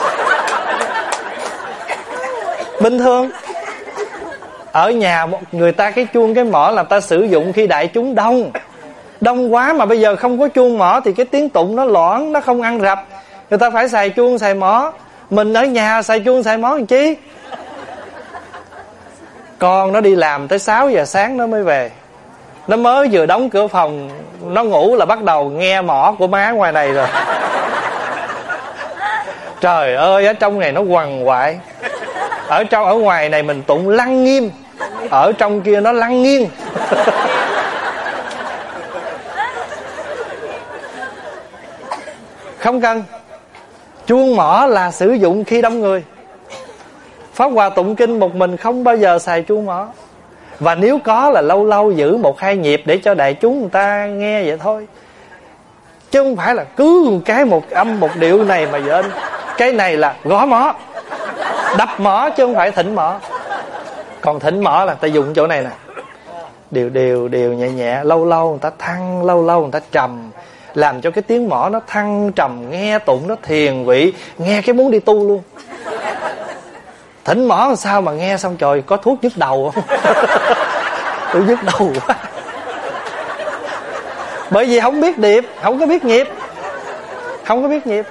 Bình thường ở nhà người ta cái chuông cái mỏ là ta sử dụng khi đại chúng đông quá, mà bây giờ không có chuông mỏ thì cái tiếng tụng nó loãng, nó không ăn rập. Người ta phải xài chuông xài mỏ. Mình ở nhà xài chuông xài mỏ làm chi? Con nó đi làm tới 6 giờ sáng nó mới về, nó mới vừa đóng cửa phòng, nó ngủ là bắt đầu nghe mỏ của má ngoài này rồi. Trời ơi, ở trong này nó quằn quại. Ở ngoài này mình tụng lăng nghiêm, ở trong kia nó lăng nghiêng. Không cần. Chuông mỏ là sử dụng khi đông người. Pháp Hòa tụng kinh một mình không bao giờ xài chuông mỏ. Và nếu có là lâu lâu giữ 1-2 nhịp để cho đại chúng người ta nghe vậy thôi, chứ không phải là cứ một cái một âm một điệu này mà lên. Cái này là gõ mỏ, đập mỏ, chứ không phải thỉnh mỏ. Còn thỉnh mỏ là ta dùng chỗ này nè, đều nhẹ nhẹ, lâu lâu người ta thăng, lâu lâu người ta trầm, làm cho cái tiếng mỏ nó thăng trầm, nghe tụng nó thiền vị, nghe cái muốn đi tu luôn. Thỉnh mỏ làm sao mà nghe xong trời có thuốc nhức đầu không? Tôi nhức đầu quá. Bởi vì không biết điệp, không có biết nhịp, không có biết nhịp.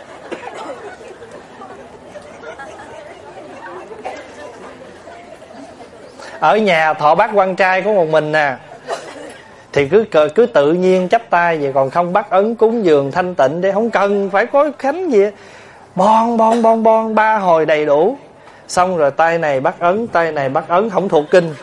Ở nhà thọ bát quan trai có một mình nè, thì cứ tự nhiên chắp tay vậy, còn không bắt ấn cúng dường thanh tịnh để không cần phải có khánh gì. Bon 3 hồi đầy đủ. Xong rồi tay này bắt ấn, tay này bắt ấn, không thuộc kinh.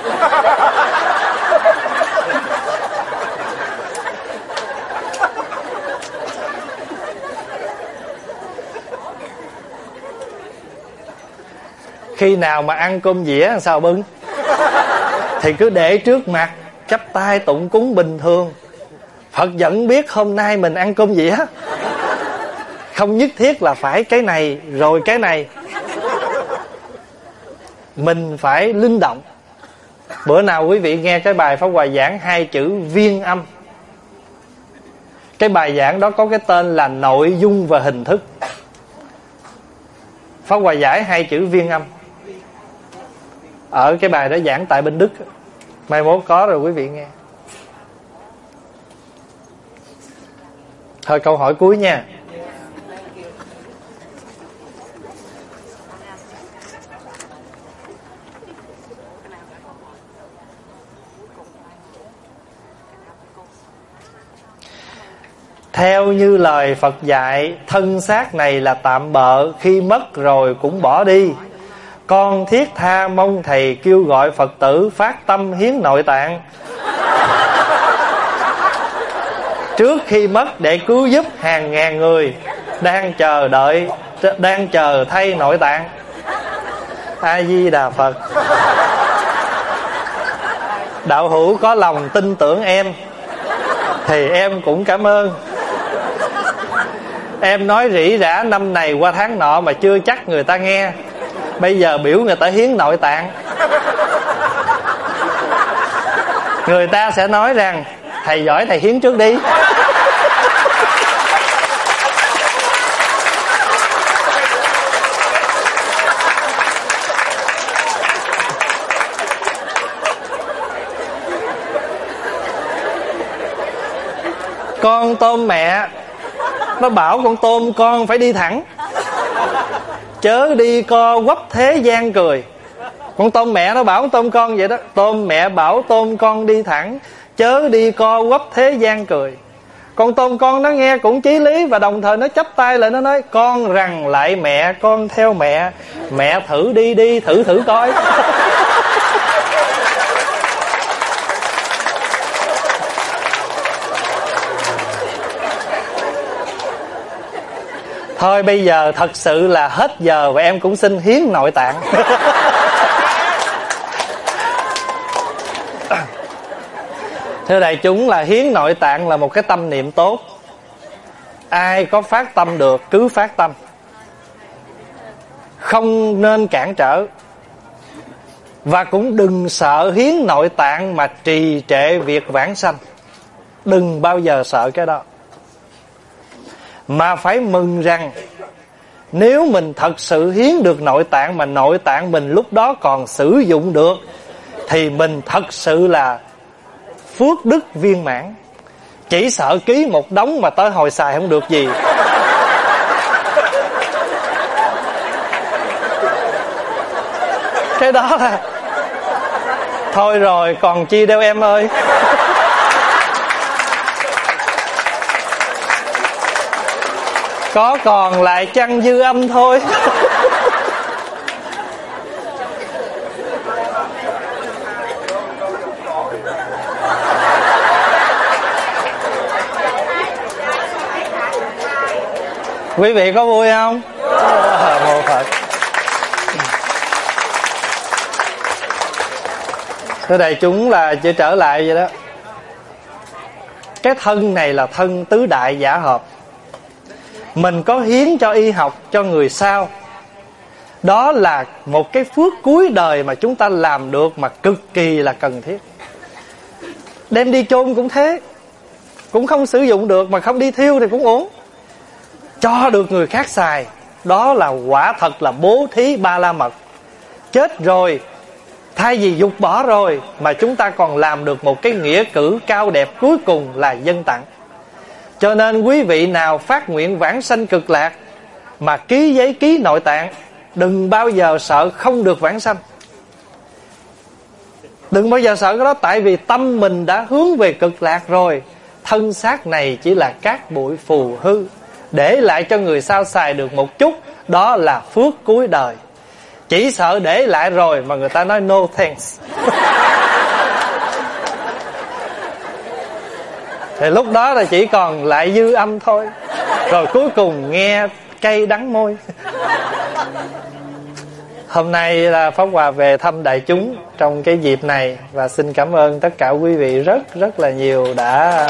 Khi nào mà ăn cơm dĩa làm sao bưng, thì cứ để trước mặt, chắp tay tụng cúng bình thường. Phật vẫn biết hôm nay mình ăn cơm dĩa, không nhất thiết là phải cái này rồi cái này. Mình phải linh động. Bữa nào quý vị nghe cái bài Pháp Hòa giảng 2 chữ viên âm. Cái bài giảng đó có cái tên là nội dung và hình thức. Pháp Hòa giải 2 chữ viên âm. Ở cái bài đó giảng tại bên Đức, mai mốt có rồi quý vị nghe. Thôi câu hỏi cuối nha. Theo như lời Phật dạy, thân xác này là tạm bợ, khi mất rồi cũng bỏ đi. Con thiết tha mong thầy kêu gọi Phật tử phát tâm hiến nội tạng trước khi mất, để cứu giúp hàng ngàn người đang chờ thay nội tạng. A Di Đà Phật. Đạo hữu có lòng tin tưởng em thì em cũng cảm ơn. Em nói rỉ rả năm này qua tháng nọ mà chưa chắc người ta nghe. Bây giờ biểu người ta hiến nội tạng, người ta sẽ nói rằng thầy giỏi thầy hiến trước đi. Con tôm mẹ nó bảo con tôm con phải đi thẳng, chớ đi co quắp thế gian cười. Con tôm mẹ nó bảo con tôm con vậy đó. Tôm mẹ bảo tôm con đi thẳng, chớ đi co quắp thế gian cười. Con tôm con nó nghe cũng chí lý, và đồng thời nó chắp tay lại, nó nói con rằng lại mẹ, con theo mẹ, mẹ thử đi thử coi. Thôi bây giờ thật sự là hết giờ, và em cũng xin hiến nội tạng. Thưa đại chúng, là hiến nội tạng là một cái tâm niệm tốt. Ai có phát tâm được cứ phát tâm, không nên cản trở. Và cũng đừng sợ hiến nội tạng mà trì trệ việc vãng sanh. Đừng bao giờ sợ cái đó, mà phải mừng rằng nếu mình thật sự hiến được nội tạng, mà nội tạng mình lúc đó còn sử dụng được, thì mình thật sự là phước đức viên mãn. Chỉ sợ ký một đống mà tới hồi xài không được gì. Cái đó là thôi rồi, còn chi đâu em ơi. Có còn lại chăng dư âm thôi. Quý vị có vui không? Mô Phật. Thưa đại chúng, là chỉ trở lại vậy đó. Cái thân này là thân tứ đại giả hợp. Mình có hiến cho y học, cho người sau. Đó là một cái phước cuối đời mà chúng ta làm được, mà cực kỳ là cần thiết. Đem đi chôn cũng thế, cũng không sử dụng được, mà không đi thiêu thì cũng uổng. Cho được người khác xài, đó là quả thật là bố thí ba la mật. Chết rồi, thay vì dục bỏ rồi, mà chúng ta còn làm được một cái nghĩa cử cao đẹp cuối cùng là dâng tặng. Cho nên quý vị nào phát nguyện vãng sanh cực lạc mà ký giấy ký nội tạng, đừng bao giờ sợ không được vãng sanh. Đừng bao giờ sợ cái đó, tại vì tâm mình đã hướng về cực lạc rồi. Thân xác này chỉ là cát bụi phù hư, để lại cho người sau xài được một chút, đó là phước cuối đời. Chỉ sợ để lại rồi mà người ta nói no thanks. Thì lúc đó là chỉ còn lại dư âm thôi. Rồi cuối cùng nghe cay đắng môi. Hôm nay là Pháp Hòa về thăm đại chúng trong cái dịp này, và xin cảm ơn tất cả quý vị rất là nhiều đã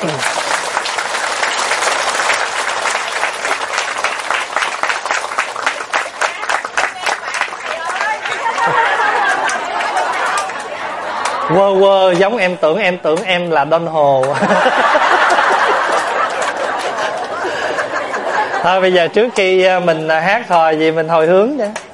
quơ giống em tưởng em là Don Hồ. Thôi bây giờ trước khi mình hát hò gì mình hồi hướng nha.